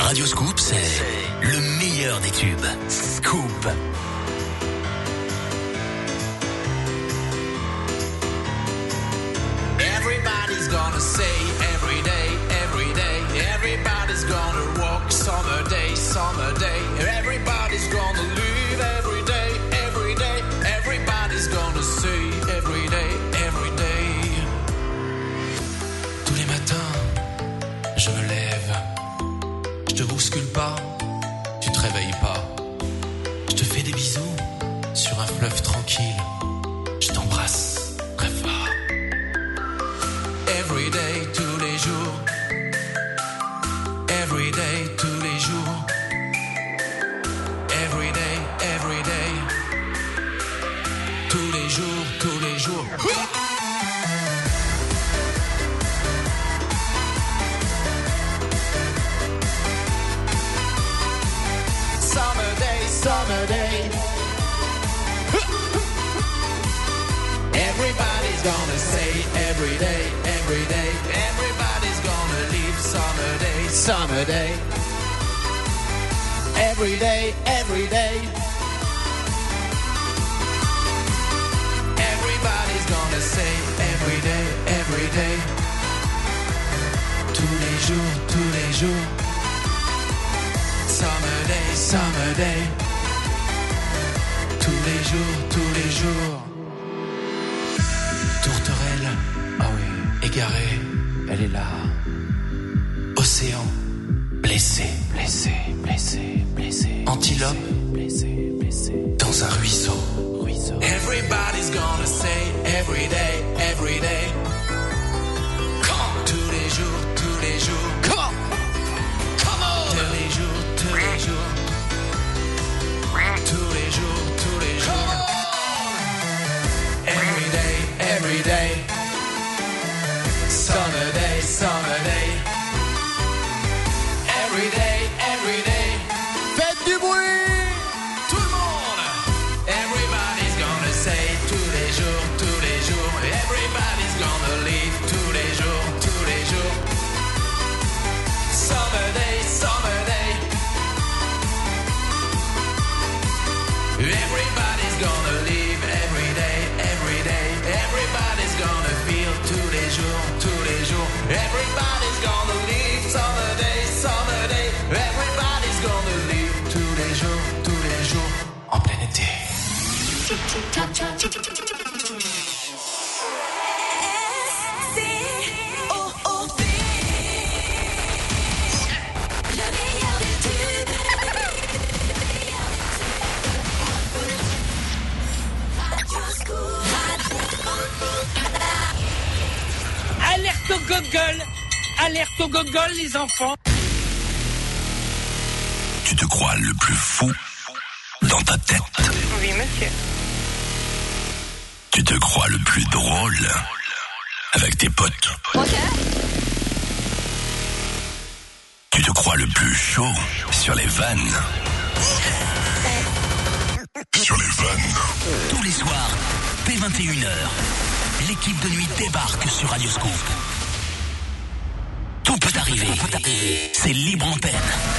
Radio Scoop, c'est le meilleur des tubes. Scoop. Everybody's gonna say every day, everybody's gonna walk summer day, everybody's gonna live every day, everybody's gonna say every day. Tous les matins, je me lève, je te bouscule pas, tu te réveilles pas, je te fais des bisous sur un fleuve tranquille, je t'embrasse très fort. Every day, tous les jours. Every day, tous les jours. Every day. Tous les jours. Summer day. Everybody's gonna say every day. Everybody's gonna live summer day. Every day. Everybody's gonna say every day. Tous les jours. Summer day. Tous les jours. Tourterelle, ah oui, égarée, elle est là. Océan, blessé. Antilope, dans un ruisseau. Everybody's gonna say every day. Come on. Tous les jours. Come on. Tous les jours. Tous les jours. Every day. Summer day. Every day. Faites du bruit, tout le monde. Everybody's gonna say tous les jours. Everybody's gonna live tous les jours. Summer day. Everybody's gonna live every day. Everybody's gonna feel tous les jours. Everybody's gonna live summer day. Everybody's gonna live tous les jours. En plein été. Alerte au gogol, les enfants. Tu te crois le plus fou dans ta tête. Oui, monsieur. Tu te crois le plus drôle avec tes potes. Ok. Tu te crois le plus chaud sur les vannes. Tous les soirs, dès 21h, l'équipe de nuit débarque sur Radio Scoop. Tout peut arriver. C'est libre antenne.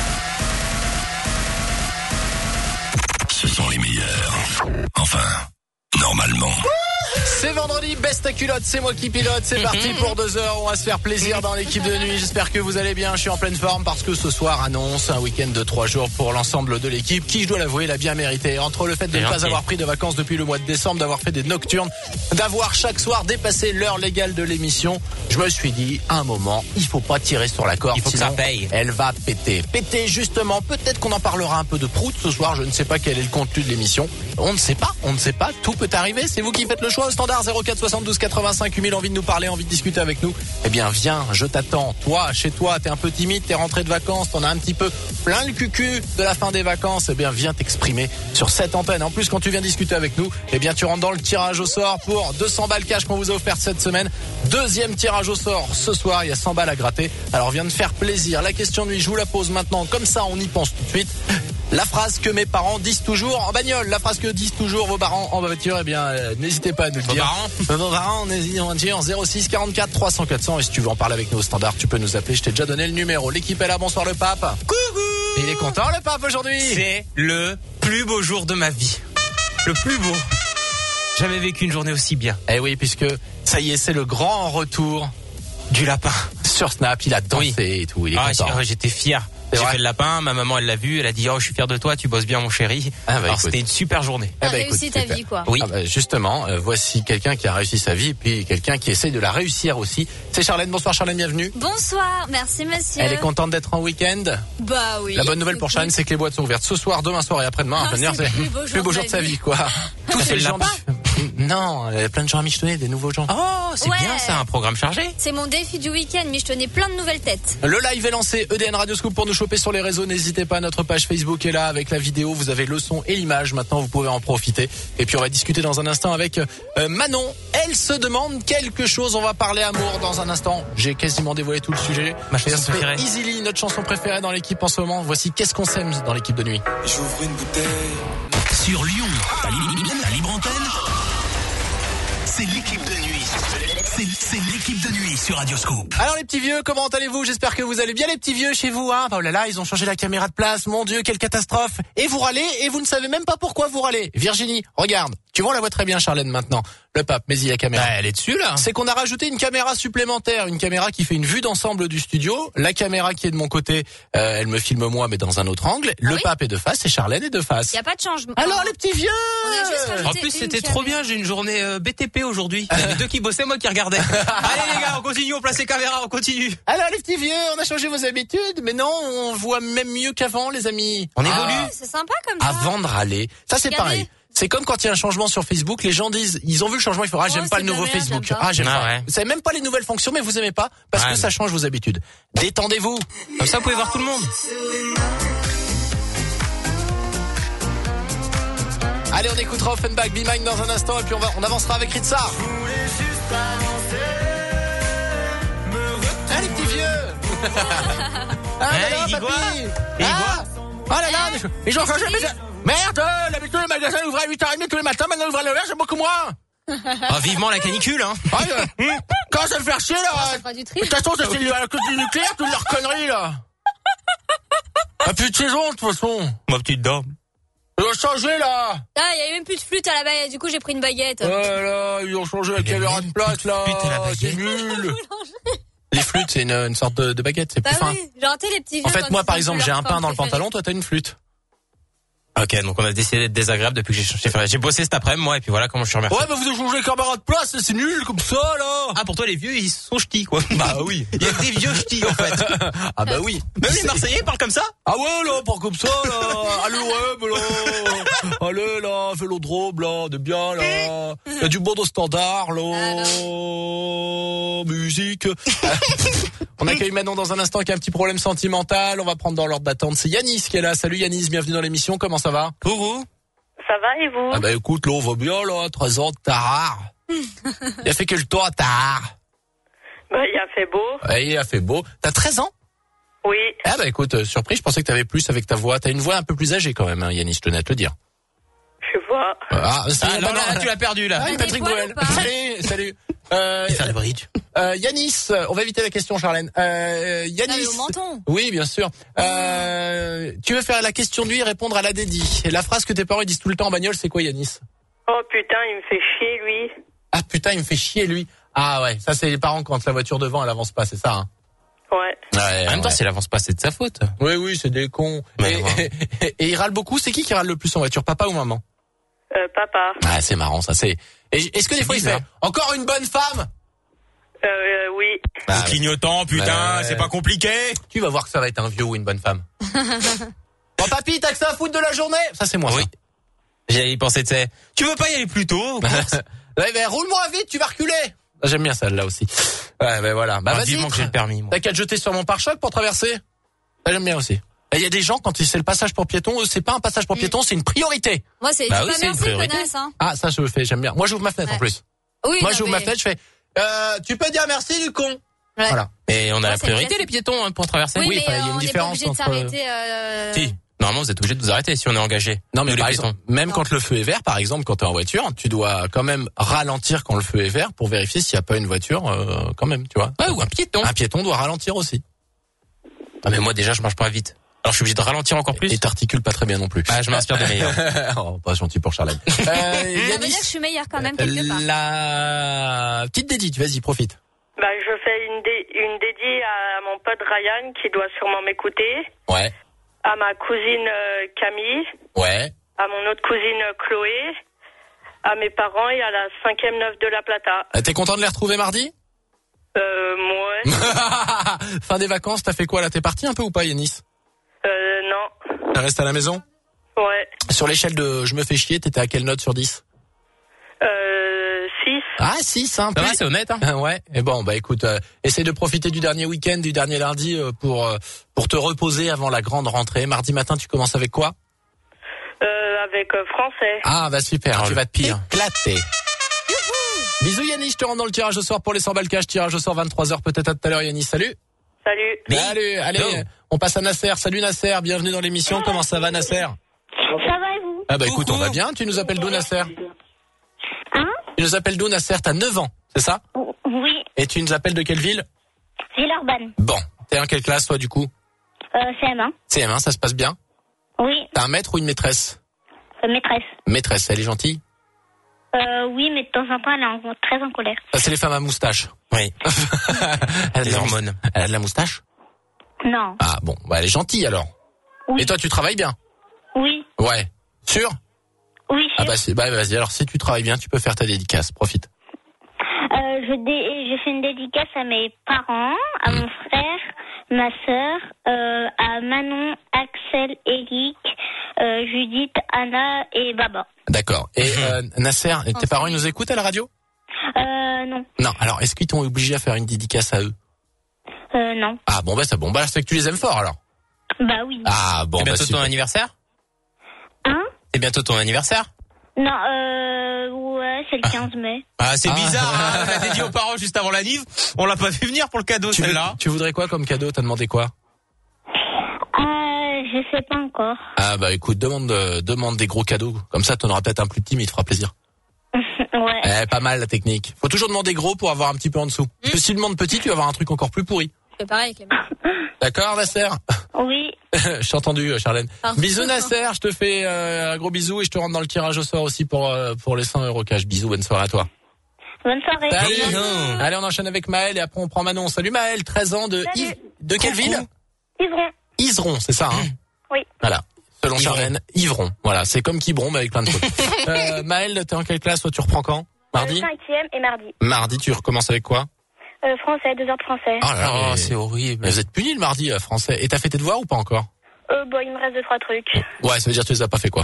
Ce sont les meilleurs. Enfin, normalement. C'est vendredi, baisse ta culotte, c'est moi qui pilote, c'est parti pour 2 heures, on va se faire plaisir dans l'équipe de nuit, j'espère que vous allez bien, je suis en pleine forme parce que ce soir annonce un week-end de 3 jours pour l'ensemble de l'équipe qui, je dois l'avouer, l'a bien mérité. Entre le fait de ne pas avoir pris de vacances depuis le mois de décembre, d'avoir fait des nocturnes, d'avoir chaque soir dépassé l'heure légale de l'émission, je me suis dit, à un moment, il faut pas tirer sur la corde, il faut sinon que ça paye. Elle va péter. Péter justement, peut-être qu'on en parlera un peu de prout ce soir, je ne sais pas quel est le contenu de l'émission, on ne sait pas, tout peut arriver, c'est vous qui faites le choix au standard 04 72 85 8000, envie de nous parler, envie de discuter avec nous, eh bien viens, je t'attends. Toi, chez toi, t'es un peu timide, t'es rentré de vacances, t'en as un petit peu plein le cucu de la fin des vacances, eh bien viens t'exprimer sur cette antenne. En plus, quand tu viens discuter avec nous, eh bien tu rentres dans le tirage au sort pour 200 balles cash qu'on vous a offert cette semaine. Deuxième tirage au sort ce soir, il y a 100 balles à gratter. Alors viens te faire plaisir. La question de nuit, je vous la pose maintenant, comme ça on y pense tout de suite. La phrase que mes parents disent toujours en bagnole, la phrase que disent toujours vos parents en voiture, eh bien, n'hésitez pas à nous le dire. Vos parents, n'hésitez pas à dire 06 44 300 400. Et si tu veux en parler avec nous au standard, tu peux nous appeler. Je t'ai déjà donné le numéro. L'équipe est là. Bonsoir le pape. Coucou. Il est content le pape aujourd'hui. C'est le plus beau jour de ma vie. Le plus beau. Jamais vécu une journée aussi bien. Eh oui, puisque ça y est, c'est le grand retour du lapin. Sur Snap, il a dansé et tout. Il est content. J'étais fier. J'ai fait le lapin, ma maman elle l'a vu, elle a dit je suis fier de toi, tu bosses bien mon chéri. Alors c'était une super journée. T'as réussi ta vie quoi. Oui. Justement, voici quelqu'un qui a réussi sa vie et puis quelqu'un qui essaie de la réussir aussi. C'est Charlène. Bonsoir Charlène, bienvenue. Bonsoir, merci monsieur. Elle est contente d'être en week-end. Bah oui. La bonne nouvelle pour Charlène, c'est que les boîtes sont ouvertes ce soir, demain soir et après-demain. C'est le plus beau jour de sa vie quoi. Tous ces gens. Non, il y a plein de gens à michetonner, des nouveaux gens. Oh, c'est bien ça, un programme chargé. C'est mon défi du week-end, michetonner plein de nouvelles têtes. Le live est lancé, EDN Radio Scoop pour nous choper sur les réseaux. N'hésitez pas, notre page Facebook est là avec la vidéo. Vous avez le son et l'image. Maintenant, vous pouvez en profiter. Et puis, on va discuter dans un instant avec Manon. Elle se demande quelque chose. On va parler amour dans un instant. J'ai quasiment dévoilé tout le sujet. Ma chanson préférée. Easily, notre chanson préférée dans l'équipe en ce moment. Voici Qu'est-ce qu'on s'aime dans l'équipe de nuit. J'ouvre une bouteille. Sur Lyon, la libre antenne. C'est l'équipe de nuit. C'est l'équipe de nuit sur Radio Scoop. Alors les petits vieux, comment allez-vous? J'espère que vous allez bien les petits vieux chez vous, hein. Oh là là, ils ont changé la caméra de place. Mon Dieu, quelle catastrophe. Et vous râlez et vous ne savez même pas pourquoi vous râlez. Virginie, regarde. Tu vois, on la voit très bien Charlène maintenant. Le pape, mais il y a la caméra. Elle est dessus là. C'est qu'on a rajouté une caméra supplémentaire, une caméra qui fait une vue d'ensemble du studio. La caméra qui est de mon côté, elle me filme moi mais dans un autre angle. Le pape est de face et Charlène est de face. Il y a pas de changement. Alors les petits vieux. En plus c'était trop bien, j'ai une journée BTP aujourd'hui. Il y avait deux qui bossaient, moi qui regardais. Allez les gars, on continue, on place les caméras, on continue. Alors les petits vieux, on a changé vos habitudes, mais non, on voit même mieux qu'avant les amis. On évolue. C'est sympa comme ça. Avant de râler, ça c'est Regardez. pareil. C'est comme quand il y a un changement sur Facebook, les gens disent, ils ont vu le changement, ils font j'aime pas le nouveau Facebook. J'aime pas. Ouais. Vous savez même pas les nouvelles fonctions, mais vous aimez pas parce que ça change vos habitudes. Détendez-vous. Comme ça vous pouvez voir tout le monde. Allez, on écoutera Offenbach, Be Mine dans un instant et puis on avancera avec Ritza. Ah les petits vieux. Ah là là, il dit papy. quoi Il dit quoi Oh là là, ils ont changé. Merde, d'habitude les magasins ouvraient à 8h30 tous les matins, maintenant ils ouvrent à 9h, c'est beaucoup moins. Ah, vivement la canicule, hein. Quand ça me fait chier là. Ça fera du tri. De toute façon, ça c'est la cause du nucléaire, toutes leurs conneries là. Ah, plus de saison de toute façon. Ma petite dame. Ils ont changé là. Ah, il y a même plus de flûte à la baguette, du coup j'ai pris une baguette. Oh là, ils ont changé la caméra de place là. Flûte à la baguette. C'est nul. Les flûtes, c'est une sorte de baguette, c'est Bah plus fin. oui, j'ai raté les petits vieux. En fait, quand moi ils par ont exemple, fait j'ai leur un pain forme dans le préférée. pantalon, toi t'as une flûte. Ok, donc on a décidé d'être désagréable depuis que j'ai bossé cet après-midi, moi, et puis voilà comment je suis remercié. Ouais, bah vous avez changé les caméras de place, c'est nul comme ça là. Ah, pour toi, les vieux, ils sont ch'tis, quoi. Bah oui. Il y a que des vieux ch'tis, en fait. Ah bah oui. Même les Marseillais parlent comme ça. Ah ouais là, pas comme ça là. Allez ouais, là. Allez là, vélodrome là, de bien là. Il y a du bon au standard là. Musique. On accueille Manon dans un instant qui a un petit problème sentimental. On va prendre dans l'ordre d'attente. C'est Yanis qui est là. Salut Yanis, bienvenue dans l'émission. Comment ça va? Coucou. Ça va et vous? Ah bah écoute, là on va bien là. 13 ans, tard. Il a fait que le temps tard. Bah, il a fait beau. Ouais, il a fait beau. T'as 13 ans? Oui. Ah bah écoute, surprise, je pensais que t'avais plus avec ta voix. T'as une voix un peu plus âgée quand même, hein, Yanis, je tenais à te le dire. Je vois. Ah, Non, tu l'as perdu, là. Ah, Patrick poils Bruel. ou pas Salut. Faire le bridge. Yanis, on va éviter la question, Charlène. Yanis. au menton. Oui, bien sûr. Tu veux faire la question de lui et répondre à la dédie. Et la phrase que tes parents disent tout le temps en bagnole, c'est quoi, Yanis? Oh putain, il me fait chier, lui. Ah putain, il me fait chier, lui. Ah ouais, ça c'est les parents quand la voiture devant, elle avance pas, c'est ça, hein? Ouais. En même temps, si elle avance pas, c'est de sa faute. Oui, c'est des cons. Mais Et il râle beaucoup, c'est qui râle le plus en voiture, papa ou maman? Papa. Ah, c'est marrant, ça, c'est... Est-ce que des fois il fait « Encore une bonne femme ?» Oui. Bah, Clignotant, putain, ouais. c'est pas compliqué. Tu vas voir que ça va être un vieux ou une bonne femme. Bon, papy, t'as que ça à foutre de la journée? Ça, c'est moi, Oui. ça. J'allais y penser, tu sais. Tu veux pas y aller plus tôt? Ouais, mais roule-moi vite, tu vas reculer. J'aime bien celle-là aussi. Ouais, ben voilà. Bah, vas-y. Vivement que j'ai le permis, moi. T'as qu'à te jeter sur mon pare-choc pour traverser. Ça, j'aime bien aussi. Il y a des gens, quand c'est le passage pour piétons, c'est pas un passage pour piétons, c'est une priorité. Moi, c'est Bah pas oui, c'est une merci, priorité. connasse, hein. Ah, ça, je le fais, j'aime bien. Moi, j'ouvre ma fenêtre, Ouais. en plus. Oui, Moi, non, j'ouvre ma mais- fenêtre, je fais, tu peux dire merci, du con. Ouais. Voilà. Et on a la c'est priorité, classique. les piétons, hein, pour traverser. Oui, mais il y a une on n'est pas différence obligé de entre- s'arrêter. Si. Normalement, vous êtes obligé de vous arrêter si on est engagé. Non, mais Nous, les par piétons. exemple, même quand le feu est vert, par exemple, quand t'es en voiture, tu dois quand même ralentir quand le feu est vert pour vérifier s'il n'y a pas une voiture, quand même, tu vois. Ouais, ou un piéton. Un piéton doit ralentir aussi. Ah, mais moi, déjà, je marche pas vite. Alors, je suis obligé de ralentir encore plus. Et t'articules pas très bien non plus. Ah, je m'inspire de meilleurs. Oh, pas gentil pour Charlène. Ça veut dire Yanis, que je suis meilleure quand même quelque part. la petite dédite, vas-y, profite. Bah, je fais une dédie à mon pote Ryan qui doit sûrement m'écouter, Ouais, à ma cousine Camille, ouais. à mon autre cousine Chloé, à mes parents et à la 5e 9 de La Plata. T'es content de les retrouver mardi? Ouais. Fin des vacances, t'as fait quoi là? T'es parti un peu ou pas, Yanis? Non. T'es resté à la maison? Ouais. Sur l'échelle de je me fais chier, t'étais à quelle note sur 10? 6. Ah, 6, hein. Ça va, c'est honnête, hein. Ouais. Et bon, bah écoute, essaye de profiter du dernier week-end, du dernier lundi pour te reposer avant la grande rentrée. Mardi matin, tu commences avec quoi? Avec français. Ah, bah super, Oh, tu le vas te éclater. Bisous Yannis, je te rends dans le tirage au sort pour les 100 balles cash. Tirage au sort 23h, peut-être à tout à l'heure Yannis. Salut. Salut. Salut, allez, on passe à Nasser. Salut Nasser, bienvenue dans l'émission. Comment ça va Nasser? Ça va et vous? Ah bah écoute, on va bien. Tu nous appelles d'où Nasser? Hein? Tu nous appelles d'où Nasser? T'as 9 ans, c'est ça? Oui, Et tu nous appelles de quelle ville? Villeurbanne. Bon, t'es en quelle classe toi du coup? CM1. CM1, ça se passe bien? Oui, T'as un maître ou une maîtresse? maîtresse. Maîtresse, elle est gentille? Oui, mais de temps en temps, elle est très en colère. Ça c'est les femmes à moustache. Oui. Elle a de Les la hormones. Elle a de la moustache? Non. Ah bon, bah elle est gentille alors. Oui. Et toi tu travailles bien? Oui. Ouais. Sûr? Oui, Ah bah, bah vas-y, alors si tu travailles bien, tu peux faire ta dédicace, profite. je fais une dédicace à mes parents, à mon frère, ma sœur, à Manon, Axel, Eric, Judith, Anna et Baba. D'accord. Et Nasser, tes parents ils nous écoutent à la radio? Non. Non, alors est-ce qu'ils t'ont obligé à faire une dédicace à eux? Non. Ah bon bah c'est bon, bah c'est que tu les aimes fort alors. Bah oui. Ah bon C'est bah bientôt super. ton anniversaire? Hein? C'est bientôt ton anniversaire? Non, ouais, c'est le 15 mai. Ah, c'est bizarre, hein. On a dédié aux parents juste avant la Nive. On l'a pas fait venir pour le cadeau, celle-là. Tu voudrais quoi comme cadeau? T'as demandé quoi? Je sais pas encore. Ah bah écoute, demande des gros cadeaux. Comme ça t'en auras peut-être un plus petit mais il te fera plaisir. Ouais. Pas mal la technique. Faut toujours demander gros pour avoir un petit peu en dessous. Parce que si tu demandes petit, tu vas avoir un truc encore plus pourri. Je fais pareil avec les mecs. D'accord Nasser? Oui. Je t'ai entendu Charlène. Pardon. Bisous Nasser, je te fais un gros bisou et je te rentre dans le tirage au sort aussi pour les 100 € cash. Bisous, bonne soirée à toi. Bonne soirée. Salut. Non. Allez, on enchaîne avec Maël et après on prend Manon. Salut Maël, 13 ans de Salut. de quelle ville? Yvron. Iseron, c'est ça hein? Oui. Voilà. Selon Yvron. Charlène, Yvron. Voilà, c'est comme Quiberon mais avec plein de trucs. Maël, t'es en quelle classe? Toi, tu reprends quand? Mardi? 5e et mardi. Mardi, tu recommences avec quoi? Français, 2 heures de français. Oh là là, Oh, mais- c'est horrible. mais vous êtes punis le mardi français. Et t'as fait tes devoirs ou pas encore? Bon, il me reste 2-3 trucs. Ouais, ça veut dire que tu les as pas fait quoi.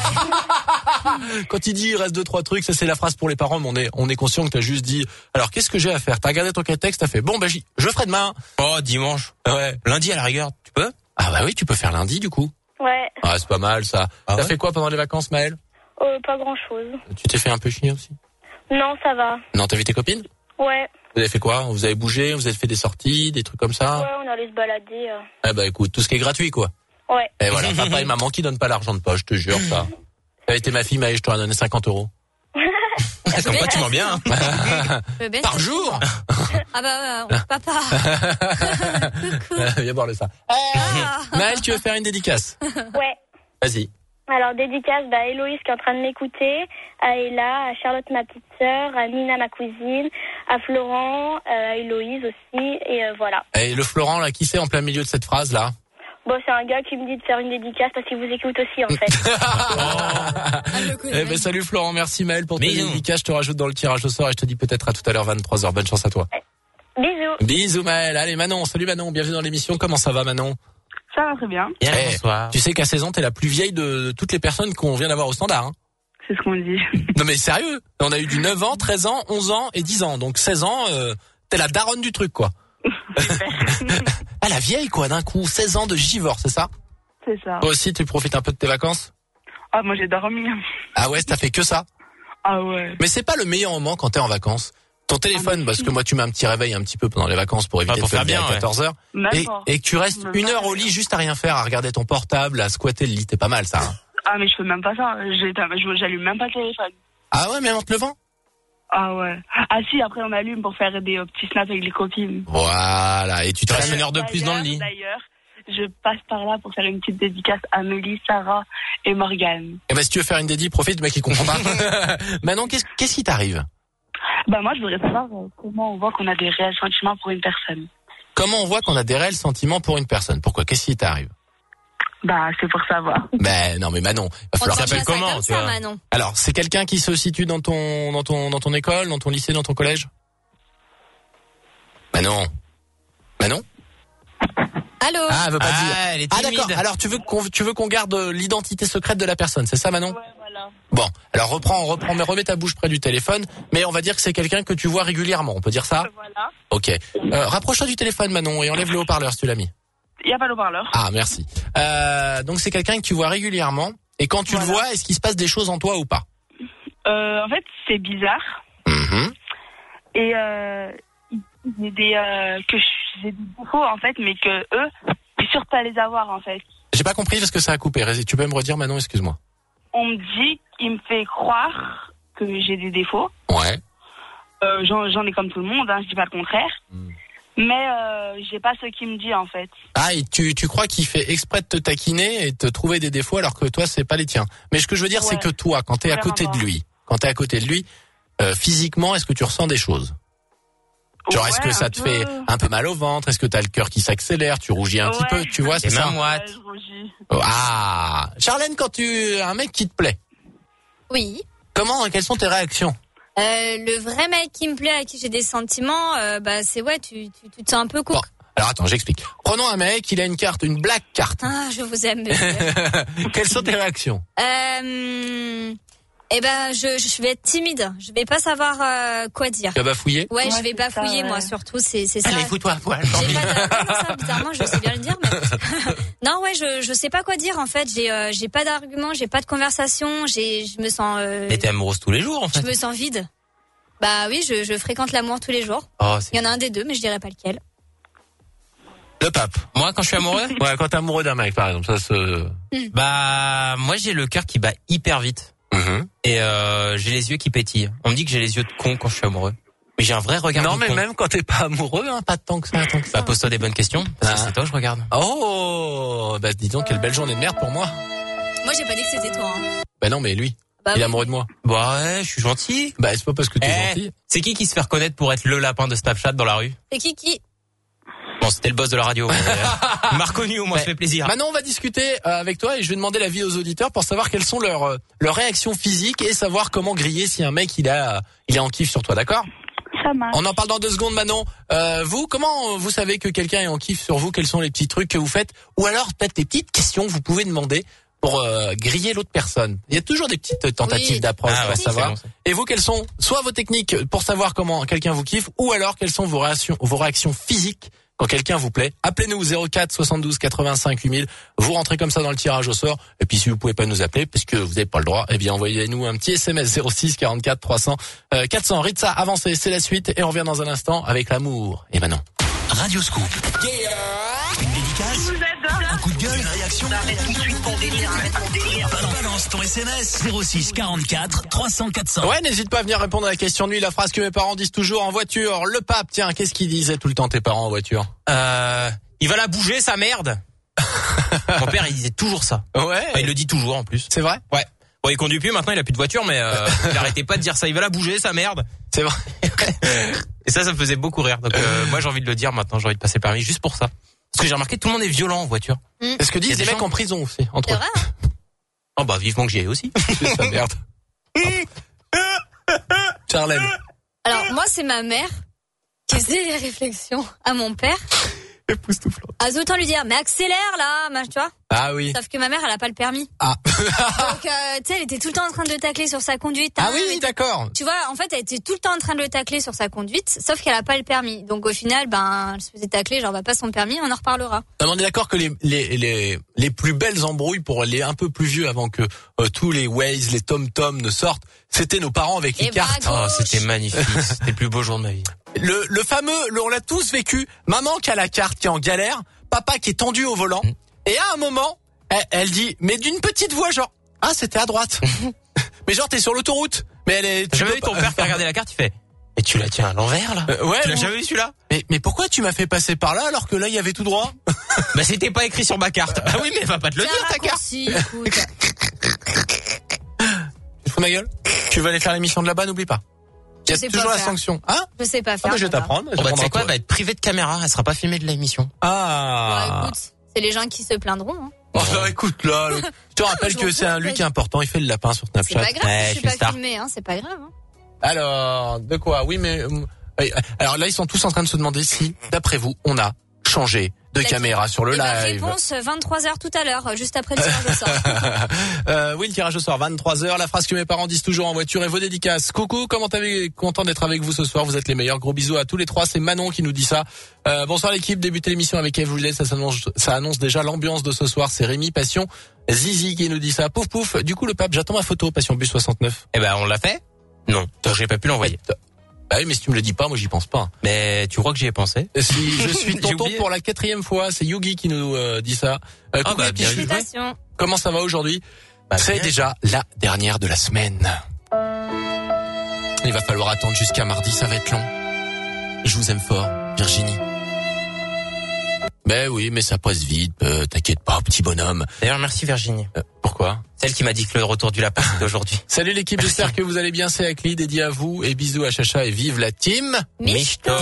Quand il dit il reste 2-3 trucs, ça c'est la phrase pour les parents, mais on est conscient que t'as juste dit alors qu'est-ce que j'ai à faire? T'as regardé ton texte, t'as fait bon bah je ferai demain. Oh, dimanche. Ouais. Lundi à la rigueur, tu peux? Ah bah oui, tu peux faire lundi du coup. Ouais, Ah c'est pas mal ça. Ah T'as ouais fait quoi pendant les vacances Maël? pas grand-chose. Tu t'es fait un peu chier aussi? Non, ça va. Non, t'as vu tes copines? Ouais, Vous avez fait quoi? Vous avez bougé, vous avez fait des sorties, des trucs comme ça? ouais, on allait se balader. Eh bah écoute, tout ce qui est gratuit quoi. Ouais. Et voilà, papa et maman qui donnent pas l'argent de poche, je te jure ça. T'avais été ma fille Maël, je t'aurais donné 50 €. Comme quoi, tu mens bien. Hein. Je veux bien Par faire- jour? Ah bah, papa. Coucou. Viens boire le ça. Ah. Maël, tu veux faire une dédicace? Ouais. Vas-y. Alors, dédicace à Héloïse qui est en train de m'écouter, à Ella, à Charlotte ma petite sœur, à Nina ma cousine, à Florent, à Héloïse aussi, et voilà. Et le Florent, là, qui c'est en plein milieu de cette phrase, là? Bon, c'est un gars qui me dit de faire une dédicace parce qu'il vous écoute aussi, en fait. Ah, je le connais. Eh ben, salut Florent, merci Maël pour tes Bisous. dédicaces. Je te rajoute dans le tirage au sort et je te dis peut-être à tout à l'heure, 23h. Bonne chance à toi. Bisous. Bisous Maël. Allez Manon, salut Manon, bienvenue dans l'émission. Comment ça va Manon? Ça va très bien. Bien, Eh, bonsoir. Tu sais qu'à 16 ans, t'es la plus vieille de toutes les personnes qu'on vient d'avoir au standard. Hein. C'est ce qu'on dit. Non mais sérieux, on a eu du 9 ans, 13 ans, 11 ans et 10 ans. Donc 16 ans, t'es la daronne du truc quoi. Ah la vieille quoi d'un coup, 16 ans de givore, c'est ça? C'est ça. Toi aussi tu profites un peu de tes vacances? Ah, moi j'ai dormi. Ah ouais, t'as fait que ça? Ah ouais. Mais c'est pas le meilleur moment quand t'es en vacances. Ton téléphone, parce que moi tu mets un petit réveil un petit peu pendant les vacances pour éviter pour de te faire lever bien, à 14h. Et que tu restes 1 heure au lit juste à rien faire, à regarder ton portable, à squatter le lit, t'es pas mal ça. Hein. Ah, mais je fais même pas ça. J'allume même pas le téléphone. Ah ouais, même en te levant? Ah ouais. Ah si, après on allume pour faire des petits snaps avec les copines. Voilà, et tu te restes 1 heure de plus dans le lit. D'ailleurs, je passe par là pour faire une petite dédicace à Mélie, Sarah et Morgane. Eh ben si tu veux faire une dédie, profite, mec, il comprend pas. Manon, qu'est-ce qui t'arrive? Bah moi, je voudrais savoir comment on voit qu'on a des réels sentiments pour une personne. Comment on voit qu'on a des réels sentiments pour une personne? Pourquoi? Qu'est-ce qui t'arrive? Bah, c'est pour savoir. Ben non, mais Manon, va falloir On t'appeler t'appelle comment, comme tu ça, vois. Manon. Alors, c'est quelqu'un qui se situe dans ton école, dans ton lycée, dans ton collège? Manon. Allô? Ah, elle veut pas dire. Elle est Ah timide. d'accord. Alors tu veux qu'on garde l'identité secrète de la personne, c'est ça Manon? Ouais, voilà. Bon, alors reprends, mais remets ta bouche près du téléphone, mais on va dire que c'est quelqu'un que tu vois régulièrement, on peut dire ça? Voilà. OK. Rapproche-toi du téléphone Manon et enlève le haut-parleur si tu l'as mis. Il y a pas le parleur. Ah, merci. Donc c'est quelqu'un que tu vois régulièrement et quand tu le vois, est-ce qu'il se passe des choses en toi ou pas? En fait, c'est bizarre. Mhm. Et j'ai des défauts en fait, mais que eux, je suis sûre pas les avoir en fait. J'ai pas compris parce que ça a coupé. Tu peux me redire Manon, excuse-moi. On me dit, il me fait croire que j'ai des défauts. Ouais. J'en ai comme tout le monde, hein, je dis pas le contraire. Mais j'ai pas ce qu'il me dit en fait. Ah, et tu crois qu'il fait exprès de te taquiner et de te trouver des défauts alors que toi c'est pas les tiens. Mais ce que je veux dire c'est que toi, quand t'es à côté de lui, physiquement, est-ce que tu ressens des choses? Genre, est-ce que ça te fait un peu mal au ventre? Est-ce que t'as le cœur qui s'accélère? Tu rougis un petit peu, tu vois, c'est ça? Je rougis. Ah, Charlène, quand tu as un mec qui te plaît, Oui. quelles sont tes réactions? Le vrai mec qui me plaît, à qui j'ai des sentiments, c'est tu te sens un peu court. Bon, alors attends, j'explique. Prenons un mec, il a une carte, une black carte. Ah, je vous aime, monsieur. Quelles sont tes réactions? Je vais être timide. Je vais pas savoir quoi dire. Tu vas bafouiller? Ouais, je vais c'est ça, bafouiller, moi, ouais. surtout, c'est ça. Allez, fous-toi à poil. J'ai pas de... non, ça, bizarrement, je sais bien le dire, mais... non, ouais, je sais pas quoi dire, en fait. J'ai pas d'argument, j'ai pas de conversation, je me sens... Mais t'es amoureuse tous les jours, en fait. Je me sens vide. Bah oui, je fréquente l'amour tous les jours. Oh, Il y en a un des deux, mais je dirais pas lequel. Le pape. Moi, quand je suis amoureux? Ouais, quand t'es amoureux d'un mec, par exemple, ça se... Bah, moi, j'ai le cœur qui bat hyper vite. Et j'ai les yeux qui pétillent. On me dit que j'ai les yeux de con quand je suis amoureux. Mais j'ai un vrai regard Non, de mais con. même quand t'es pas amoureux, hein, pas tant que ça, Bah, pose-toi des bonnes questions. Parce que c'est toi, je regarde. Oh, bah dis donc, quelle belle journée de merde pour moi. Moi, j'ai pas dit que c'était toi. Hein. Bah non, mais lui, Bah il est oui. amoureux de moi. Bah ouais, je suis gentil. Bah c'est pas parce que tu es gentil. C'est qui se fait reconnaître pour être le lapin de Snapchat dans la rue? C'est qui Bon, c'était le boss de la radio. Il m'a reconnu, au moins, ça fait plaisir. Maintenant, on va discuter avec toi et je vais demander l'avis aux auditeurs pour savoir quelles sont leurs réactions physiques et savoir comment griller si un mec il est en kiff sur toi, d'accord? Ça marche. On en parle dans 2 secondes, Manon. Vous, comment vous savez que quelqu'un est en kiff sur vous? Quels sont les petits trucs que vous faites? Ou alors peut-être des petites questions que vous pouvez demander pour griller l'autre personne. Il y a toujours des petites tentatives d'approche pour savoir. Bon, et vous, quelles sont soit vos techniques pour savoir comment quelqu'un vous kiffe, ou alors quelles sont vos réactions physiques quand quelqu'un vous plaît? Appelez-nous 04 72 85 8000. Vous rentrez comme ça dans le tirage au sort. Et puis si vous pouvez pas nous appeler parce que vous n'avez pas le droit, eh bien envoyez-nous un petit SMS 06 44 300 400. Ritza, avancez, c'est la suite et on revient dans un instant avec l'amour. Et maintenant. Radio Scoop. Une dédicace, un coup de gueule, une réaction. Balance ton SMS 06 44 300 400. Ouais, n'hésite pas à venir répondre à la question de nuit. La phrase que mes parents disent toujours en voiture. Le pape, tiens, qu'est-ce qu'ils disaient tout le temps tes parents en voiture? Il va la bouger, sa merde. Mon père, il disait toujours ça. Ouais. Enfin, il le dit toujours, en plus. C'est vrai? Ouais. Bon, il conduit plus, maintenant il a plus de voiture, mais il arrêtait pas de dire ça. Il va la bouger, sa merde. C'est vrai. Et ça me faisait beaucoup rire. Donc moi, j'ai envie de le dire maintenant, j'ai envie de passer le permis juste pour ça. Parce que j'ai remarqué que tout le monde est violent en voiture. C'est ce que disent les mecs en prison aussi, entre C'est eux. vrai, hein? Oh bah vivement que j'y aille aussi. C'est sa merde. Charlène. Alors, moi, c'est ma mère qui faisait des réflexions à mon père. Époustouflante. À autant lui dire, mais accélère là, tu vois. Ah oui. Sauf que ma mère, elle a pas le permis. Ah. Donc, tu sais, elle était tout le temps en train de le tacler sur sa conduite. Ah oui, d'accord. Tu vois, en fait, elle était tout le temps en train de le tacler sur sa conduite, sauf qu'elle a pas le permis. Donc, au final, elle se faisait tacler, genre, pas son permis, on en reparlera. Non, on est d'accord que les plus belles embrouilles pour les un peu plus vieux avant que tous les Waze, les TomTom ne sortent, c'était nos parents avec les cartes. Oh, c'était magnifique. C'était le plus beau jour de ma vie. Le fameux, on l'a tous vécu, maman qui a la carte, qui est en galère, papa qui est tendu au volant, et à un moment, elle dit, mais d'une petite voix, genre, ah, c'était à droite. Mais genre, t'es sur l'autoroute. Mais elle est... J'ai jamais vu ton père qui a regardé la carte, il fait, et tu la tiens à l'envers, là? Ouais. Tu l'as jamais vu, celui-là? Mais pourquoi tu m'as fait passer par là, alors que là, il y avait tout droit? Bah, c'était pas écrit sur ma carte. Bah oui, mais elle va pas te le dire, ta carte. Écoute. Tu te fous ma gueule? Tu veux aller faire l'émission de là-bas, n'oublie pas. Il y a toujours la sanction. Hein? Je sais pas faire. Je vais t'apprendre. Tu sais quoi? Elle va être privée de caméra. Elle sera pas filmée de l'émission. Ah. Bon, écoute, c'est les gens qui se plaindront, hein. Oh, écoute, là, je te rappelle que c'est un lui qui est important. Il fait le lapin sur Snapchat. C'est pas grave, je suis pas filmé, hein. C'est pas grave, hein. Alors, de quoi? Oui, mais, alors là, ils sont tous en train de se demander si, d'après vous, on a changé de caméra sur le live. Réponse 23h tout à l'heure, juste après le tirage au sort. Oui, le tirage au sort, 23h. La phrase que mes parents disent toujours en voiture et vos dédicaces. Coucou, content d'être avec vous ce soir. Vous êtes les meilleurs. Gros bisous à tous les trois. C'est Manon qui nous dit ça. Bonsoir l'équipe. Débutez l'émission avec Eve Roulet. Ça annonce déjà l'ambiance de ce soir. C'est Rémi Passion Zizi qui nous dit ça. Pouf pouf. Du coup, le pape, j'attends ma photo. Passion Bus 69. Eh ben, on l'a fait? Non. J'ai pas pu l'envoyer. Bah oui, mais si tu me le dis pas, moi j'y pense pas. Mais tu crois que j'y ai pensé? Si je suis tonton pour la 4e fois, c'est Yugi qui nous dit ça. Bien joué. Comment ça va aujourd'hui? C'est déjà la dernière de la semaine. Il va falloir attendre jusqu'à mardi, ça va être long. Je vous aime fort, Virginie. Ben oui, mais ça passe vite, t'inquiète pas, petit bonhomme. D'ailleurs, merci Virginie. Pourquoi? Celle qui m'a dit que le retour du lapin c'était aujourd'hui. Salut l'équipe, j'espère que vous allez bien, c'est Akli, dédié à vous, et bisous à Chacha et vive la team Michto.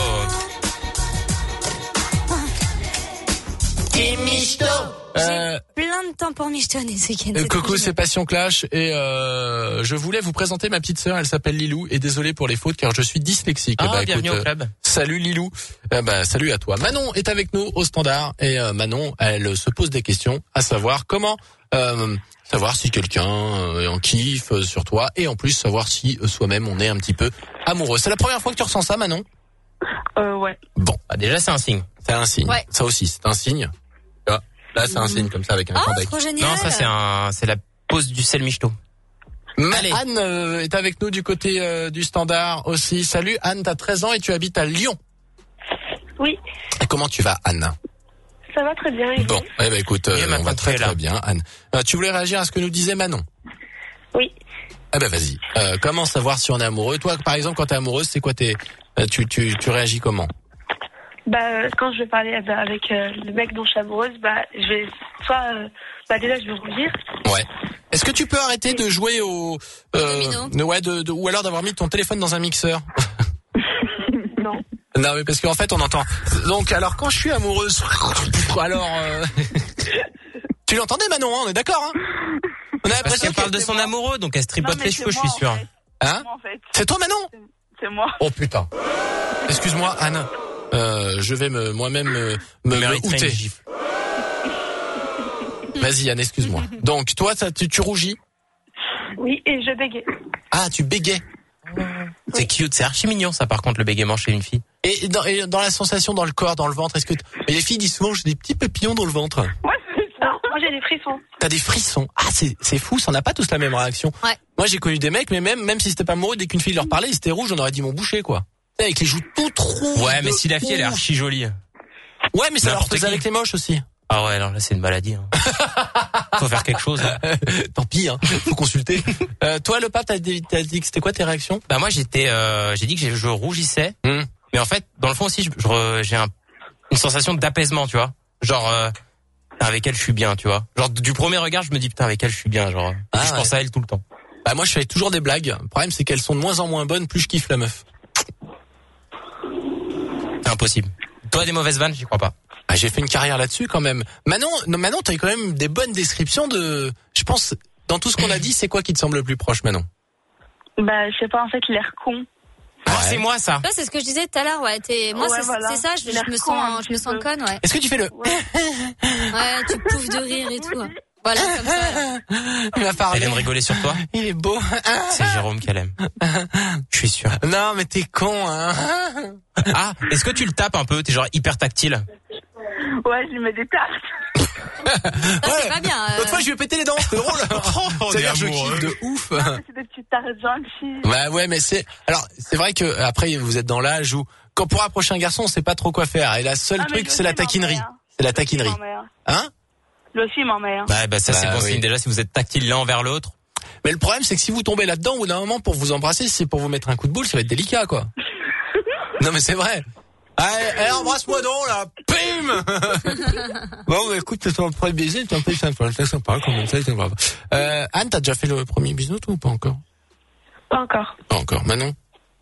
Team Michto. J'ai plein de temps pour michetonner ce week-end. Coucou, c'est Passion Clash et je voulais vous présenter ma petite sœur, elle s'appelle Lilou et désolé pour les fautes car je suis dyslexique. Bienvenue au club. Salut Lilou. Salut à toi. Manon est avec nous au standard et Manon, elle se pose des questions à savoir comment savoir si quelqu'un est en kiff sur toi et en plus savoir si soi-même on est un petit peu amoureux. C'est la première fois que tu ressens ça, Manon? Ouais. Bon, déjà c'est un signe. C'est un signe. Ouais. Ça aussi, c'est un signe. Là, c'est un signe comme ça avec un contact. Trop génial. Non, ça c'est la pause du sel Michto. Allez. Anne est avec nous du côté du standard aussi. Salut Anne, t'as 13 ans et tu habites à Lyon. Oui. Et comment tu vas, Anne? Ça va très bien. Bon, écoute, on va très bien, Anne. Tu voulais réagir à ce que nous disait Manon? Oui. Vas-y. Comment savoir si on est amoureux? Toi, par exemple, quand t'es amoureuse, c'est quoi tu réagis comment? Quand je vais parler avec le mec dont je suis amoureuse, je vais soit déjà je vais rougir. Ouais. Est-ce que tu peux arrêter de jouer au ou alors d'avoir mis ton téléphone dans un mixeur? Non. Non, mais parce qu'en fait, on entend. Donc, alors quand je suis amoureuse, alors tu l'entendais, Manon, hein, on est d'accord, hein? On a l'impression qu'elle parle de son amoureux, donc elle se tripote les cheveux, je suis sûr. Hein? C'est toi, Manon? C'est moi. Oh putain. Excuse-moi, Anne. Je vais moi-même me outer. Vas-y, Anne, excuse-moi. Donc, toi, tu rougis? Oui, et je bégaye. Ah, tu bégayes. C'est cute, c'est archi mignon, ça, par contre, le bégaiement chez une fille. Et dans la sensation dans le corps, dans le ventre, est-ce que et les filles disent souvent j'ai des petits papillons dans le ventre? Ouais, c'est ça. Moi, j'ai des frissons. T'as des frissons? Ah, c'est fou, ça n'a pas tous la même réaction. Ouais. Moi, j'ai connu des mecs, mais même si c'était pas amoureux, dès qu'une fille leur parlait, ils étaient rouges, on aurait dit mon boucher, quoi. Avec les joues toutes rouges. Ouais, mais si la fille, elle est archi jolie. Ouais, mais ça leur faisait avec les moches aussi. Ah ouais, alors là, c'est une maladie. Hein. Faut faire quelque chose. Hein. Tant pis, hein. Faut consulter. Toi, le pape, t'as dit que c'était quoi tes réactions? Moi, j'ai dit que je rougissais. Mais en fait, dans le fond aussi, j'ai une sensation d'apaisement, tu vois. Genre, avec elle, je suis bien, tu vois. Genre, du premier regard, je me dis, putain, avec elle, je suis bien, genre. Je pense à elle tout le temps. Moi, je fais toujours des blagues. Le problème, c'est qu'elles sont de moins en moins bonnes, plus je kiffe la meuf. C'est impossible. Toi, des mauvaises vannes, j'y crois pas. J'ai fait une carrière là-dessus quand même. Manon, t'as quand même des bonnes descriptions de... Je pense, dans tout ce qu'on a dit, c'est quoi qui te semble le plus proche, Manon? Je sais pas, en fait, l'air con. c'est moi ça. Là, c'est ce que je disais tout à l'heure, ouais. Moi, Ouais, c'est voilà. ça, je me sens conne, ouais. Est-ce que tu fais le... Ouais, tu pouffes de rire et tout. Voilà, comme ça, là. Il va parler. Elle vient de rigoler sur toi. Il est beau. C'est Jérôme qu'elle aime. Je suis sûr. Non, mais t'es con, hein. Ah, est-ce que tu le tapes un peu? T'es genre hyper tactile. Ouais, je lui mets des tartes. Ça, c'est pas bien. L'autre fois, je lui ai pété les dents, c'était drôle. C'est-à-dire, je kiffe de ouf. C'est des petites tartes gentilles. Bah ouais, mais c'est vrai que après, vous êtes dans l'âge où, quand pour approcher un garçon, on sait pas trop quoi faire. Et la seule truc, c'est la taquinerie. C'est la taquinerie. Hein? Le film m'en met. Bah ça, c'est bon signe déjà si vous êtes tactile l'un envers l'autre. Mais le problème, c'est que si vous tombez là-dedans, au bout d'un moment, pour vous embrasser, si c'est pour vous mettre un coup de boule, ça va être délicat, quoi. Non, mais c'est vrai. Allez, embrasse-moi donc, là. Pim! Bon, bah, écoute, c'est ton premier baiser, c'est un peu sympa, comme ça, c'est grave. Anne, t'as déjà fait le premier bisou, toi, ou pas encore? Pas encore. Pas encore. Manon?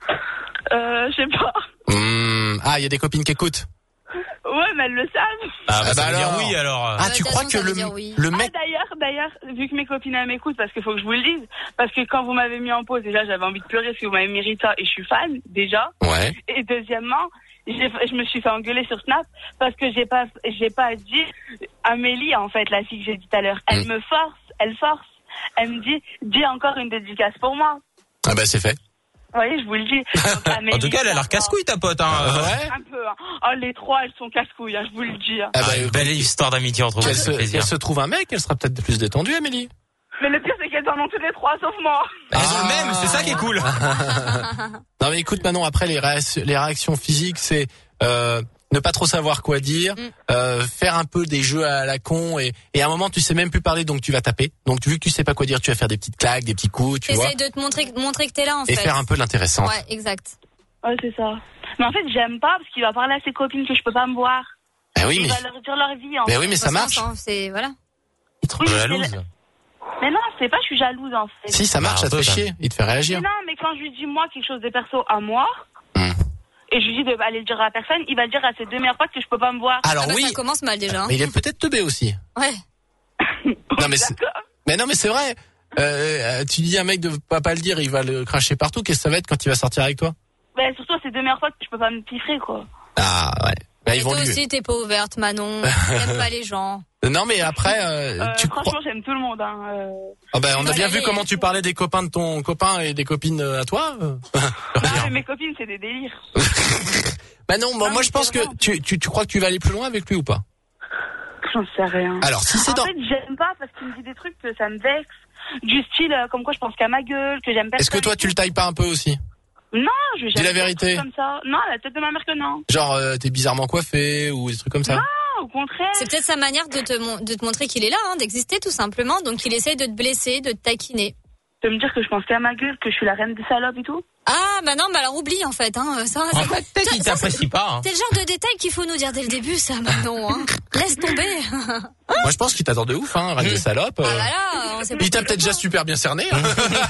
Je sais pas. Ah, il y a des copines qui écoutent. Ouais, mais elles le savent. Ah, bah, bah ça veut dire alors. oui, alors. Ah, tu crois que le mec... D'ailleurs, vu que mes copines elles m'écoutent, parce qu'il faut que je vous le dise, parce que quand vous m'avez mis en pause, déjà, j'avais envie de pleurer parce que vous m'avez mis Rita et je suis fan, déjà. Ouais. Et deuxièmement, je me suis fait engueuler sur Snap parce que j'ai pas dit Amélie, en fait, la fille que j'ai dit tout à l'heure. Elle me force, elle me dit, dis encore une dédicace pour moi. Ah bah, c'est fait. Vous voyez, je vous le dis. Donc, Amélie, En tout cas, elle a l'air casse-couille, ta pote, hein. Ouais. un peu. Hein. Oh, les trois, elles sont casse-couilles, hein, je vous le dis. Hein. Ah bah, Une belle histoire d'amitié entre vous. elle se trouve un mec, elle sera peut-être plus détendue, Amélie. Mais le pire, c'est qu'elles en ont toutes les trois, sauf moi. Elles ont le même, c'est ça qui est cool. Non mais écoute, Manon, après les réactions physiques, c'est ne pas trop savoir quoi dire, faire un peu des jeux à la con et à un moment tu sais même plus parler, donc tu vas taper. Donc vu que tu sais pas quoi dire, tu vas faire des petites claques, des petits coups, tu vois. Essaye de te montrer que t'es là, en fait. Et faire un peu l'intéressante. Ouais, exact. Ouais, c'est ça. Mais en fait, j'aime pas parce qu'il va parler à ses copines que je peux pas me voir. Ben oui, Il mais... va leur dire leur vie. Ben oui, mais ça marche. C'est voilà. Il te rend Jalouse. Mais non, c'est pas, je suis jalouse en fait. Si ça marche, ça te fait chier. Il te fait réagir. Mais non, mais quand je lui dis moi quelque chose de perso à moi, et je lui dis d'aller le dire à la personne, il va le dire à ses deux meilleurs potes que je peux pas me voir. Alors Ah bah, oui. ça commence mal déjà. Mais il est peut-être teubé aussi. Ouais. Non mais c'est vrai. Tu dis à un mec de pas le dire, il va le cracher partout. Qu'est-ce que ça va être quand il va sortir avec toi? Ben surtout à ses deux meilleurs potes que je peux pas me piffrer quoi. Ah ouais. Ben, ils Et vont toi lui. aussi, t'es pas ouverte, Manon. T'aimes pas les gens. Non mais après, tu crois. Franchement, j'aime tout le monde. Hein. Ah ben, on a bien vu allez. comment tu parlais des copains de ton copain et des copines à toi. Non, mais mes copines, c'est des délires. Bah non, moi je pense que tu crois que tu vas aller plus loin avec lui ou pas? J'en sais rien. Alors si c'est En fait, j'aime pas parce qu'il me dit des trucs que ça me vexe. Du style, comme quoi je pense qu'à ma gueule, que j'aime pas. Est-ce que toi tu le tailles pas un peu aussi? Non, je Dis la vérité. comme ça. Non, à la tête de ma mère que non. Genre t'es bizarrement coiffé ou des trucs comme ça? Non, au contraire. C'est peut-être sa manière de te montrer qu'il est là, hein, d'exister tout simplement. Donc il essaye de te blesser, de te taquiner. De me dire que je pense qu'à ma gueule, que je suis la reine des salopes et tout. Ah bah non, bah alors oublie en fait. Hein, ça, En fait, peut-être qu'il t'apprécie pas. Hein. c'est le genre de détail qu'il faut nous dire dès le début, ça maintenant. Hein. Laisse tomber. Moi je pense qu'il t'adore de ouf, hein, reine des salopes. Ah bah là, on sait pas. Il t'a peut-être déjà super bien cerné. Hein.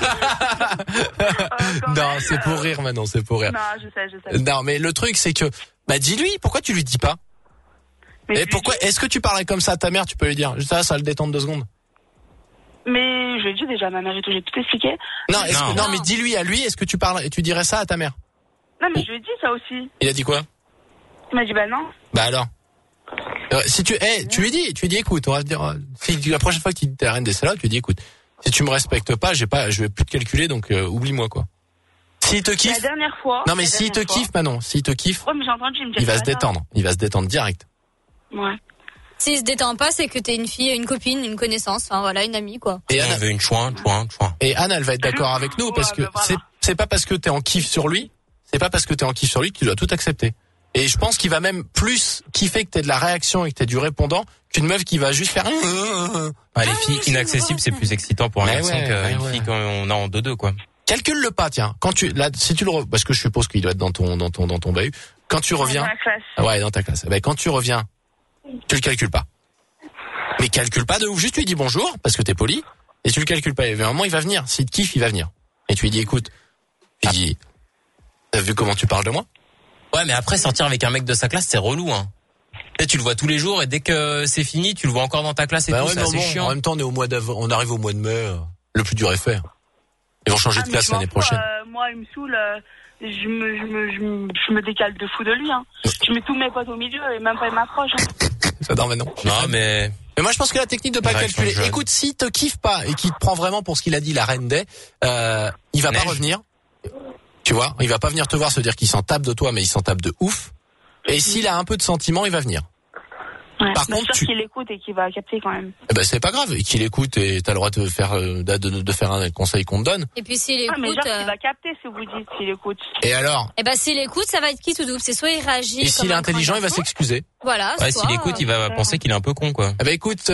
Non, c'est pour rire maintenant, c'est pour rire. Non, je sais. Non, mais le truc c'est que, bah dis-lui, pourquoi tu lui dis pas? Mais Et pourquoi, est-ce que tu parles comme ça à ta mère, tu peux lui dire, ça va le détendre 2 secondes? Mais je l'ai dit déjà à ma mère et tout, j'ai tout expliqué. Non, Non. mais dis-lui à lui, est-ce que tu parles et tu dirais ça à ta mère? Non, mais je lui ai dit ça aussi. Il a dit quoi? Il m'a dit bah non. Bah alors. Si tu lui dis, écoute, on va te dire, la prochaine fois que tu dis t'es la reine des salopes, tu lui dis, écoute, si tu me respectes pas, je vais plus te calculer, donc oublie-moi quoi. S'il te kiffe. La dernière fois. Non mais s'il te kiffe, Manon, s'il te kiffe, Ouais, mais j'ai entendu, il me dit il va pas se ça. détendre. Il va se détendre direct. Ouais. S'il se détend pas, c'est que t'es une fille, une copine, une connaissance, enfin voilà, une amie quoi. Et On Anne, veut une chouin. Anne, elle va être d'accord avec nous parce que Ouais, bah voilà. c'est pas parce que t'es en kiff sur lui, que tu dois tout accepter. Et je pense qu'il va même plus kiffer que t'aies de la réaction et que t'aies du répondant qu'une meuf qui va juste faire. Ah, les filles inaccessibles, c'est plus excitant pour un garçon qu'une fille quand on a en 2-2 quoi. Calcule-le pas, tiens. Quand si tu le, parce que je suppose qu'il doit être dans ton bahut. Quand tu reviens. Dans la classe. Ouais, dans ta classe. Ben, quand tu reviens, tu le calcules pas. Mais calcule pas de ouf. Juste tu lui dis bonjour, parce que t'es poli, et tu le calcules pas. Et à un moment, il va venir. S'il te kiffe, il va venir. Et tu lui dis, écoute, t'as vu comment tu parles de moi? Ouais, mais après, sortir avec un mec de sa classe, c'est relou, hein. Et tu le vois tous les jours, et dès que c'est fini, tu le vois encore dans ta classe et tout, c'est assez chiant. En même temps, on arrive au mois de mai, le plus dur est fait. Ils vont changer de mais classe je m'en l'année fous, prochaine. Moi, il me saoule je me décale de fou de lui. Hein. Je mets tous mes potes au milieu et même pas il m'approche. Hein. J'adore Manon. Non, mais moi, je pense que la technique de pas calculer. Écoute, s'il te kiffe pas et qu'il te prend vraiment pour ce qu'il a dit, la reine des, il va pas revenir. Tu vois, il va pas venir te voir se dire qu'il s'en tape de toi, mais il s'en tape de ouf. Et s'il a un peu de sentiment, il va venir. Ouais, par contre, qu'il écoute et qu'il va capter quand même. Eh ben c'est pas grave, qu'il écoute et t'as le droit de faire de faire un conseil qu'on te donne. Et puis s'il écoute, mais genre il va capter si vous dites s'il écoute. Et alors? Eh ben s'il écoute, ça va être qui tout double, c'est soit il réagit. Et s'il est intelligent, il va s'excuser. Voilà. Ouais, s'il écoute, il va penser qu'il est un peu con, quoi. Eh ben écoute,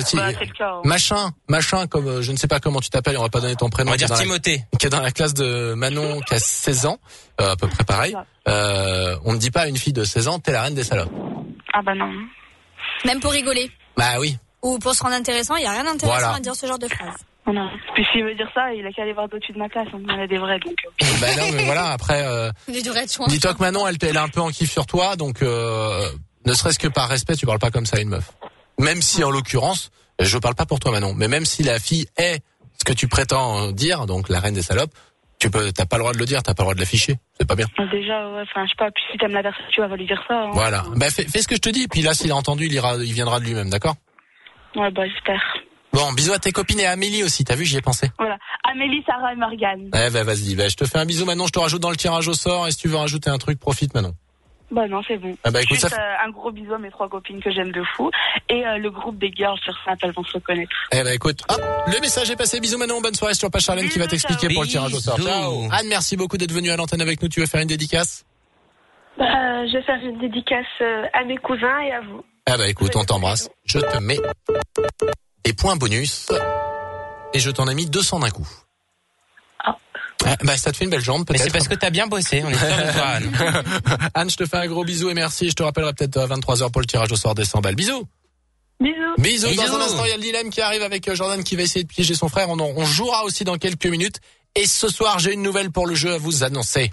machin, comme je ne sais pas comment tu t'appelles, on va pas donner ton prénom. On va dire Timothée. Qui est dans la classe de Manon, qui a 16 ans, à peu près pareil. On ne dit pas à une fille de 16 ans, t'es la reine des salopes. Ah bah non. Même pour rigoler. Bah oui. Ou pour se rendre intéressant, il y a rien d'intéressant à dire ce genre de phrase. Non. Puis s'il veut dire ça, il a qu'à aller voir au-dessus de ma classe. Il y en a des vrais, donc. Bah non, mais voilà. Après, dis-toi que Manon, elle est un peu en kiff sur toi, donc ne serait-ce que par respect, tu parles pas comme ça à une meuf. Même si en l'occurrence, je parle pas pour toi, Manon, mais même si la fille est ce que tu prétends dire, donc la reine des salopes, t'as pas le droit de le dire, t'as pas le droit de l'afficher. C'est pas bien. Déjà, ouais, enfin, je sais pas, puis si t'aimes la personne, tu vas lui dire ça. Hein. Voilà. Bah, fais ce que je te dis, puis là, s'il a entendu, il viendra de lui-même, d'accord? Ouais, bah, j'espère. Bon, bisous à tes copines et à Amélie aussi, t'as vu, j'y ai pensé. Voilà. Amélie, Sarah et Morgane. Eh ben, vas-y, je te fais un bisou, Manon, je te rajoute dans le tirage au sort, et si tu veux rajouter un truc, profite, Manon. Bah non, c'est bon. Ah bah écoute, juste, un gros bisou à mes 3 copines que j'aime de fou. Et le groupe des girls sur Snap, elles vont se reconnaître. Eh bah écoute, hop, le message est passé. Bisous Manon, bonne soirée. Je te repasse Charlène qui va t'expliquer pour le tirage au sort. Ciao. Anne, merci beaucoup d'être venue à l'antenne avec nous. Tu veux faire une dédicace? Je vais faire une dédicace à mes cousins et à vous. Ah bah écoute, on t'embrasse. Je te mets des points bonus. Et je t'en ai mis 200 d'un coup. Bah ça te fait une belle jambe peut-être. Mais c'est parce que t'as bien bossé, on est sûr de toi, Anne. Anne, je te fais un gros bisou et merci. Je te rappellerai peut-être à 23h pour le tirage au sort des 100 balles. Bisous. Bisous. Dans un instant, il y a le dilemme qui arrive avec Jordan qui va essayer de piéger son frère. On jouera aussi dans quelques minutes. Et ce soir, j'ai une nouvelle pour le jeu à vous annoncer.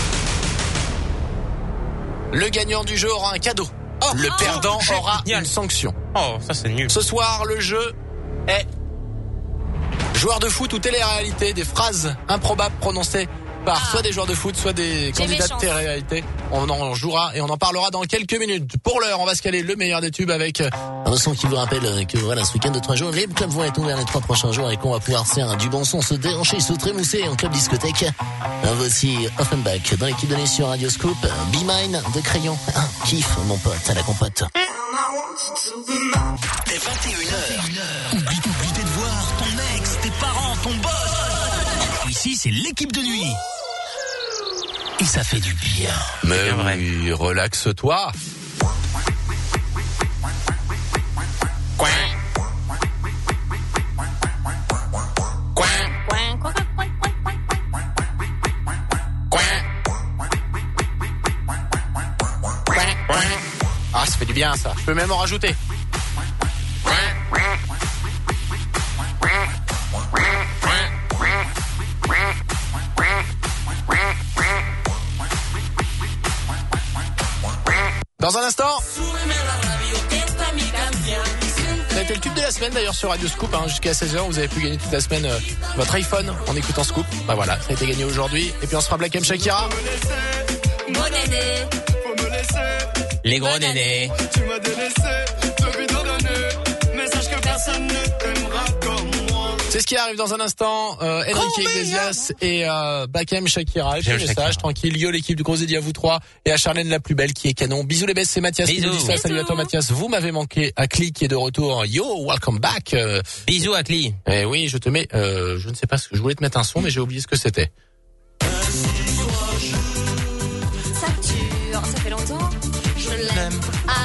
Le gagnant du jeu aura un cadeau. Le perdant aura une sanction. Oh, ça c'est nul. Ce soir, le jeu est joueur de foot ou télé-réalité, des phrases improbables prononcées par soit des joueurs de foot, soit des candidats de télé-réalité. On en jouera et on en parlera dans quelques minutes. Pour l'heure, on va se caler le meilleur des tubes avec un son qui vous rappelle que voilà, ce week-end de 3 jours, les clubs vont être ouverts les 3 prochains jours et qu'on va pouvoir faire du bon son, se déhancher, se trémousser en club discothèque. Voici Offenbach dans l'équipe donnée sur Radio Scoop. Be Mine de Crayon. Kiff, mon pote, à la compote. Dès 21h. Oublie de voir ton ex, tes parents, ton boss. Ici, c'est l'équipe de nuit. Et ça fait du bien. Mais oui, relaxe-toi. Ah, ça fait du bien ça. Je peux même en rajouter. Dans un instant, ça a été le tube de la semaine d'ailleurs sur Radio Scoop, jusqu'à 16h, vous avez pu gagner toute la semaine votre iPhone en écoutant Scoop. Bah voilà, ça a été gagné aujourd'hui. Et puis on se fera Black M Shakira. Bon néné. Les gros nénés. Tu m'as délaissé, depuis tant d'années. Message que personne ne t'aimera comme moi. C'est ce qui arrive dans un instant. Enrique Iglesias et Black M Shakira. Et puis message tranquille. Yo l'équipe du Gros Zédi à vous 3 et à Charlène la plus belle qui est canon. Bisous les bestes, c'est Mathias qui nous dit ça. Salut à toi Mathias. Vous m'avez manqué. Akli qui est de retour. Yo, welcome back. Bisous Akli. Eh oui, je te mets. Je ne sais pas ce que je voulais te mettre un son, mais j'ai oublié ce que c'était. Ça fait longtemps. Je l'aime.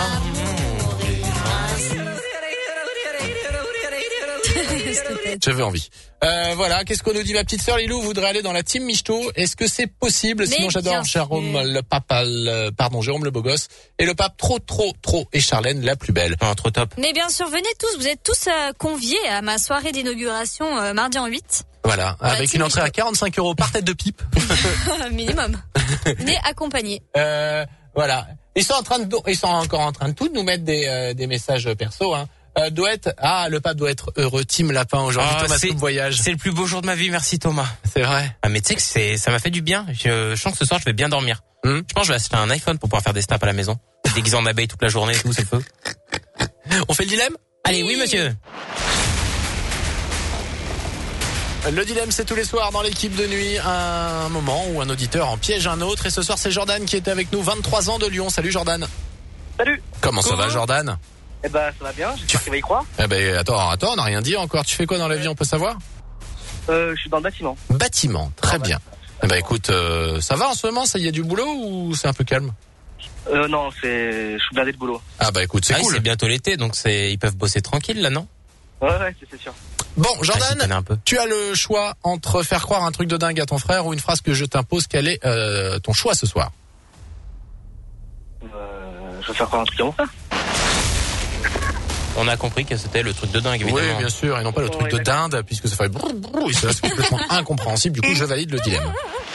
J'avais envie. Voilà, qu'est-ce qu'on nous dit ma petite sœur Lilou voudrait aller dans la team Michto. Est-ce que c'est possible? Mais sinon j'adore Jérôme Jérôme le beau gosse et le pape trop et Charlène la plus belle. Trop top. Mais bien sûr, venez tous, vous êtes tous conviés à ma soirée d'inauguration mardi en 8. Voilà, avec une entrée à 45 € par tête de pipe. Minimum. Mais accompagné. Voilà. Ils sont encore en train de tout nous mettre des messages perso, doit être... Ah, le pape doit être heureux. Team Lapin aujourd'hui. Thomas Coupe Voyage. C'est le plus beau jour de ma vie. Merci Thomas. C'est vrai. Ah, mais tu sais que ça m'a fait du bien. Je sens que ce soir, je vais bien dormir. Je pense que je vais acheter un iPhone pour pouvoir faire des snaps à la maison. Déguisé en abeille toute la journée et tout, c'est le feu. On fait le dilemme? Allez, oui monsieur. Le dilemme, c'est tous les soirs dans l'équipe de nuit, un moment où un auditeur en piège un autre. Et ce soir, c'est Jordan qui était avec nous, 23 ans de Lyon. Salut Jordan. Salut. Comment ça va Jordan? Eh ben, ça va bien, j'espère qu'il va y croire. Eh ben, attends, on n'a rien dit encore. Tu fais quoi dans la vie, on peut savoir? Je suis dans le bâtiment. Bâtiment, très bien. Eh ben, écoute, ça va en ce moment, ça y a du boulot ou c'est un peu calme? Non, je suis blindé de boulot. Ah bah écoute, c'est cool. C'est bientôt l'été, donc ils peuvent bosser tranquille là, non? Ouais, c'est sûr. Bon, Jordan, tu as le choix entre faire croire un truc de dingue à ton frère ou une phrase que je t'impose. Quel est ton choix ce soir? Je vais faire croire un truc à mon frère. On a compris que c'était le truc de dingue, évidemment. Oui, bien sûr, et non pas le truc de dinde, puisque ça fait brrr, brrr, et ça c'est complètement incompréhensible. Du coup, je valide le dilemme.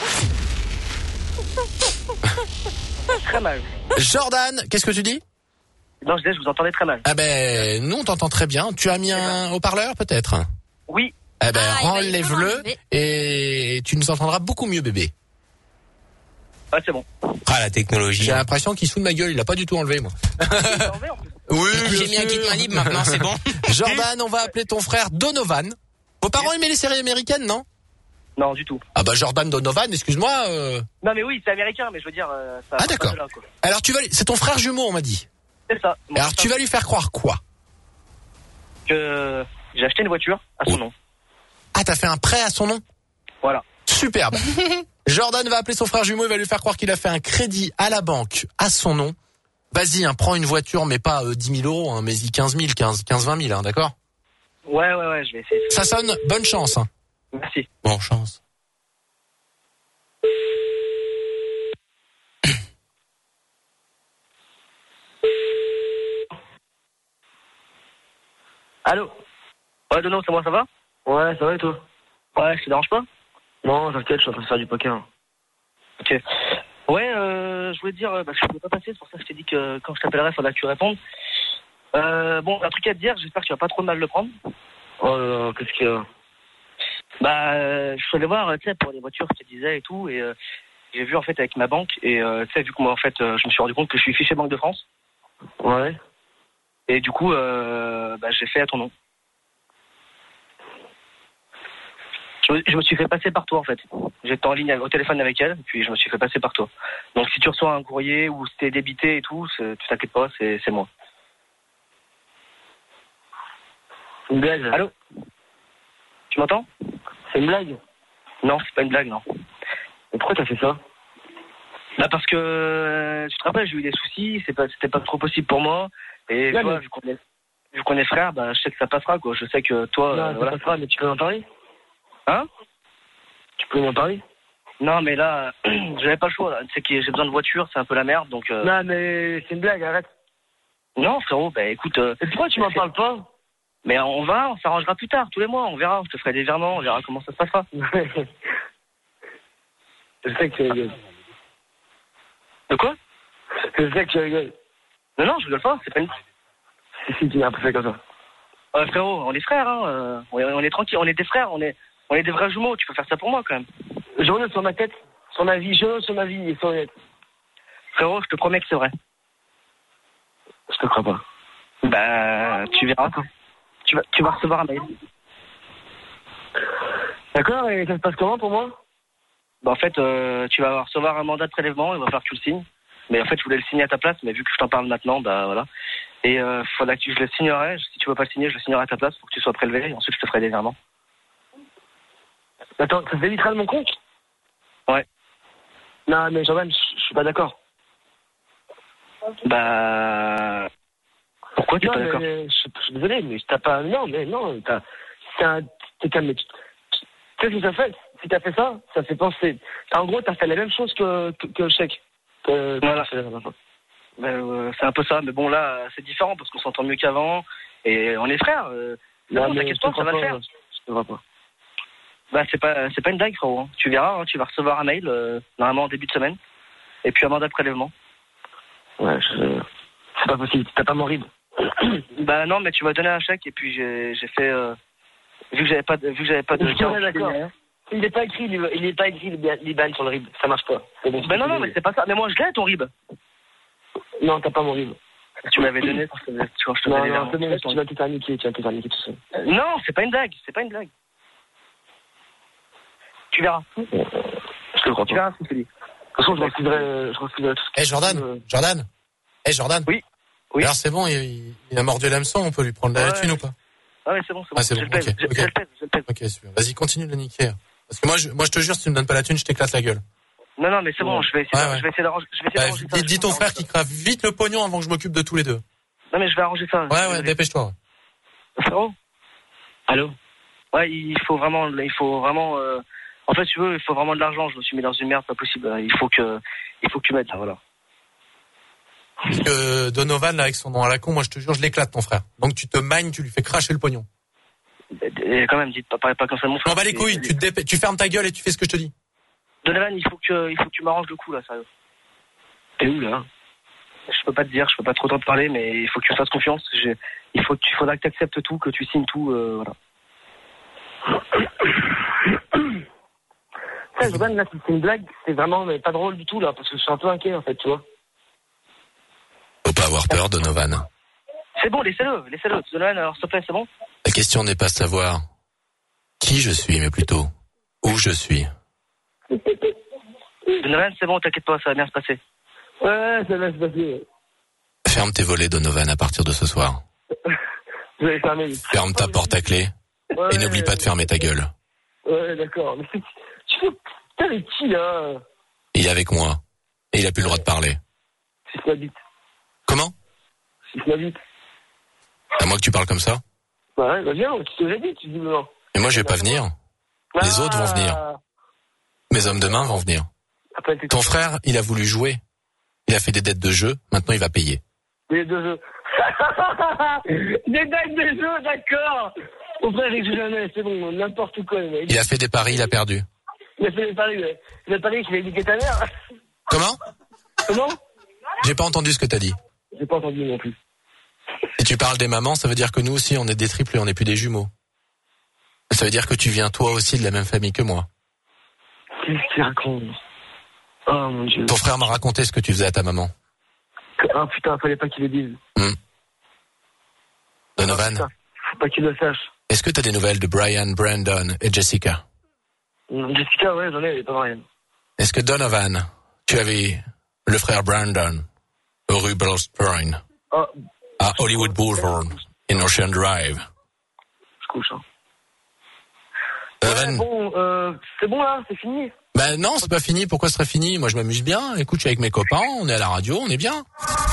Très mal. Jordan, qu'est-ce que tu dis? Non, je vous entendais très mal. Ah ben, nous on t'entend très bien. Tu as mis un haut-parleur peut-être? Oui. Eh ben, enlève-le et tu nous entendras beaucoup mieux, bébé. Ah, c'est bon. Ah, la technologie. J'ai l'impression qu'il se fout de ma gueule, il a pas du tout enlevé, moi. Oui, j'ai mis un kit main libre maintenant, c'est bon. Jordan, on va appeler ton frère Donovan. Vos parents aimaient les séries américaines, non? Non, du tout. Ah bah Jordan Donovan, excuse-moi. Non mais oui, c'est américain, mais je veux dire... ça ah d'accord. Là, quoi. Alors c'est ton frère jumeau, on m'a dit. C'est ça. Et alors tu vas lui faire croire quoi? Que j'ai acheté une voiture à son nom. Ah, t'as fait un prêt à son nom? Voilà. Superbe. Jordan va appeler son frère jumeau, il va lui faire croire qu'il a fait un crédit à la banque à son nom. Vas-y, prends une voiture, mais pas 10 000 euros, mais 15 000, 20 000, d'accord? Ouais, je vais essayer. Ça sonne, bonne chance. Merci. Bonne chance. Allô? Ouais, Dono, c'est moi, ça va? Ouais, ça va et toi? Ouais, je te dérange pas? Non, t'inquiète, je suis en train de faire du poker. Ok. Ouais, je voulais te dire, parce que je ne peux pas passer, c'est pour ça que je t'ai dit que quand je t'appellerai, il faudra que tu répondes. Bon, un truc à te dire, j'espère que tu vas pas trop de mal le prendre. Oh là là, qu'est-ce qu'il y a? Bah, je suis allé voir, tu sais, pour les voitures, je te disais et tout, et j'ai vu en fait avec ma banque, et tu sais, vu que moi en fait, je me suis rendu compte que je suis fiché Banque de France. Ouais. Et du coup, bah, j'ai fait à ton nom. Je me suis fait passer par toi en fait. J'étais en ligne au téléphone avec elle, puis je me suis fait passer par toi. Donc si tu reçois un courrier ou si t'es débité et tout, tu t'inquiètes pas, c'est moi. Une blague? Allô? Tu m'entends? C'est une blague? Non, c'est pas une blague, non. Et pourquoi t'as fait ça? Bah parce que, tu te rappelles, j'ai eu des soucis, c'était pas trop possible pour moi. Et ouais, toi, mais... vu qu'on est frères, bah je sais que ça passera, quoi. Je sais que toi... Non, ça passera, mais tu peux m'en parler? Hein? Tu peux m'en parler? Non, mais là, j'avais pas le choix, là. Tu sais que j'ai besoin de voiture, c'est un peu la merde, donc... Non, mais c'est une blague, arrête. Non, frérot, bah écoute... Et pourquoi tu m'en parles pas? Mais on s'arrangera plus tard, tous les mois, on verra. Je te ferai des virements, on verra comment ça se passera. Je sais que tu rigoles. De quoi? Je sais que tu rigoles. Non, je rigole pas, c'est pas une... Si, tu m'as un peu fait comme ça. Frérot, on est frères, hein. On est tranquille, on est des frères, on est des vrais jumeaux. Tu peux faire ça pour moi, quand même. Je reviens sur ma tête, sur ma vie, sur ma vie et sur la... Frérot, je te promets que c'est vrai. Je te crois pas. Bah, tu verras. Tu vas recevoir un mail. D'accord, et ça se passe comment pour moi? Bah, en fait, tu vas recevoir un mandat de prélèvement, il va falloir que tu le signes. Mais en fait, je voulais le signer à ta place, mais vu que je t'en parle maintenant, bah voilà. Et faudra que je le signerai. Si tu veux pas le signer, je le signerai à ta place pour que tu sois prélevé. Et ensuite, je te ferai des virements. Attends, ça se évitera de mon compte? Ouais. Non, mais Jordan, je suis pas d'accord. Bah... Pourquoi tu es pas d'accord? Je suis désolé, mais je t'ai pas... Non, mais non, t'es calme. Tu sais ce que ça fait? Si t'as fait ça, ça fait penser... En gros, t'as fait la même chose que le chèque. Voilà. C'est un peu ça, mais bon, là, c'est différent parce qu'on s'entend mieux qu'avant. Et on est frères. Non, mais t'inquiète pas, ça va le faire. Je te vois pas. Bah, c'est pas une blague, frérot. Hein. Tu verras, hein, tu vas recevoir un mail, normalement en début de semaine. Et puis un mandat de prélèvement. Ouais, c'est pas possible. T'as pas mon RIB. Bah non, mais tu m'as donné un chèque et puis j'ai fait vu que j'avais pas de Ouais, d'accord. Il n'est pas écrit l'IBAN sur le RIB, ça marche pas. Bon, mais non, mais c'est pas ça. Mais moi je l'ai ton RIB. Non, t'as pas mon RIB. Tu m'avais donné quand je te Non, donnais non, tu vas tout niquer tout seul. Non, c'est pas une blague. Tu verras. Je te crois pas. Tu verras ce que je te dis. De toute façon, je refuserai tout. Jordan. Jordan. Oui. Alors c'est bon, il a mordu l'hameçon, on peut lui prendre la thune ou pas? Ah ouais, c'est bon. Ah, c'est bon, Je le pèse. Ok, super. Vas-y, continue de le niquer. Parce que moi, je te jure, si tu me donnes pas la thune, je t'éclate la gueule. Non, mais c'est bon, je vais essayer d'arranger ça. Dis ton frère qu'il crave vite le pognon avant que je m'occupe de tous les deux. Non, mais je vais arranger ça. Ouais, dépêche-toi. Frérot? Allô? Ouais, il faut vraiment, en fait, tu veux, il faut vraiment de l'argent. Je me suis mis dans une merde, pas possible. Il faut que tu m'aides, là, voilà. Parce que Donovan, là, avec son nom à la con, moi, je te jure, je l'éclate, ton frère. Donc, tu te magnes, tu lui fais cracher le pognon. Et quand même, dites pas comme ça, mon frère. On va les couilles, tu fermes ta gueule et tu fais ce que je te dis. Donovan, il faut que tu m'arranges le coup, là, sérieux. T'es où, là? Je peux pas te dire, je peux pas trop t'en parler, mais il faut que tu me fasses confiance. Il faudra que tu acceptes tout, que tu signes tout, voilà. Ça, Jordan, là, c'est une blague, c'est vraiment mais pas drôle du tout, là, parce que je suis un peu inquiet, en fait, tu vois. Faut pas avoir peur, Donovan. C'est bon, laissez-le. Donovan, alors, s'il te plaît, c'est bon? La question n'est pas de savoir qui je suis, mais plutôt où je suis. Donovan, c'est bon, t'inquiète pas, ça va bien se passer. Ouais, ça va se passer. Ferme tes volets, Donovan, à partir de ce soir. Je vais fermer. Ferme ta porte à clé. Et n'oublie pas de fermer ta gueule. Ouais, d'accord. Mais t'es avec qui, là? Il est avec moi. Et il a plus le droit de parler. Si je m'habite. Comment? Si je m'habite. À moi que tu parles comme ça? Ouais, bah viens, tu te dit, tu dis non. Mais moi, je vais pas venir. Les autres vont venir. Mes hommes de main vont venir. Ton frère, il a voulu jouer. Il a fait des dettes de jeu. Maintenant, il va payer. Des dettes de jeu. Des dettes de jeu, d'accord. Mon frère, il joue jamais, c'est bon, n'importe quoi. Mec. Il a fait des paris, il a perdu. Il a fait des paris, ouais. Il a parié qu'il allait niquer ta mère. Comment? J'ai pas entendu ce que t'as dit. J'ai pas entendu non plus. Si tu parles des mamans, ça veut dire que nous aussi, on est des triplés, on n'est plus des jumeaux. Ça veut dire que tu viens toi aussi de la même famille que moi. Qu'est-ce qu'il raconte? Oh mon Dieu. Ton frère m'a raconté ce que tu faisais à ta maman. Ah putain, fallait pas qu'il le dise. Donovan. Ah, faut pas qu'il le sache. Est-ce que t'as des nouvelles de Brian, Brandon et Jessica? Jessica, ouais, j'en ai, pas Brian. Est-ce que Donovan, tu avais le frère Brandon au rue Bellspring à Hollywood Boulevard, in Ocean Drive? Je couche, hein. Donovan. Ouais, bon, c'est bon là, c'est fini. Ben non, c'est pas fini. Pourquoi ce serait fini? Moi, je m'amuse bien. Écoute, je suis avec mes copains, on est à la radio, on est bien.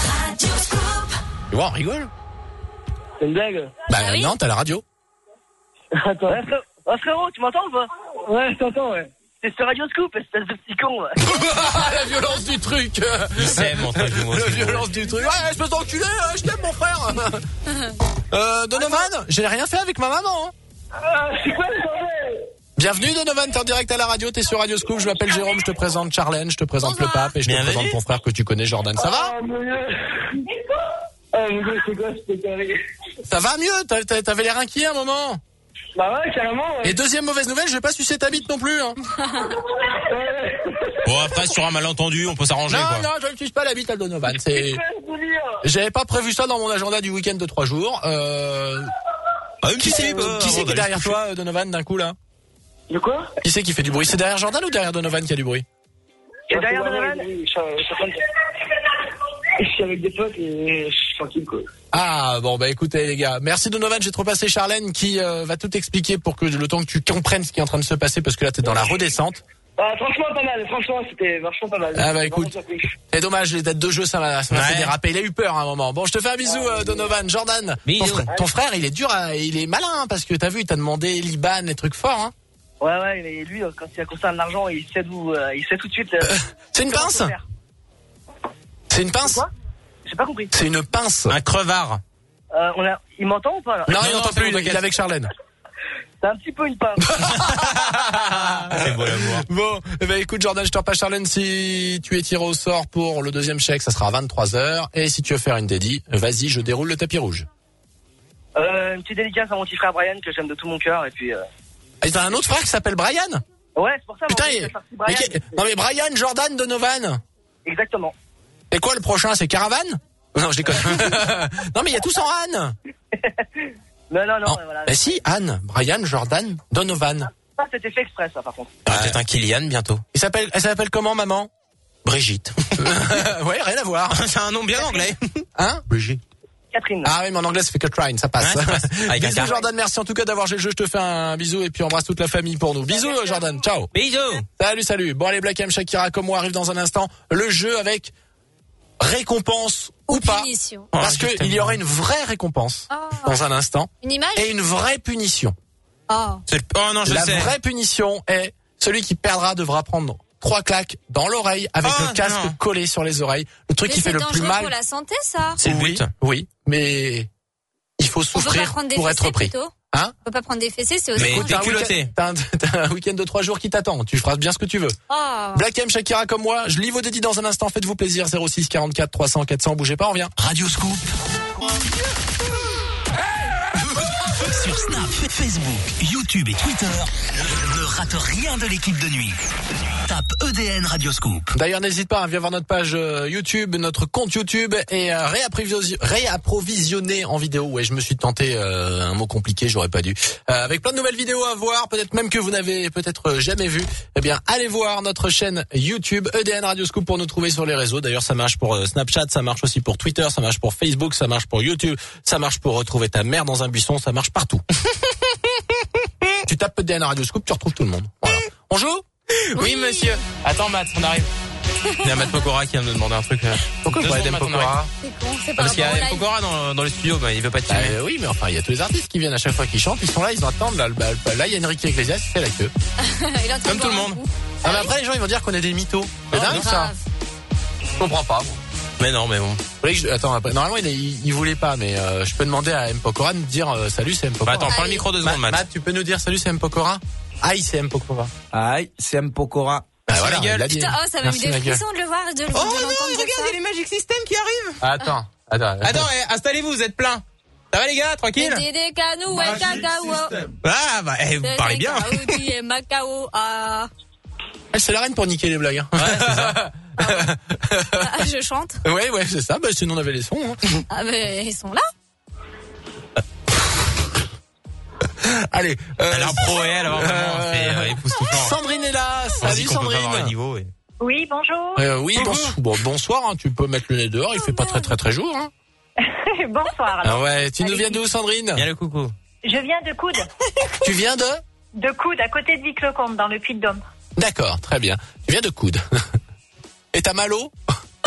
Tu vois, on rigole. C'est une blague? Ben non, t'es à la radio. Attends. Ouais, frérot, tu m'entends ou pas? Ouais, je t'entends, ouais. C'est sur Radio Scoop, espèce de petit con, là. La violence du truc. Il s'aime entre jumeaux. La violence du truc. Ouais, espèce d'enculé, je t'aime, mon frère. Donovan, j'ai rien fait avec ma maman. C'est quoi le bordel? Bienvenue Donovan, t'es en direct à la radio, t'es sur Radio Scoop, je m'appelle Jérôme, je te présente Charlène, je te présente le pape et je te présente ton frère que tu connais, Jordan. Ça va? C'est quoi ce carré? Ça va mieux, t'avais l'air inquiet un moment. Bah ouais, carrément. Ouais. Et deuxième mauvaise nouvelle, je vais pas sucer ta bite non plus. Hein. Bon, après, sur un malentendu, on peut s'arranger, quoi. Non, je ne suce pas la bite à Donovan. J'avais pas prévu ça dans mon agenda du week-end de 3 jours. Qui c'est qui est derrière toi, Donovan, d'un coup, là? De quoi? Qui c'est qui fait du bruit? C'est derrière Jordan ou derrière Donovan qui a du bruit? C'est derrière Donovan? Je suis avec des potes et je suis tranquille, quoi. Ah, bon, bah écoutez, les gars. Merci Donovan, j'ai trop passé Charlène qui va tout expliquer pour que le temps que tu comprennes ce qui est en train de se passer parce que là, t'es dans la redescente. Franchement, pas mal. Franchement, c'était vachement pas mal. Ah bah écoute, c'est dommage, les dates de jeu, ça m'a fait déraper. Il a eu peur à un moment. Bon, je te fais un bisou, Donovan. Jordan, ton frère, il est dur, il est malin, hein, parce que t'as vu, il t'a demandé l'Iban, les trucs forts, hein. Ouais, mais lui, quand il concerne l'argent, il sait d'où, il sait tout de suite. C'est une pince? C'est une pince? Quoi? J'ai pas compris. C'est une pince. Un crevard. Il m'entend ou pas là? Non, il n'entend plus, il est avec Charlène. C'est un petit peu une pince. C'est beau l'amour. Bon, eh ben écoute Jordan, je te repasse Charlène si tu es tiré au sort pour le deuxième chèque, ça sera à 23h. Et si tu veux faire une dédie, vas-y, je déroule le tapis rouge. Une petite dédicace à mon petit frère Brian que j'aime de tout mon cœur et puis. Et t'as un autre frère qui s'appelle Brian? Ouais, c'est pour ça. Putain, Brian. non mais Brian, Jordan, Donovan. Exactement. Et quoi le prochain, c'est Caravan? Non, je déconne. Non mais il y a tous en Anne. Non, voilà. Mais si, Anne, Brian, Jordan, Donovan. Ça, c'était fait exprès, ça, par contre. Peut-être un Kylian bientôt. Elle s'appelle comment, maman? Brigitte. Ouais, rien à voir. C'est un nom bien anglais. Hein? Brigitte. Catherine. Ah oui, mais en anglais, ça fait Catherine, ça passe. Ouais, ça passe. Avec Bisous, un Jordan, merci en tout cas d'avoir joué le jeu. Je te fais un bisou et puis embrasse toute la famille pour nous. Bisous, Jordan. Ciao. Bisous. Salut. Bon, allez, Black M, Shakira, comme moi, arrive dans un instant. Le jeu avec récompense ou pas. Punition. Parce que il y aura une vraie récompense dans un instant. Une image? Et une vraie punition. Oh. Oh non, je sais. La vraie punition est celui qui perdra devra prendre 3 claques dans l'oreille avec le casque collé sur les oreilles. Le truc qui fait le plus mal. C'est dangereux pour la santé, ça. C'est le but. Oui, mais il faut souffrir pour être pris. Hein? On peut pas prendre des fessées, c'est aussi. Mais dangereux. t'es culotté. T'as un week-end de 3 jours qui t'attend. Tu feras bien ce que tu veux. Oh. Black M, Shakira comme moi. Je lis vos dédits dans un instant. Faites-vous plaisir. 06 44 300 400. Bougez pas, on revient. Radio Scoop. Sur Snap, Facebook, YouTube et Twitter, ne rate rien de l'équipe de nuit. Tape EDN Radio Scoop. D'ailleurs, n'hésite pas à venir voir notre page YouTube, notre compte YouTube et réapprovisionner en vidéo. Ouais, je me suis tenté un mot compliqué, j'aurais pas dû. Avec plein de nouvelles vidéos à voir, peut-être même que vous n'avez peut-être jamais vu. Eh bien, allez voir notre chaîne YouTube EDN Radio Scoop pour nous trouver sur les réseaux. D'ailleurs, ça marche pour Snapchat, ça marche aussi pour Twitter, ça marche pour Facebook, ça marche pour YouTube, ça marche pour retrouver ta mère dans un buisson, ça marche partout. Tu tapes EDN Radio Scoop, tu retrouves tout le monde. Voilà. On joue? Oui, monsieur. Attends, Matt, on arrive. Il y a Matt Pokora qui vient de me demander un truc. Pourquoi vous parlez d'M Pokora? C'est con, c'est pas Parce qu'il y a M Pokora dans le studio, bah, il veut pas te filmer. Oui, mais enfin, il y a tous les artistes qui viennent à chaque fois qu'ils chantent, ils sont là, ils attendent. Là, il y a Enrique Iglesias qui fait la queue. Il est en train Comme de tout le boire un monde. coup. Ah, mais après, les gens, ils vont dire qu'on est des mythos. C'est dingue, ça. Grave. Je comprends pas. Mais non, mais bon. Attends, après, normalement, il voulait pas, mais je peux demander à M Pokora de me dire salut, c'est M Pokora. Bah, attends, prends le micro 2 secondes, Matt. Matt, tu peux nous dire salut, c'est M Pokora? Aïe, c'est M Pokora. Aïe, c'est M Pokora. Bah voilà, la gueule. il a dit. Putain, oh, ça m'a mis des frissons de le voir et de l'entendre. Oh non, regarde, il y a les Magic System qui arrivent. Attends. Attends, installez-vous, vous êtes plein. Ça va les gars, tranquille? Des canous, ouais, cacao. Ah, bah, vous parlez bien. Macao, ah. C'est la reine pour niquer les blagues. Hein. Ouais, c'est ça. Ah, je chante. Ouais, c'est ça. Bah, sinon on avait les sons. Hein. Ah, mais ils sont là. Allez. Elle a un pro et elle, vraiment, c'est époustouflant. Sandrine est là. On Salut dit qu'on peut pas avoir le Sandrine. niveau. Oui, bonjour. Oui, bonsoir. Hein. Tu peux mettre le nez dehors. Il fait pas très jour. Hein. Bonsoir. Alors. Ah ouais. Tu nous viens d'où, Sandrine? Bien le coucou. Je viens de Coude. Tu viens de? De Coude, à côté de Vic-le-Comte, dans le Puy-de-Dôme. D'accord, très bien. Tu viens de Coude. Et t'as mal au?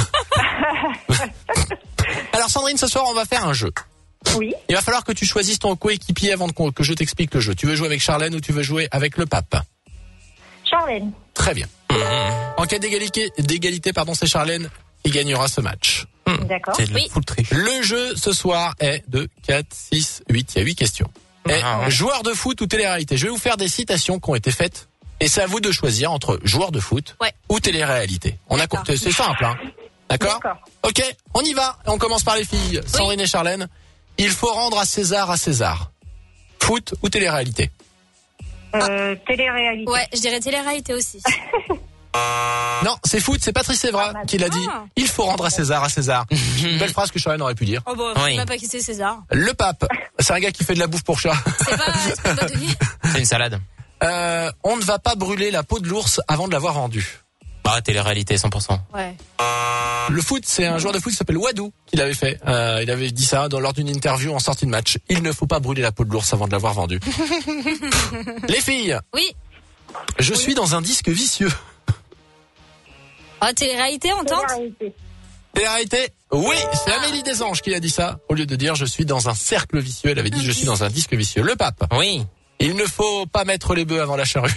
Alors Sandrine, ce soir, on va faire un jeu. Oui. Il va falloir que tu choisisses ton coéquipier avant que je t'explique le jeu. Tu veux jouer avec Charlène ou tu veux jouer avec le pape? Charlène. Très bien. En cas d'égalité, c'est Charlène qui gagnera ce match. D'accord. C'est de la full triche. Le jeu ce soir est de 4, 6, 8. Il y a 8 questions. Joueur de foot ou télé-réalité. Je vais vous faire des citations qui ont été faites. Et c'est à vous de choisir entre joueur de foot ou télé-réalité. C'est simple, hein. D'accord. Ok, on y va. On commence par les filles. Sandrine et Charlène. Il faut rendre à César. Foot ou télé-réalité? Télé-réalité. Ouais, je dirais télé-réalité aussi. Non, c'est foot, c'est Patrice Evra qui l'a dit. Il faut rendre à César. Une belle phrase que Charlène aurait pu dire. Oh bon, je sais même pas qui c'est César. Le pape, c'est un gars qui fait de la bouffe pour chat. C'est pas Denis. C'est une salade. On ne va pas brûler la peau de l'ours avant de l'avoir vendue. Ah, télé-réalité 100%. Ouais. Le foot, c'est un joueur de foot qui s'appelle Wadou qui l'avait fait. Il avait dit ça lors d'une interview en sortie de match. Il ne faut pas brûler la peau de l'ours avant de l'avoir vendue. Les filles. Oui. Je suis dans un disque vicieux. Ah, télé-réalité, on tente? Télé-réalité? Oui, c'est Amélie Desanges qui a dit ça. Au lieu de dire je suis dans un cercle vicieux, elle avait dit je suis dans un disque vicieux. Le pape. Oui. Il ne faut pas mettre les bœufs avant la charrue.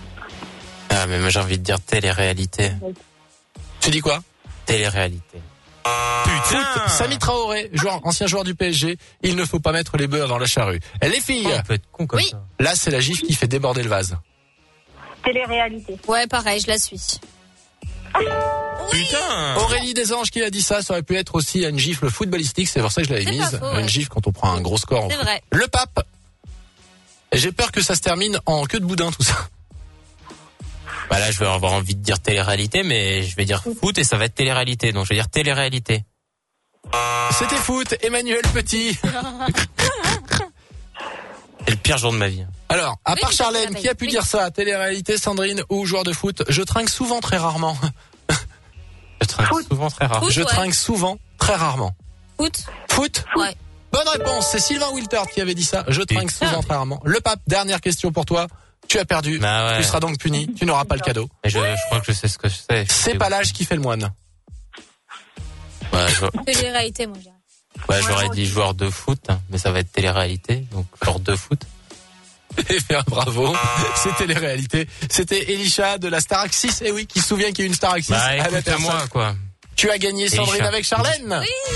Ah, mais moi j'ai envie de dire télé-réalité. Tu dis quoi? Télé-réalité. Putain. Foot, Sami Traoré, ancien joueur du PSG. Il ne faut pas mettre les bœufs avant la charrue. Les filles. On peut être con comme ça. Là, c'est la gifle qui fait déborder le vase. Télé-réalité. Ouais, pareil, je la suis. Putain. Aurélie Desanges qui a dit ça aurait pu être aussi une gifle footballistique, c'est pour ça que je l'avais C'est mise. pas faux, ouais. Une gifle quand on prend un gros score. C'est vrai. Le pape. Et j'ai peur que ça se termine en queue de boudin tout ça. Bah là, je vais avoir envie de dire télé-réalité, mais je vais dire foot et ça va être télé-réalité. Donc je vais dire télé-réalité. C'était foot, Emmanuel Petit. C'est le pire jour de ma vie. Alors, à part Oui, Charlène, oui. qui a pu dire ça? Télé-réalité, Sandrine ou joueur de foot? Je trinque souvent très rarement. Je trinque souvent très rare. Foot, Je ouais. trinque souvent très rarement. Foot. Foot? Ouais. Bonne réponse, c'est Sylvain Wiltord qui avait dit ça. Je trinque souvent très rarement. Le pape, dernière question pour toi. Tu as perdu. Bah ouais. Tu seras donc puni. Tu n'auras pas le cadeau. Mais je crois que je sais ce que je sais. C'est pas l'âge qui fait le moine. Télé-réalité, moi, je dirais. Ouais, j'aurais dit joueur de foot, hein, mais ça va être télé-réalité, donc joueur de foot. Eh bien, bravo. C'était les réalités. C'était Elisha de la Starac 6. Eh oui, qui se souvient qu'il y a une Starac 6. Bah écoute à moi, quoi. Tu as gagné, Sandrine, Elisha. avec Charlène. Oui.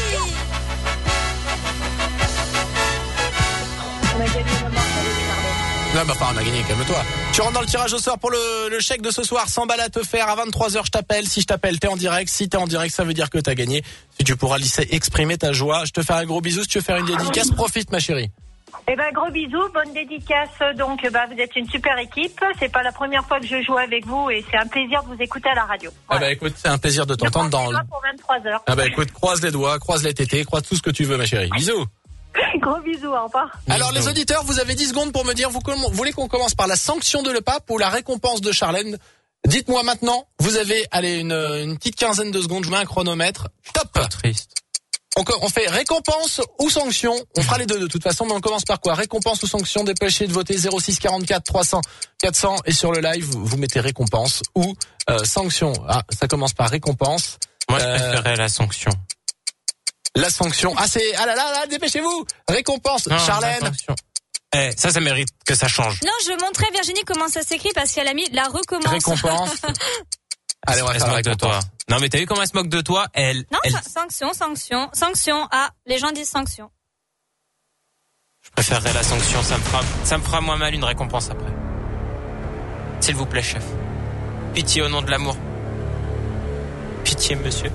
On a gagné le match avec Charlène. Non, bah, enfin, on a gagné, calme-toi. Tu rentres dans le tirage au sort pour le chèque de ce soir. 100 balles à te faire. À 23h, je t'appelle. Si je t'appelle, t'es en direct. Si t'es en direct, ça veut dire que t'as gagné. Si tu pourras laisser exprimer ta joie. Je te fais un gros bisou. Si tu veux faire une dédicace, profite, ma chérie. Eh ben, gros bisous, bonne dédicace. Donc, vous êtes une super équipe. C'est pas la première fois que je joue avec vous et c'est un plaisir de vous écouter à la radio. Ah bah écoute, c'est un plaisir de t'entendre dans le... Pour 23h. Ah bah écoute, croise les doigts, croise les tétés, croise tout ce que tu veux, ma chérie. Bisous. Gros bisous, au revoir. Alors les auditeurs, vous avez 10 secondes pour me dire, vous voulez qu'on commence par la sanction de le pape ou la récompense de Charlène? Dites-moi maintenant, vous avez une petite quinzaine de secondes, je mets un chronomètre. Top. Triste. On fait récompense ou sanction. On fera les deux de toute façon, mais on commence par quoi? Récompense ou sanction? Dépêchez de voter 06 44 300 400 et sur le live, vous mettez récompense ou sanction. Ah, ça commence par récompense. Moi, je préférais la sanction. La sanction. Ah là, dépêchez-vous. Récompense. Non, Charlène. la sanction. Ça mérite que ça change. Non, je montrais Virginie comment ça s'écrit parce qu'elle a mis la recommence. Récompense. Allez, on va Elle faire se la moque de toi. Non, mais t'as vu comment elle se moque de toi? Non, sanction. Ah, les gens disent sanction. Je préférerais la sanction. Ça me fera moins mal une récompense après. S'il vous plaît, chef. Pitié au nom de l'amour. Pitié, monsieur.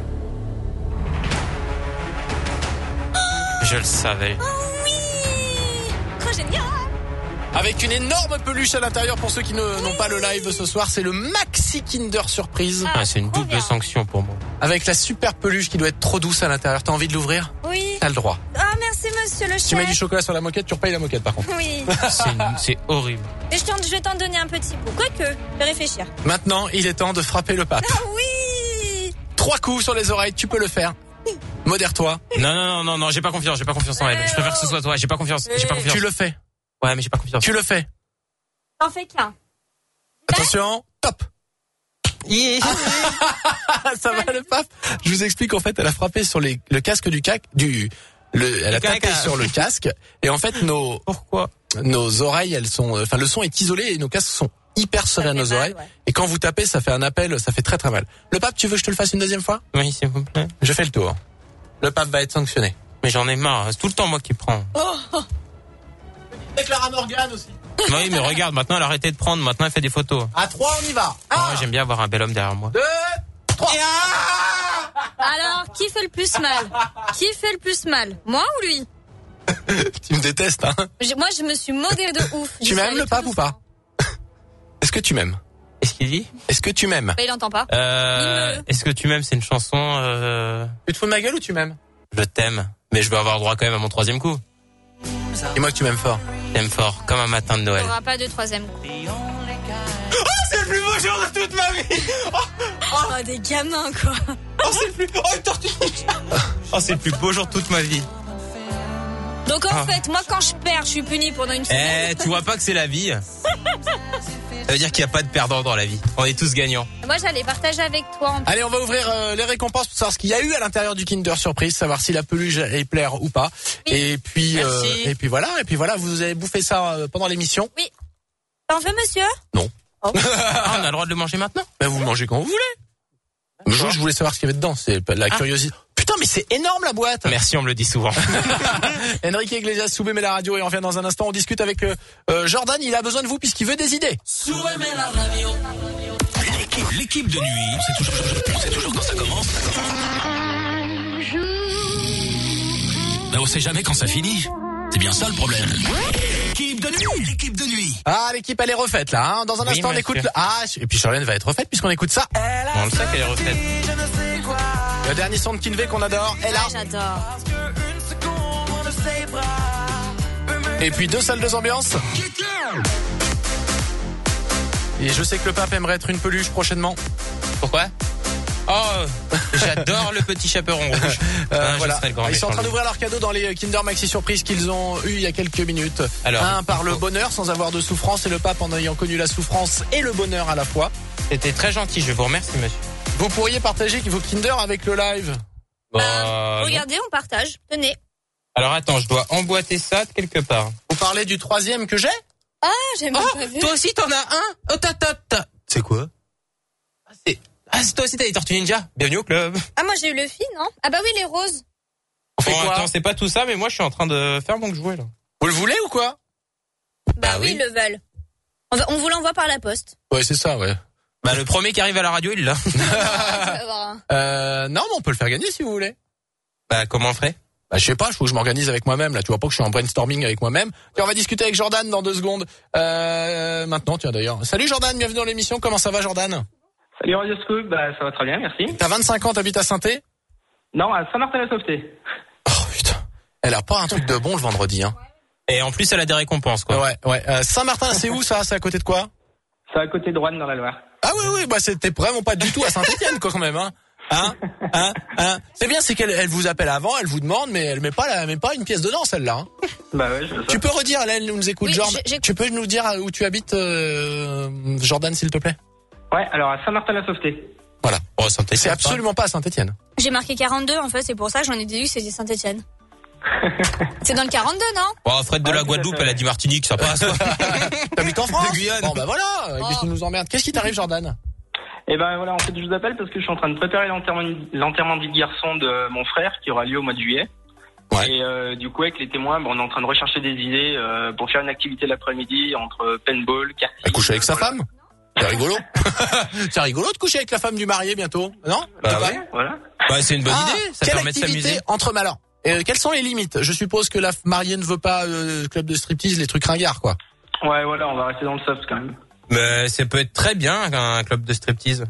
Je le savais. Oh oui, trop génial. Avec une énorme peluche à l'intérieur pour ceux qui n'ont pas le live ce soir, c'est le Maxi Kinder Surprise. Ah, c'est une double sanction pour moi. Avec la super peluche qui doit être trop douce à l'intérieur. T'as envie de l'ouvrir? Oui. T'as le droit. Ah, merci monsieur le chef. Tu mets du chocolat sur la moquette, tu repayes la moquette par contre. Oui. C'est horrible. Et je vais t'en donner un petit bout. Quoique, je vais réfléchir. Maintenant, il est temps de frapper le pape. Ah oui. 3 coups sur les oreilles, tu peux le faire. Modère-toi. Non, j'ai pas confiance en elle. Je préfère que ce soit toi, j'ai pas confiance. Tu le fais. Ouais, mais j'ai pas confiance. Tu le fais. T'en fais qu'un. Attention, top. Yeah. Ça va le pape? Je vous explique, en fait, elle a frappé sur le casque elle a tapé sur le casque et en fait Pourquoi? Nos oreilles, le son est isolé et nos casques sont hyper serrés à nos oreilles. Ouais. Et quand vous tapez, ça fait un appel, ça fait très très mal. Le pape, tu veux que je te le fasse une deuxième fois? Oui, s'il vous plaît. Je fais le tour. Le pape va être sanctionné. Mais j'en ai marre, c'est tout le temps moi qui prends. Et Clara Morgan aussi. Oui, mais regarde, maintenant elle a arrêté de prendre, maintenant elle fait des photos. À 3, on y va. Moi, j'aime bien avoir un bel homme derrière moi. 2, 3. Alors, qui fait le plus mal? Moi ou lui? Tu me détestes, hein? Moi, je me suis modérée de ouf. Tu m'aimes le pape ou pas? Est-ce que tu m'aimes? Qu'est-ce qu'il dit? Est-ce que tu m'aimes? Il entend pas. Est-ce que tu m'aimes, c'est une chanson Tu te fous de ma gueule ou tu m'aimes? Je t'aime, mais je veux avoir droit quand même à mon 3e coup. Et moi que tu m'aimes fort. T'aimes fort, comme un matin de Noël. Il n'y aura pas de 3e coup. Oh, c'est le plus beau jour de toute ma vie! Oh, des gamins, quoi. Oh, c'est le plus... Oh, une tortue! Oh, c'est le plus beau jour de toute ma vie. Donc, en fait, moi, quand je perds, je suis punie pendant une semaine. Tu vois pas que c'est la vie? Ça veut dire qu'il n'y a pas de perdant dans la vie. On est tous gagnants. Moi, j'allais partager avec toi. Allez, on va ouvrir les récompenses pour savoir ce qu'il y a eu à l'intérieur du Kinder Surprise, savoir si la peluche est plaire ou pas. Oui. Et puis voilà, vous avez bouffé ça pendant l'émission. Oui. T'en veux, monsieur? Non. Oh. Ah, on a le droit de le manger maintenant? Ben, vous le mangez quand vous voulez. Je voulais savoir ce qu'il y avait dedans, c'est la curiosité. Putain, Putain, mais c'est énorme la boîte. Merci, on me le dit souvent. Enrique Iglesias, Soubemé la radio et on revient dans un instant. On discute avec Jordan. Il a besoin de vous puisqu'il veut des idées. L'équipe de nuit, c'est toujours quand ça commence. Là, on sait jamais quand ça finit. C'est bien ça le problème. L'équipe de nuit. Ah, l'équipe elle est refaite là. Hein. Dans un instant, on écoute. Et puis Charlène va être refaite puisqu'on écoute ça. On le sait qu'elle est refaite. Le dernier son de Kinvey qu'on adore. Elle a. J'adore. Et puis 2 salles, 2 ambiances. Et je sais que le pape aimerait être une peluche prochainement. Pourquoi ? Oh, j'adore le petit chaperon rouge. Voilà. Ils sont en train d'ouvrir leur cadeau dans les Kinder Maxi Surprise qu'ils ont eu il y a quelques minutes. Alors, un par le bonheur sans avoir de souffrance et le pape en ayant connu la souffrance et le bonheur à la fois. C'était très gentil, je vous remercie monsieur. Vous pourriez partager vos Kinder avec le live. Regardez, on partage. Tenez. Alors attends, je dois emboîter ça de quelque part. Vous parlez du 3e que j'ai ? Ah, j'aime pas vu. Toi aussi t'en as un ? Oh, c'est quoi ? C'est toi aussi t'as les Tortues Ninja. Bienvenue au club. Ah, moi j'ai eu le film, non ? Ah bah oui, les roses. On fait quoi ? Attends, c'est pas tout ça, mais moi je suis en train de faire mon jouet là. Vous le voulez ou quoi ? Bah oui, ils le veulent. On vous l'envoie par la poste. Ouais, c'est ça, ouais. Bah le premier qui arrive à la radio, il l'a. Non, mais on peut le faire gagner si vous voulez. Bah comment on ferait ? Bah je sais pas, il faut que je m'organise avec moi-même là, tu vois pas que je suis en brainstorming avec moi-même. Tiens, on va discuter avec Jordan dans 2 secondes. Maintenant, tiens d'ailleurs. Salut Jordan, bienvenue dans l'émission. Comment ça va Jordan ? Salut Radio Scoop, bah ça va très bien, merci. T'as 25 ans, t'habites à Saint-Thé ? Non, à Saint-Martin-la-Sauveté. Oh putain, elle a pas un truc de bon le vendredi, hein. Et en plus, elle a des récompenses, quoi. Ouais. Saint-Martin, c'est où ça ? C'est à côté de quoi ? C'est à côté de Roanne dans la Loire. Ah oui, bah c'était vraiment pas du tout à Saint-Étienne quoi quand même, hein. C'est bien, c'est qu'elle vous appelle avant, elle vous demande, mais elle met pas une pièce dedans celle-là. Hein. Bah ouais, je sais. Tu peux redire, elle nous écoute, oui, Jordan. Tu peux nous dire où tu habites, Jordan, s'il te plaît ? Ouais, alors à Saint-Martin-la-Sauveté. Voilà. Oh, Saint-Étienne. C'est absolument pas à Saint-Étienne. J'ai marqué 42 en fait, c'est pour ça que j'en ai déduit que c'était Saint-Étienne. C'est dans le 42, non ? Bon, Fred de la Guadeloupe, elle a dit Martinique, ça passe. T'habites en France ? De Guyane. Bon bah voilà, qu'est-ce qui nous emmerde ? Qu'est-ce qui t'arrive, Jordan ? Et ben voilà, en fait, je vous appelle parce que je suis en train de préparer l'enterrement de vie de garçon de mon frère qui aura lieu au mois de juillet. Ouais. Et du coup, avec les témoins, on est en train de rechercher des idées pour faire une activité l'après-midi entre paintball, karting. Elle couche avec sa femme ? C'est rigolo. C'est rigolo de coucher avec la femme du marié bientôt, non ? Bah ouais, voilà. Bah c'est une bonne idée, ça permet de s'amuser. Entre malins. Quelles sont les limites ? Je suppose que la mariée ne veut pas club de striptease, les trucs ringards, quoi. Ouais, voilà, on va rester dans le soft quand même. Mais ça peut être très bien un club de striptease.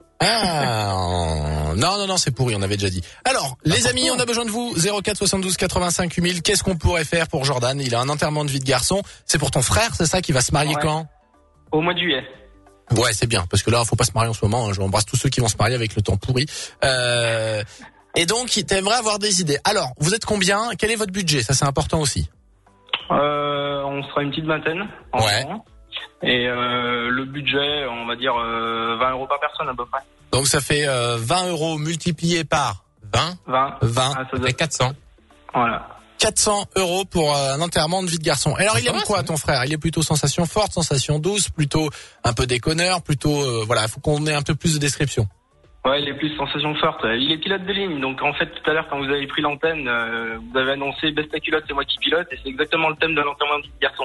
Non, c'est pourri, on avait déjà dit. Alors, les amis, on a besoin de vous. 04 72 85 8000. Qu'est-ce qu'on pourrait faire pour Jordan ? Il a un enterrement de vie de garçon. C'est pour ton frère, c'est ça, qui va se marier quand ? Au mois de juillet. Ouais, c'est bien, parce que là, faut pas se marier en ce moment. Je embrasse tous ceux qui vont se marier avec le temps pourri. Et donc, t'aimerais avoir des idées. Alors, vous êtes combien ? Quel est votre budget ? Ça, c'est important aussi. On sera une petite vingtaine. Ouais. Et le budget, on va dire 20 € par personne à peu près. Donc, ça fait 20 € multiplié par 20. Ça fait 400. Voilà. 400 € pour un enterrement de vie de garçon. Alors, il aime quoi, ton frère ? Il est plutôt sensation forte, sensation douce, plutôt un peu déconneur, plutôt... voilà, il faut qu'on ait un peu plus de description. Ouais, il est plus sensation forte. Il est pilote de ligne, donc en fait, tout à l'heure, quand vous avez pris l'antenne, vous avez annoncé Baisse ta culotte, c'est moi qui pilote, et c'est exactement le thème de l'enterrement de vie de garçon.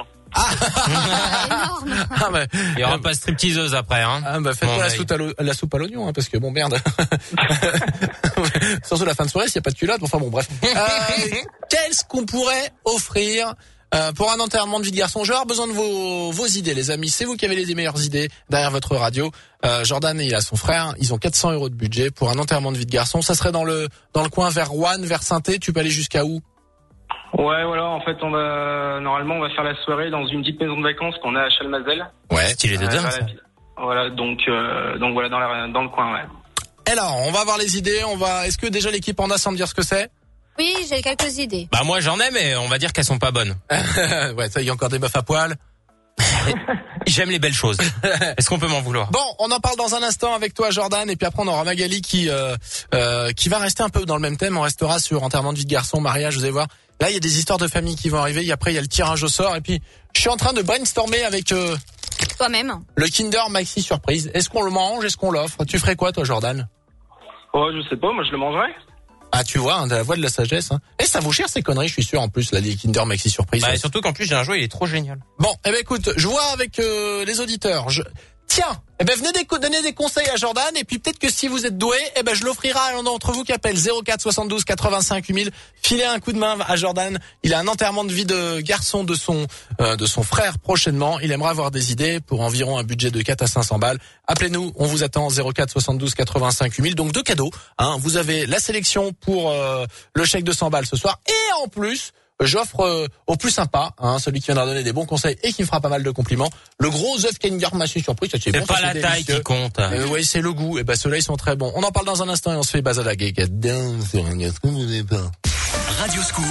Il y aura pas de stripteaseuse après, hein. Faites-moi la soupe à l'oignon, hein, parce que bon, merde. Surtout la fin de soirée, s'il n'y a pas de culotte, enfin bon, bref. Qu'est-ce qu'on pourrait offrir pour un enterrement de vie de garçon? Je vais avoir besoin de vos idées, les amis. C'est vous qui avez les meilleures idées derrière votre radio. Jordan, il a son frère. Ils ont 400 € de budget pour un enterrement de vie de garçon. Ça serait dans le coin vers Roanne, vers Saint-Thé. Tu peux aller jusqu'à où? Ouais, voilà. En fait, normalement, on va faire la soirée dans une petite maison de vacances qu'on a à Chalmazel. Ouais, stylé de dingue. Voilà, donc voilà, dans le coin, ouais. Alors, on va voir les idées. Est-ce que déjà l'équipe en a sans me dire ce que c'est? Oui, j'ai quelques idées. Bah moi j'en ai, mais on va dire qu'elles sont pas bonnes. Ouais, ça, il y a encore des meufs à poil. J'aime les belles choses. Est-ce qu'on peut m'en vouloir? Bon, on en parle dans un instant avec toi, Jordan, et puis après on aura Magali qui va rester un peu dans le même thème. On restera sur enterrement de vie de garçon, mariage, vous allez voir. Là, il y a des histoires de famille qui vont arriver. Et après, il y a le tirage au sort. Et puis, je suis en train de brainstormer avec toi-même le Kinder Maxi Surprise. Est-ce qu'on le mange? Est-ce qu'on l'offre? Tu ferais quoi, toi, Jordan? Oh, je sais pas. Moi, je le mangerais. Ah, tu vois, de la voix de la sagesse. Hein. Et ça vaut cher ces conneries, je suis sûr, en plus, là, les Kinder Maxi Surprise. Bah, et surtout qu'en plus, j'ai un jouet, il est trop génial. Bon, eh ben écoute, je vois avec les auditeurs. Tiens, eh ben venez donner des conseils à Jordan, et puis peut-être que si vous êtes doué, eh ben je l'offrirai à l'un d'entre vous qui appelle 04 72 85 8000. Filez un coup de main à Jordan. Il a un enterrement de vie de garçon de son frère prochainement. Il aimerait avoir des idées pour environ un budget de 4 à 500 balles. Appelez-nous, on vous attend 04 72 85 8000. Donc 2 cadeaux. Hein, vous avez la sélection pour le chèque de 100 balles ce soir, et en plus. J'offre au plus sympa, hein, celui qui viendra donner des bons conseils et qui me fera pas mal de compliments, le gros œuf Kinder Maxi Surprise. C'est bon, pas la taille qui compte. Oui, c'est le goût. Et ben ceux-là ils sont très bons. On en parle dans un instant et on se fait base à la guéguette. Radio Scoop.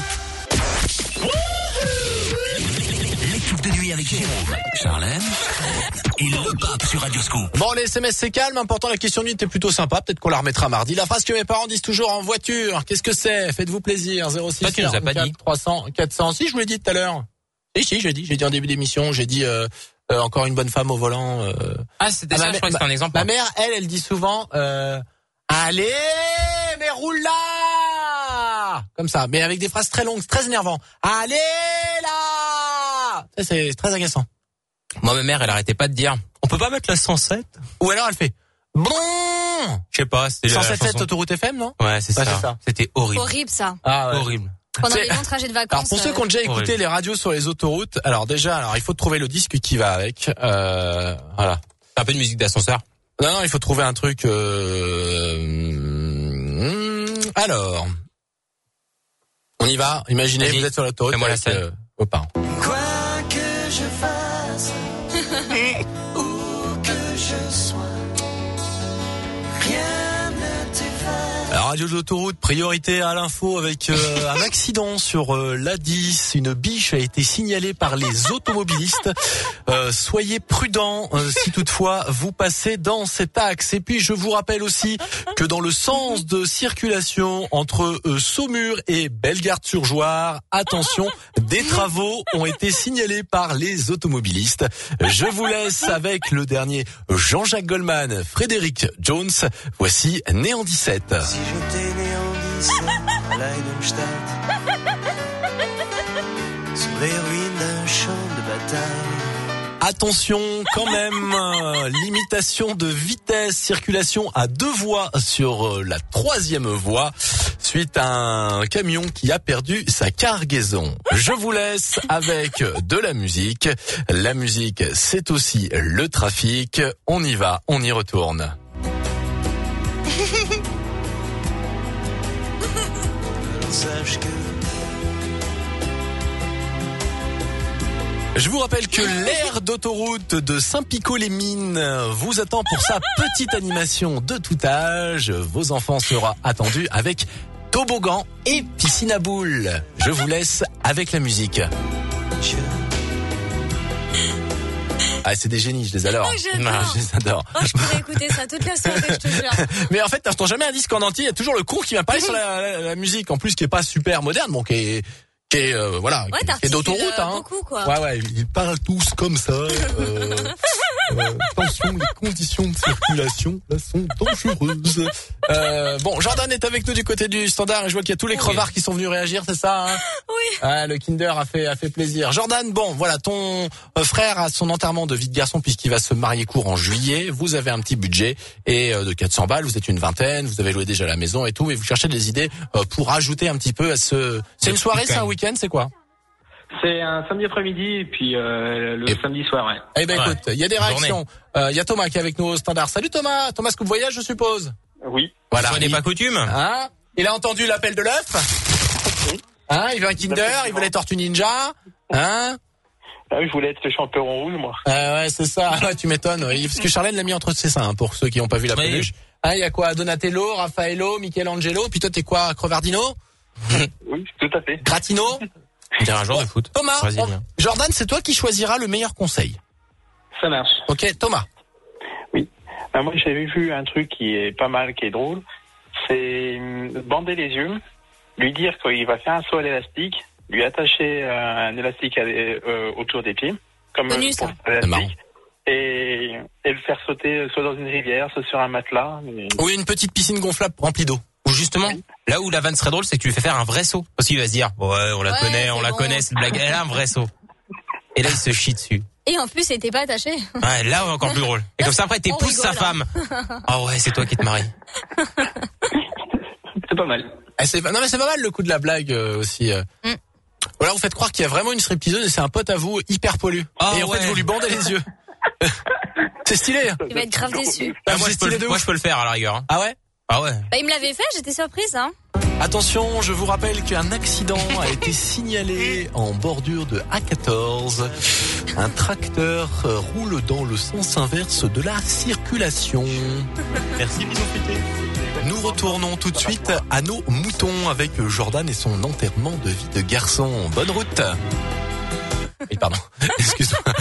L'équipe de nuit avec Jérôme, Charlène et le pape sur Radio Scoop. Bon, les SMS c'est calme. Important, la question de nuit était plutôt sympa. Peut-être qu'on la remettra mardi. La phrase que mes parents disent toujours en voiture. Qu'est-ce que c'est? Faites-vous plaisir. 06 tu nous as pas dit. 300 400. Si, je vous l'ai dit tout à l'heure. Si, j'ai dit en début d'émission. J'ai dit encore une bonne femme au volant. Ah, c'était ça. Je crois que c'est un exemple. Ma mère, elle dit souvent allez, mais roule là, comme ça, mais avec des phrases très longues, très énervantes. Allez là, ça, c'est très agaçant. Moi, ma mère, elle arrêtait pas de dire on peut pas mettre la 107. Ou alors elle fait bon. Je sais pas. C'était 107 autoroute FM, non? Ouais, c'est ça. C'était horrible. Horrible ça. Ah ouais. Horrible. Pendant les longs trajets de vacances. Alors pour ceux qui ont déjà écouté les radios sur les autoroutes, alors il faut trouver le disque qui va avec. Voilà. Un peu de musique d'ascenseur. Non, il faut trouver un truc. Alors, on y va. Imaginez, vous êtes sur l'autoroute. Fais-moi la scène. Vos parents. Quoi que je fasse, où que je sois, rien ne t'efface. Alors, radio de l'autoroute, priorité à l'info avec un accident sur l'A10. Une biche a été signalée par les automobilistes. Soyez prudents si toutefois vous passez dans cet axe. Et puis je vous rappelle aussi que dans le sens de circulation entre Saumur et Bellegarde-sur-Joire, attention, des travaux ont été signalés par les automobilistes. Je vous laisse avec le dernier Jean-Jacques Goldman, Frédéric Jones. Voici Né en 17. Si j'étais né en 17 à Leidenstadt, sur les ruines d'un champ de bataille. Attention quand même, limitation de vitesse, circulation à 2 voies sur la 3e voie suite à un camion qui a perdu sa cargaison. Je vous laisse avec de la musique. La musique, c'est aussi le trafic. On y va, on y retourne. Sache que je vous rappelle que l'aire d'autoroute de Saint-Picot-les-Mines vous attend pour sa petite animation de tout âge. Vos enfants seront attendus avec toboggan et piscine à boules. Je vous laisse avec la musique. Ah, c'est des génies, je les adore. Oh, j'adore. Je les adore. Oh, je pourrais écouter ça toute la soirée, je te jure. Mais en fait, t'entends jamais un disque en entier. Il y a toujours le con qui vient parler sur la musique, en plus qui est pas super moderne, bon, qui est voilà, ouais, qui est d'autoroute, hein. Beaucoup, quoi. Ouais, ils parlent tous comme ça. Attention, les conditions de circulation là sont dangereuses. Bon, Jordan est avec nous du côté du standard et je vois qu'il y a tous les crevards qui sont venus réagir, c'est ça, hein? Oui. Ah, le Kinder a fait plaisir. Jordan, bon, voilà, ton frère a son enterrement de vie de garçon puisqu'il va se marier court en juillet. Vous avez un petit budget et de 400 balles, vous êtes une vingtaine, vous avez loué déjà la maison et tout, et vous cherchez des idées pour ajouter un petit peu à ce. C'est une soirée, c'est un week-end, c'est quoi? C'est un samedi après-midi et puis samedi soir, ouais. Eh ben écoute, il y a des réactions. Il y a Thomas qui est avec nous au standard. Salut Thomas, Thomas Scoop Voyage, je suppose. Oui. Voilà. Ce n'est pas coutume. Hein? Il a entendu l'appel de l'œuf. Hein? Il veut un Kinder, il veut les Tortues Ninja. Hein? Ah oui, je voulais être le champion rouge, moi. Ouais, c'est ça. Ouais, tu m'étonnes. Oui. Parce que Charlène l'a mis entre ses seins, hein, pour ceux qui n'ont pas vu la peluche. Hein, il y a quoi? Donatello, Raffaello, Michelangelo. Puis toi, t'es quoi? Crevardino? Oui, tout à fait. Gratino? On dirait un joueur de foot. Thomas, Jordan, c'est toi qui choisiras le meilleur conseil. Ça marche. Ok, Thomas. Oui. Ben, moi, j'avais vu un truc qui est pas mal, qui est drôle. C'est bander les yeux, lui dire qu'il va faire un saut à l'élastique, lui attacher un élastique autour des pieds, comme Connu, ça. Élastique, et le faire sauter soit dans une rivière, soit sur un matelas. Oui, une petite piscine gonflable remplie d'eau. Ou justement, là où la vanne serait drôle, c'est que tu lui fais faire un vrai saut. Parce qu'il va se dire, ouais, on la connaît, cette blague, elle a un vrai saut. Et là, il se chie dessus. Et en plus, il était pas attaché. Ouais, là, encore plus drôle. Et comme ça, après, t'épouses sa femme. Ah ouais, c'est toi qui te maries. C'est pas mal. Non, mais c'est pas mal le coup de la blague aussi. Ou alors vous faites croire qu'il y a vraiment une stripteaseuse et c'est un pote à vous hyper poilu. Et en fait, vous lui bandez les yeux. C'est stylé. Il va être grave déçu. Moi, je peux le faire à la rigueur. Hein. Ah ouais? Ah ouais. Bah, il me l'avait fait, j'étais surprise, hein. Attention, je vous rappelle qu'un accident a été signalé en bordure de A14. Un tracteur roule dans le sens inverse de la circulation. Merci, bisous futés. Nous retournons tout de suite à nos moutons avec Jordan et son enterrement de vie de garçon. Bonne route. Oui, pardon. Excuse-moi.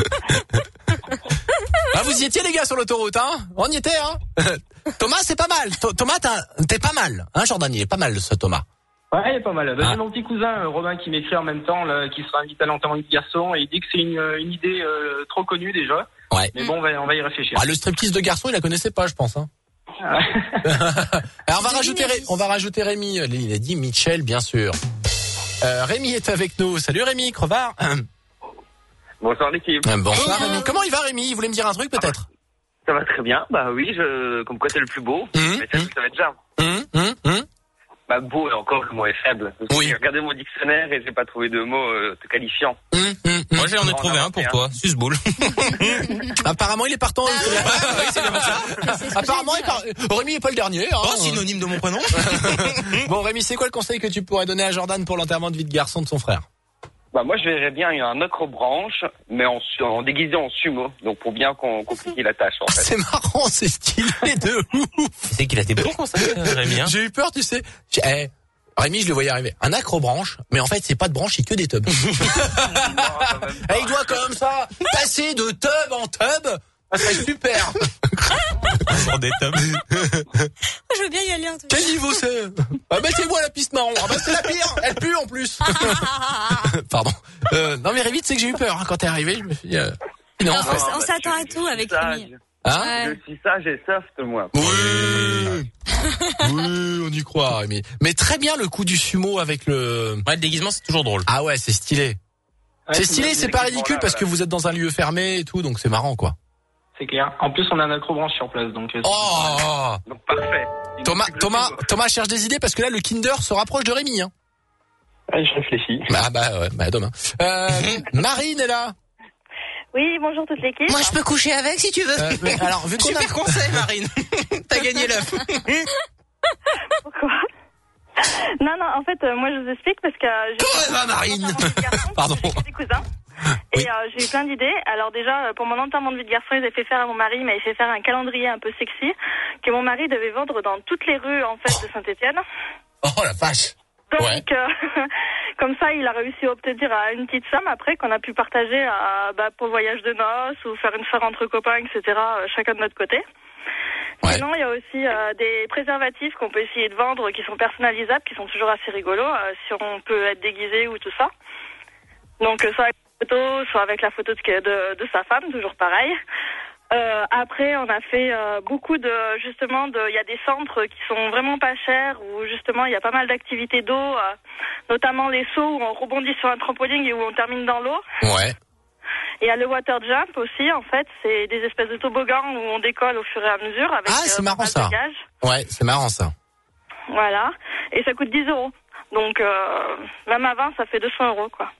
Ah, vous y étiez les gars sur l'autoroute, hein? On y était, hein? Thomas, c'est pas mal. Thomas, t'es pas mal, hein, Jordan? Il est pas mal, ce Thomas. Ouais, il est pas mal. J'ai mon petit cousin Robin qui m'écrit en même temps, là, qui sera invité à l'enterrement du garçon, et il dit que c'est une idée trop connue déjà. Ouais. Mais bon, on va y réfléchir. Le striptease de garçon, il la connaissait pas, je pense, hein. Alors on va rajouter Rémi. Il a dit Mitchell, bien sûr. Rémi est avec nous. Salut Rémi, crevard. Bonsoir l'équipe. Bonsoir Rémi. Comment il va Rémi? Il voulait me dire un truc peut-être? Ça va très bien. Bah oui, comme quoi t'es le plus beau. Mais ça va être déjà. Bah beau et encore le mot est faible. J'ai regardé mon dictionnaire et j'ai pas trouvé de mot te qualifiant. Moi j'en ai trouvé un pour toi. Susboule. Apparemment il est partant. Oui, c'est bien ça. Apparemment Rémi est pas le dernier. Hein. Oh, synonyme de mon prénom. Bon Rémi, c'est quoi le conseil que tu pourrais donner à Jordan pour l'enterrement de vie de garçon de son frère? Bah moi je verrais bien un acrobranche, mais en déguisé en sumo, donc pour bien compliquer la tâche en fait. C'est marrant, c'est stylé de ouf. C'est qu'il a des bons conseils, Rémi. Hein. J'ai eu peur, tu sais. Rémi, je le voyais arriver. Un acrobranche, mais en fait c'est pas de branche, c'est que des tubs. Il doit comme ça passer de tub en tub. Ça serait super. Sur des tubs. Je veux bien y aller en tout cas. Quel niveau c'est? Mettez-moi la piste marron. C'est la pire. Elle pue en plus. Pardon. Non mais Rémi, tu sais que j'ai eu peur hein, quand t'es arrivé. Je me suis dit. Non, on s'attend à tout avec Rémi. Hein? Je suis sage et soft moi. Oui. Oui, on y croit Rémi. Mais très bien le coup du sumo avec le. Ouais, le déguisement c'est toujours drôle. Ah ouais, c'est stylé. C'est stylé, c'est pas ridicule parce que vous êtes dans un lieu fermé et tout, donc c'est marrant quoi. C'est clair. En plus, on a un acrobranche sur place, donc. Donc parfait. Thomas cherche des idées parce que là, le Kinder se rapproche de Rémi. Hein. Ouais, je réfléchis. Bah demain. Marine est là. Oui, bonjour toute l'équipe. Moi, je peux coucher avec si tu veux. Alors, vu qu'on super conseil, Marine. T'as gagné l'œuf. Pourquoi? Non, en fait, moi je vous explique parce que comment va Marine? Pardon. J'ai des cousins. Et j'ai eu plein d'idées. Alors déjà, pour mon enterrement de vie de garçon, ils avaient fait faire à mon mari, mais il fait faire un calendrier un peu sexy que mon mari devait vendre dans toutes les rues en fait de Saint-Étienne. Oh la vache. Donc comme ça, il a réussi à obtenir une petite somme après qu'on a pu partager pour le voyage de noces ou faire une soirée entre copains, etc. Chacun de notre côté. Ouais. Sinon, il y a aussi des préservatifs qu'on peut essayer de vendre qui sont personnalisables, qui sont toujours assez rigolos, si on peut être déguisé ou tout ça. Donc soit avec la photo, soit avec la photo de sa femme, toujours pareil. Après, on a fait beaucoup il y a des centres qui sont vraiment pas chers, où justement il y a pas mal d'activités d'eau, notamment les sauts où on rebondit sur un trampoline et où on termine dans l'eau. Ouais. Et il y a le water jump aussi, en fait, c'est des espèces de toboggans où on décolle au fur et à mesure avec c'est marrant ça. Ouais, c'est marrant ça. Voilà, et ça coûte 10 €. Donc même à 20, ça fait 200 € quoi.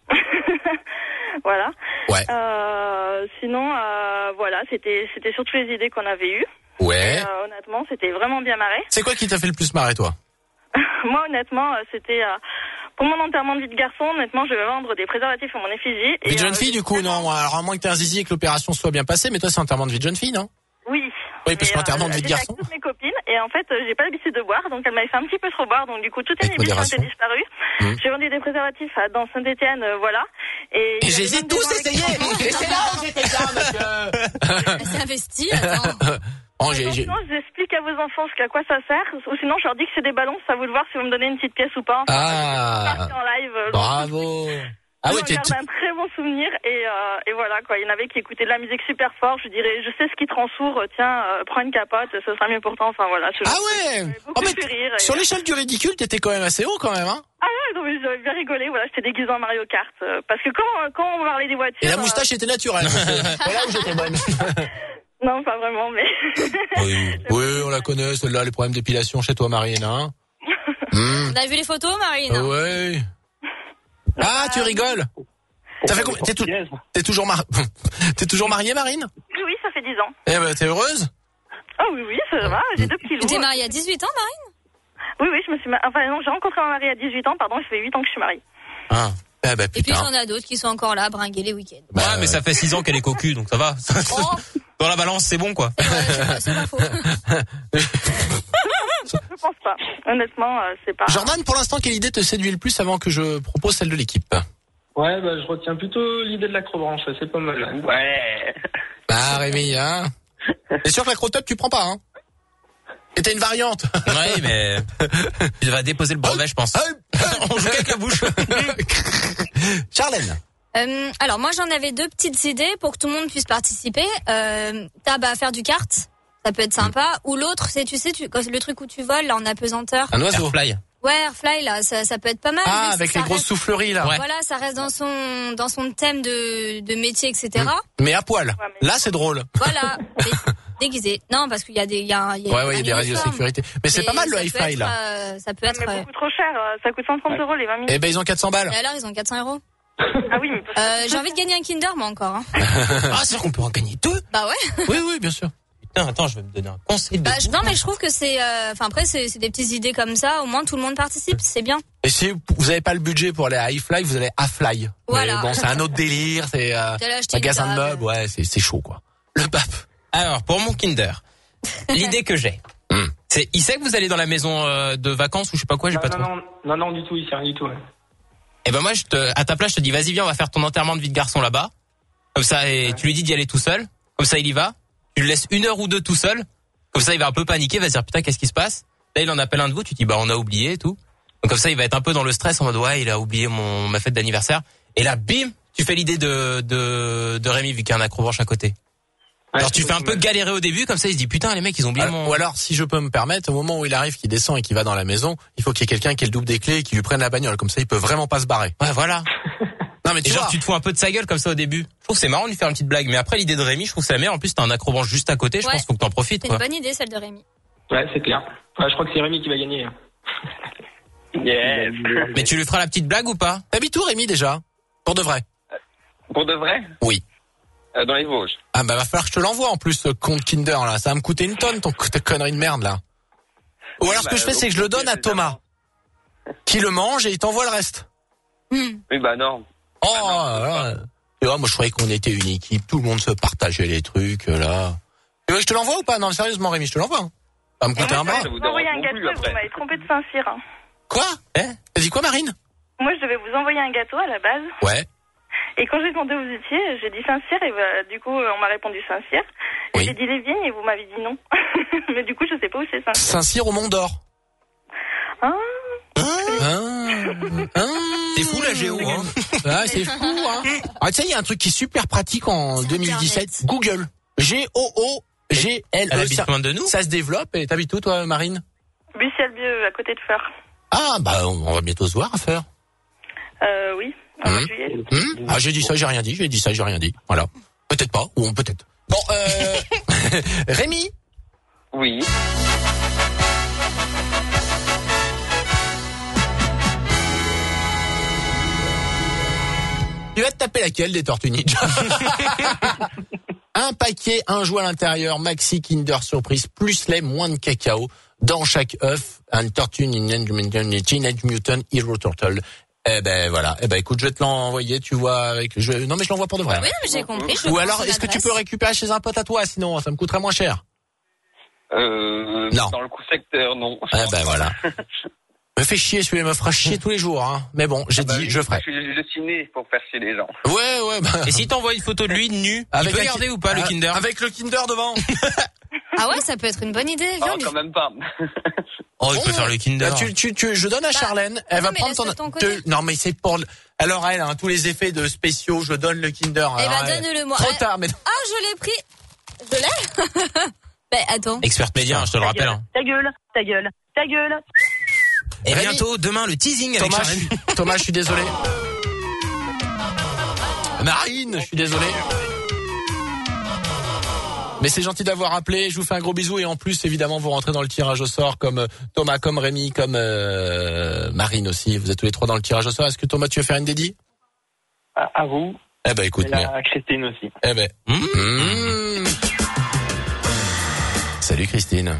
Voilà. Ouais. Sinon, voilà, c'était surtout les idées qu'on avait eues. Ouais. Et, honnêtement, c'était vraiment bien marré. C'est quoi qui t'a fait le plus marrer, toi? Moi, honnêtement, c'était pour mon enterrement de vie de garçon. Honnêtement, je vais vendre des préservatifs à mon effigie. Vie de jeune fille, du coup, non. Alors, à moins que t'aies un zizi et que l'opération soit bien passée, mais toi, c'est enterrement de vie de jeune fille, non? Oui. Oui, parce qu'enterrement de vie de garçon. J'ai avec toutes mes copines et en fait, j'ai pas l'habitude de boire, donc elle m'avait fait un petit peu trop boire, donc du coup, toutes les inhibitions étaient disparues. J'ai vendu des préservatifs dans Saint-Étienne, voilà. Et j'ai tous essayé. Et c'est là où j'étais bien, monsieur. Elle s'est investie, attends. Sinon, j'explique à vos enfants à quoi ça sert, ou sinon je leur dis que c'est des ballons, ça vous le voir si vous me donnez une petite pièce ou pas. En live. Bravo. Ah ouais, j'en garde un très bon souvenir et voilà quoi. Il y en avait qui écoutaient de la musique super fort. Je dirais, je sais ce qui te rend sourd. Tiens, prends une capote, ce sera mieux pour toi. Enfin voilà. Ah ouais. Rire sur l'échelle du ridicule, t'étais quand même assez haut quand même, hein. Ah ouais, non mais j'avais bien rigolé. Voilà, j'étais déguisée en Mario Kart parce que quand on parlait des voitures. Et la moustache était naturelle. C'est là où j'étais bonne. Non, pas vraiment, mais. Oui, on la connaît, celle-là, les problèmes d'épilation chez toi, Marine, hein. T'as vu les photos, Marine? Ouais. Ah, tu rigoles. Ça fait combien? T'es toujours mariée, Marine? Oui, ça fait 10 ans. Eh ben, t'es heureuse? Ah oui, ça va, j'ai 2 petits loups. Tu t'es mariée à 18 ans, Marine? Oui, je me suis enfin non, j'ai rencontré mon mari à 18 ans, pardon, ça fait 8 ans que je suis mariée. Ah. Eh ben, et puis j'en ai d'autres qui sont encore là, bringuer les week-ends. Ouais, mais ça fait 6 ans qu'elle est cocu, donc ça va. Dans la balance, c'est bon, quoi. C'est pas faux. Je pense pas. Honnêtement, c'est pas... Jordan, pour l'instant, quelle idée te séduit le plus avant que je propose celle de l'équipe? Ouais, je retiens plutôt l'idée de l'acrobranche, c'est pas mal. Ouais. Ah, Rémi, hein. T'es sûr que l'acrotop, tu prends pas, hein? C'était une variante. Oui, mais il va déposer le brevet, je pense. On joue avec la bouche. Charlène. Alors moi j'en avais 2 petites idées pour que tout le monde puisse participer. T'as faire du kart, ça peut être sympa. Ou l'autre, c'est le truc où tu voles là en apesanteur. Un oiseau. Airfly. Ouais, Airfly là, ça peut être pas mal. Ah, avec les grosses souffleries là. Ouais. Voilà, ça reste dans son thème de métier, etc. Mais à poil. Là, c'est drôle. Voilà. Déguisé. Non, parce qu'il y a des, il y a il y a des radios de sécurité. Mais c'est pas mal le hi-fi là. Ça peut être. Mais beaucoup trop cher. Ça coûte 130 € les 20 minutes. Eh ben, ils ont 400 balles. Et alors, ils ont 400 €. Ah oui. J'ai envie de gagner un Kinder, moi encore. Hein. Ah, c'est vrai qu'on peut en gagner 2. Bah ouais. Oui, bien sûr. Putain, attends, je vais me donner un conseil. Non, mais je trouve que c'est, après, c'est des petites idées comme ça. Au moins, tout le monde participe. C'est bien. Et si vous n'avez pas le budget pour aller à hi-fly, vous allez à fly. Voilà. Mais bon, c'est un autre délire. C'est magasin de meubles. Ouais, c'est chaud quoi. Le pape. Alors, pour mon Kinder, l'idée que j'ai, c'est, il sait que vous allez dans la maison de vacances ou je sais pas quoi, j'ai pas trop. Non, du tout, il sait rien du tout. Ouais. Et ben moi, à ta place, je te dis, vas-y, viens, on va faire ton enterrement de vie de garçon là-bas. Comme ça, et tu lui dis d'y aller tout seul. Comme ça, il y va. Tu le laisses 1 heure ou 2 tout seul. Comme ça, il va un peu paniquer, il va se dire, putain, qu'est-ce qui se passe? Là, il en appelle un de vous, tu dis, bah, on a oublié et tout. Donc comme ça, il va être un peu dans le stress en mode, ouais, il a oublié ma fête d'anniversaire. Et là, bim, tu fais l'idée de Rémi, vu qu'il y a un accrobranche à côté. Ouais, alors tu fais un peu galérer au début, comme ça il se dit putain les mecs ils ont oublié mon... Ou alors si je peux me permettre, au moment où il arrive, qu'il descend et qu'il va dans la maison, il faut qu'il y ait quelqu'un qui ait le double des clés et qui lui prenne la bagnole, comme ça il peut vraiment pas se barrer. Ouais voilà. Non mais tu te fous un peu de sa gueule comme ça au début. Je trouve que c'est marrant de lui faire une petite blague, mais après l'idée de Rémi je trouve que c'est la meilleure. En plus t'as un accrobranche juste à côté, je pense qu'il faut que t'en profites. C'est une bonne idée celle de Rémi. Ouais c'est clair. Ouais, je crois que c'est Rémi qui va gagner. Yes. Mais tu lui feras la petite blague ou pas? T'habites où Rémi déjà? Pour de vrai? Pour de vrai? Oui. Dans les Vosges. Ah bah va falloir que je te l'envoie en plus ce compte Kinder là, ça va me coûter une tonne ta connerie de merde là. Ou alors ce que je fais c'est que je le donne à Thomas qui le mange et il t'envoie le reste. Oui bah non. Tu vois, moi je croyais qu'on était une équipe, tout le monde se partageait les trucs là. Tu veux que je te l'envoie ou pas? Non sérieusement Rémi, je te l'envoie. Ça va me coûter un bras. Vous envoyez un gâteau et vous m'avez trompé de Saint-Cyr. Quoi? T'as dit quoi Marine? Moi je devais vous envoyer un gâteau à la base. Ouais. Et quand j'ai demandé où vous étiez, j'ai dit Saint-Cyr et du coup on m'a répondu Saint-Cyr. Et j'ai dit les Vignes et vous m'avez dit non. Mais du coup je sais pas où c'est Saint-Cyr. Saint-Cyr au Mont d'Or. C'est fou la géo hein. Ah, c'est fou hein. Ah tu sais il y a un truc qui est super pratique en 2017, Google. G-O-O-G-L-E. Elle habite loin de nous. Ça se développe et t'habites où toi Marine? Bussière-Bieux à côté de Feur. Ah bah on va bientôt se voir à Feur. Oui. Ah j'ai dit ça, j'ai rien dit. Voilà. Peut-être pas, ou peut-être. Bon, Rémi. Oui. Tu vas te taper laquelle des Tortues Ninja? Un paquet, un jouet à l'intérieur, Maxi Kinder Surprise, plus lait, moins de cacao. Dans chaque œuf, un Tortue Ninja Teenage Mutant Hero Turtle. Eh ben voilà. Eh ben écoute, je vais te l'envoyer, tu vois avec non mais je l'envoie pour de vrai. Oui, mais j'ai compris. Ou alors est-ce que tu peux récupérer chez un pote à toi, sinon ça me coûterait moins cher. Non. Dans le coup secteur, non. Eh ben voilà. Me fait chier, celui-là me fera chier tous les jours hein. Mais bon, j'ai dit je ferai. Je suis le ciné pour faire chier les gens. Ouais bah. Et si t'envoies une photo de lui nu, avec il peut garder ou pas le Kinder? Avec le Kinder devant. Ah ouais, ça peut être une bonne idée. Viens, quand même pas. Oh, il peut faire le Kinder. Là, je donne à Charlène. Elle va prendre ton. Non, mais c'est pour. Alors elle, tous les effets de spéciaux, je donne le Kinder. Eh ben, donne-le moi. Trop tard, mais... Ah, je l'ai pris. Je l'ai. Ben, attends. Expert média, je te le rappelle. Hein. Ta gueule, ta gueule, ta gueule. Et bientôt, demain, le teasing avec Thomas, je suis désolé. Marine, je suis désolé. Mais c'est gentil d'avoir appelé, je vous fais un gros bisou et en plus évidemment vous rentrez dans le tirage au sort comme Thomas, comme Rémi, comme Marine aussi. Vous êtes tous les trois dans le tirage au sort. Est-ce que Thomas tu veux faire une dédie? À vous. Eh ben écoute. Et à Christine aussi. Eh ben. Salut Christine.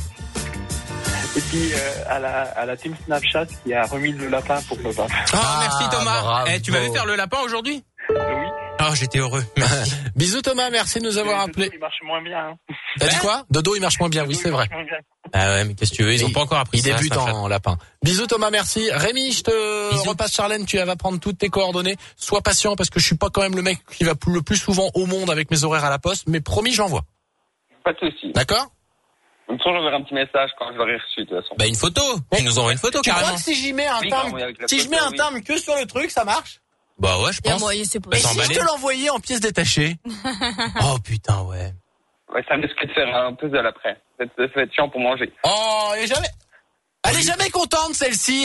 Et puis à la team Snapchat qui a remis le lapin pour le papa. Merci Thomas. Tu m'avais faire le lapin aujourd'hui? Oui. Oh, j'étais heureux. Merci. Bisous Thomas, merci de nous avoir appelé. Dodo, il marche moins bien. Hein. T'as dit quoi? Dodo, il marche moins bien, oui, c'est vrai. Ah ouais, mais qu'est-ce que tu veux, ils ont pas encore appris ça. Il débute en lapin. Bisous Thomas, merci. Rémi, je te repasse Charlène, tu vas prendre toutes tes coordonnées. Sois patient parce que je suis pas quand même le mec qui va le plus souvent au monde avec mes horaires à la poste, mais promis, j'envoie. Pas de soucis. D'accord? De toute façon, j'enverrai un petit message quand je l'aurai reçu, de toute façon. Bah, une photo. Tu nous envoies une photo, tu carrément. Tu crois que si j'y mets un timbre, que sur le truc, ça marche? Bah ouais, je pense. Et si je te l'envoyais en pièces détachées? Oh putain, ouais. Ouais, ça risque de faire un puzzle après. Ça va être chiant pour manger. Oh, elle est jamais contente, celle-ci.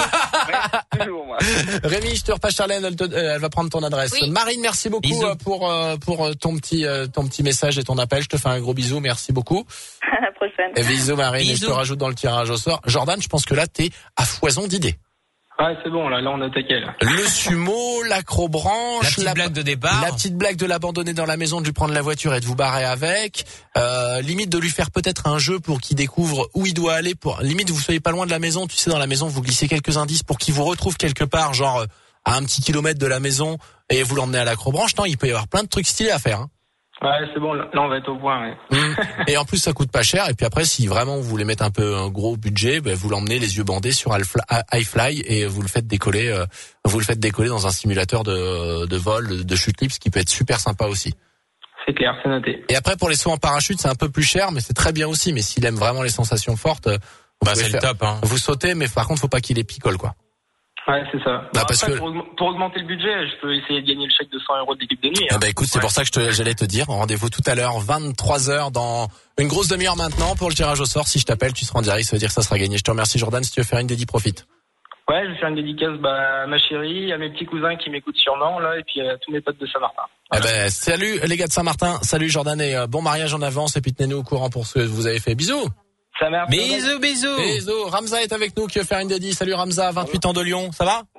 Ouais, toujours, moi. Rémi, je te repasse Charlène, elle va prendre ton adresse. Oui. Marine, merci beaucoup pour ton petit message et ton appel. Je te fais un gros bisou, merci beaucoup. À la prochaine. Et bisous Marine, et je te rajoute dans le tirage au sort. Jordan, je pense que là, t'es à foison d'idées. Ouais, c'est bon, là on attaquait, là. Le sumo, l'acrobranche, la petite blague de départ. La petite blague de l'abandonner dans la maison, de lui prendre la voiture et de vous barrer avec. Limite de lui faire peut-être un jeu pour qu'il découvre où il doit aller. Limite, vous soyez pas loin de la maison, tu sais, dans la maison, vous glissez quelques indices pour qu'il vous retrouve quelque part, genre à un petit kilomètre de la maison, et vous l'emmenez à l'acrobranche. Non, il peut y avoir plein de trucs stylés à faire. Hein. Ouais, c'est bon, là on va être au point, ouais. Et en plus ça coûte pas cher, et puis après si vraiment vous voulez mettre un gros budget, vous l'emmenez les yeux bandés sur iFly et vous le faites décoller dans un simulateur de vol, de chute libre, ce qui peut être super sympa aussi. C'est clair, c'est noté. Et après pour les sauts en parachute, c'est un peu plus cher, mais c'est très bien aussi, mais s'il aime vraiment les sensations fortes, c'est le top, hein. Vous sautez, mais par contre faut pas qu'il ait picole, quoi. Ouais, c'est ça. Bah, parce après, que... pour augmenter le budget, je peux essayer de gagner le chèque de 100 € de l'équipe de nuit. Hein. Écoute, c'est pour ça que j'allais te dire. Rendez-vous tout à l'heure, 23h, dans une grosse demi-heure maintenant pour le tirage au sort. Si je t'appelle, tu seras en direct, ça veut dire que ça sera gagné. Je te remercie Jordan, si tu veux faire une dédie, profite. Ouais, je vais faire une dédicace à ma chérie, à mes petits cousins qui m'écoutent sûrement, là, et puis à tous mes potes de Saint-Martin. Voilà. Salut les gars de Saint-Martin, salut Jordan, et bon mariage en avance, et puis tenez-nous au courant pour ce que vous avez fait. Bisous. Ça marche. Bisous. Bisous. Ramza est avec nous qui veut faire une dédie. Salut Ramza, 28 ans de Lyon, ça va?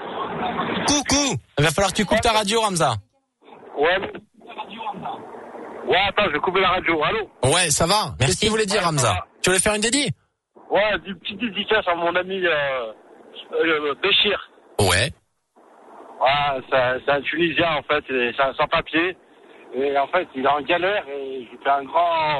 Coucou. Il va falloir que tu coupes ta radio, Ramza. Ouais. Ouais, attends, je vais couper la radio. Allô? Ouais, ça va. Qu'est-ce que tu voulais dire, Ramza? Tu voulais faire une dédie? Ouais, du petit dédicace à mon ami Béchir. Ouais. Ouais, c'est un Tunisien, en fait. C'est un sans-papier. Et en fait, il est en galère et je fais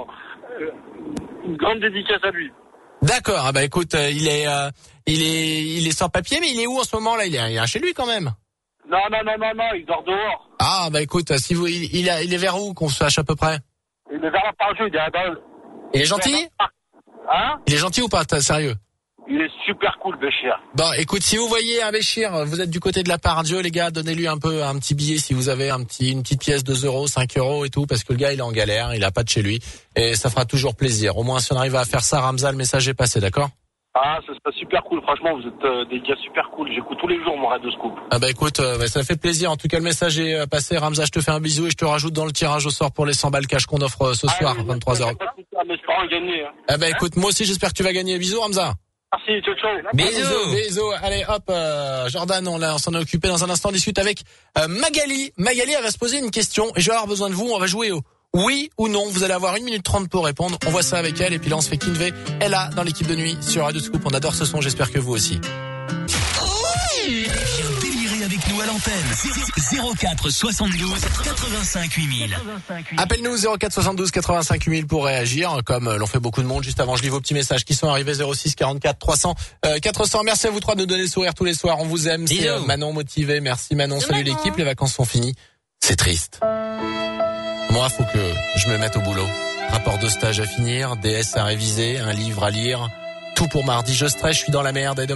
une grande dédicace à lui. D'accord. Écoute, il est sans papier, mais il est où en ce moment là? Il est chez lui quand même. Non, il dort dehors. Ah écoute, si vous, il est vers où qu'on se sache à peu près? Il est vers la Parjou, il est gentil? Hein? Il est gentil ou pas? T'es sérieux? Il est super cool, Béchir. Bon, écoute, si vous voyez un Béchir, vous êtes du côté de la part Dieu, les gars, donnez-lui un petit billet si vous avez une petite pièce, 2 €, 5 € et tout, parce que le gars, il est en galère, il a pas de chez lui, et ça fera toujours plaisir. Au moins, si on arrive à faire ça, Ramza, le message est passé, d'accord? Ah, ça serait super cool, franchement, vous êtes des gars super cool, j'écoute tous les jours mon Radio Scoop. Écoute, ça fait plaisir, en tout cas, le message est passé. Ramza, je te fais un bisou et je te rajoute dans le tirage au sort pour les 100 balles cash qu'on offre ce soir, 23h. Écoute, moi aussi, j'espère que tu vas gagner. Bisous, Ramza. Merci, ciao. Bisous. Allez, hop, Jordan, on s'en est occupé. Dans un instant, on discute avec Magali. Magali, elle va se poser une question et je vais avoir besoin de vous. On va jouer au oui ou non. Vous allez avoir 1 minute 30 pour répondre. On voit ça avec elle et puis là, on se fait Kinvé. Elle a dans l'équipe de nuit sur Radio Scoop. On adore ce son. J'espère que vous aussi. Viens délirer avec nous à l'antenne. 04 72 85 8000. Appelle-nous 04 72 85 8000 pour réagir, comme l'ont fait beaucoup de monde. Juste avant, je lis vos petits messages qui sont arrivés. 06 44 300 400. Merci à vous trois de nous donner le sourire tous les soirs. On vous aime. C'est Manon motivé. Merci Manon. Salut l'équipe. Les vacances sont finies. C'est triste. Moi, faut que je me mette au boulot. Rapport de stage à finir, DS à réviser, un livre à lire. Tout pour mardi. Je stresse, je suis dans la merde. Et demain,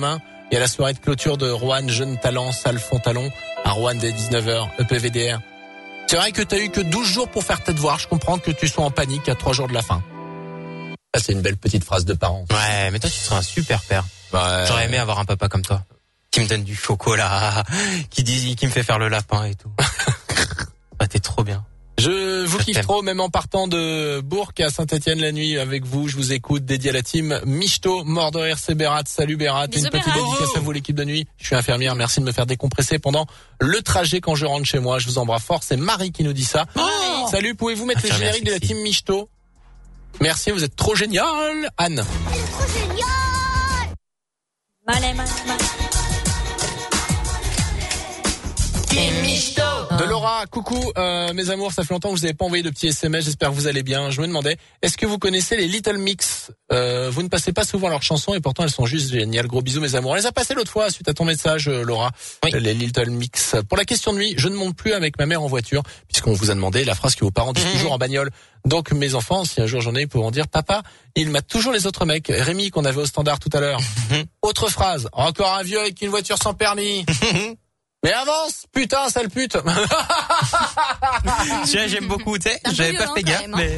Il y a la soirée de clôture de Roanne Jeune Talent, salle Fontalon, à Roanne dès 19h, EPVDR. C'est vrai que t'as eu que 12 jours pour faire tes devoirs. Je comprends que tu sois en panique à 3 jours de la fin. Ça, c'est une belle petite phrase de parents. Ouais, mais toi, tu serais un super père. Ouais. J'aurais aimé avoir un papa comme toi. Qui me donne du chocolat, qui me fait faire le lapin et tout. Ah, t'es trop bien. Je vous kiffe trop, même en partant de Bourg à Saint-Etienne la nuit avec vous. Je vous écoute, dédié à la team Michto, mort de rire, c'est Bérat. Salut Bérat. Une petite dédicace à vous, l'équipe de nuit. Je suis infirmière, merci de me faire décompresser pendant le trajet quand je rentre chez moi. Je vous embrasse fort. C'est Marie qui nous dit ça. Oh Salut, pouvez-vous mettre le générique de la team Michto? Merci, vous êtes trop génial. Anne. Elle est trop géniale. Malais. De Laura, coucou mes amours, ça fait longtemps que vous n'avez pas envoyé de petits SMS, j'espère que vous allez bien. Je me demandais, est-ce que vous connaissez les Little Mix? Vous ne passez pas souvent leurs chansons et pourtant elles sont juste géniales. Gros bisous mes amours. On les a passées l'autre fois suite à ton message Laura, oui. Les Little Mix. Pour la question de nuit, je ne monte plus avec ma mère en voiture puisqu'on vous a demandé la phrase que vos parents disent toujours en bagnole. Donc mes enfants, si un jour j'en ai, pourront dire papa, il mate toujours les autres mecs. Rémi qu'on avait au standard tout à l'heure. Autre phrase, encore un vieux avec une voiture sans permis. Mais avance, putain, sale pute. J'aime beaucoup, tu sais. J'avais pas fait gaffe, mais.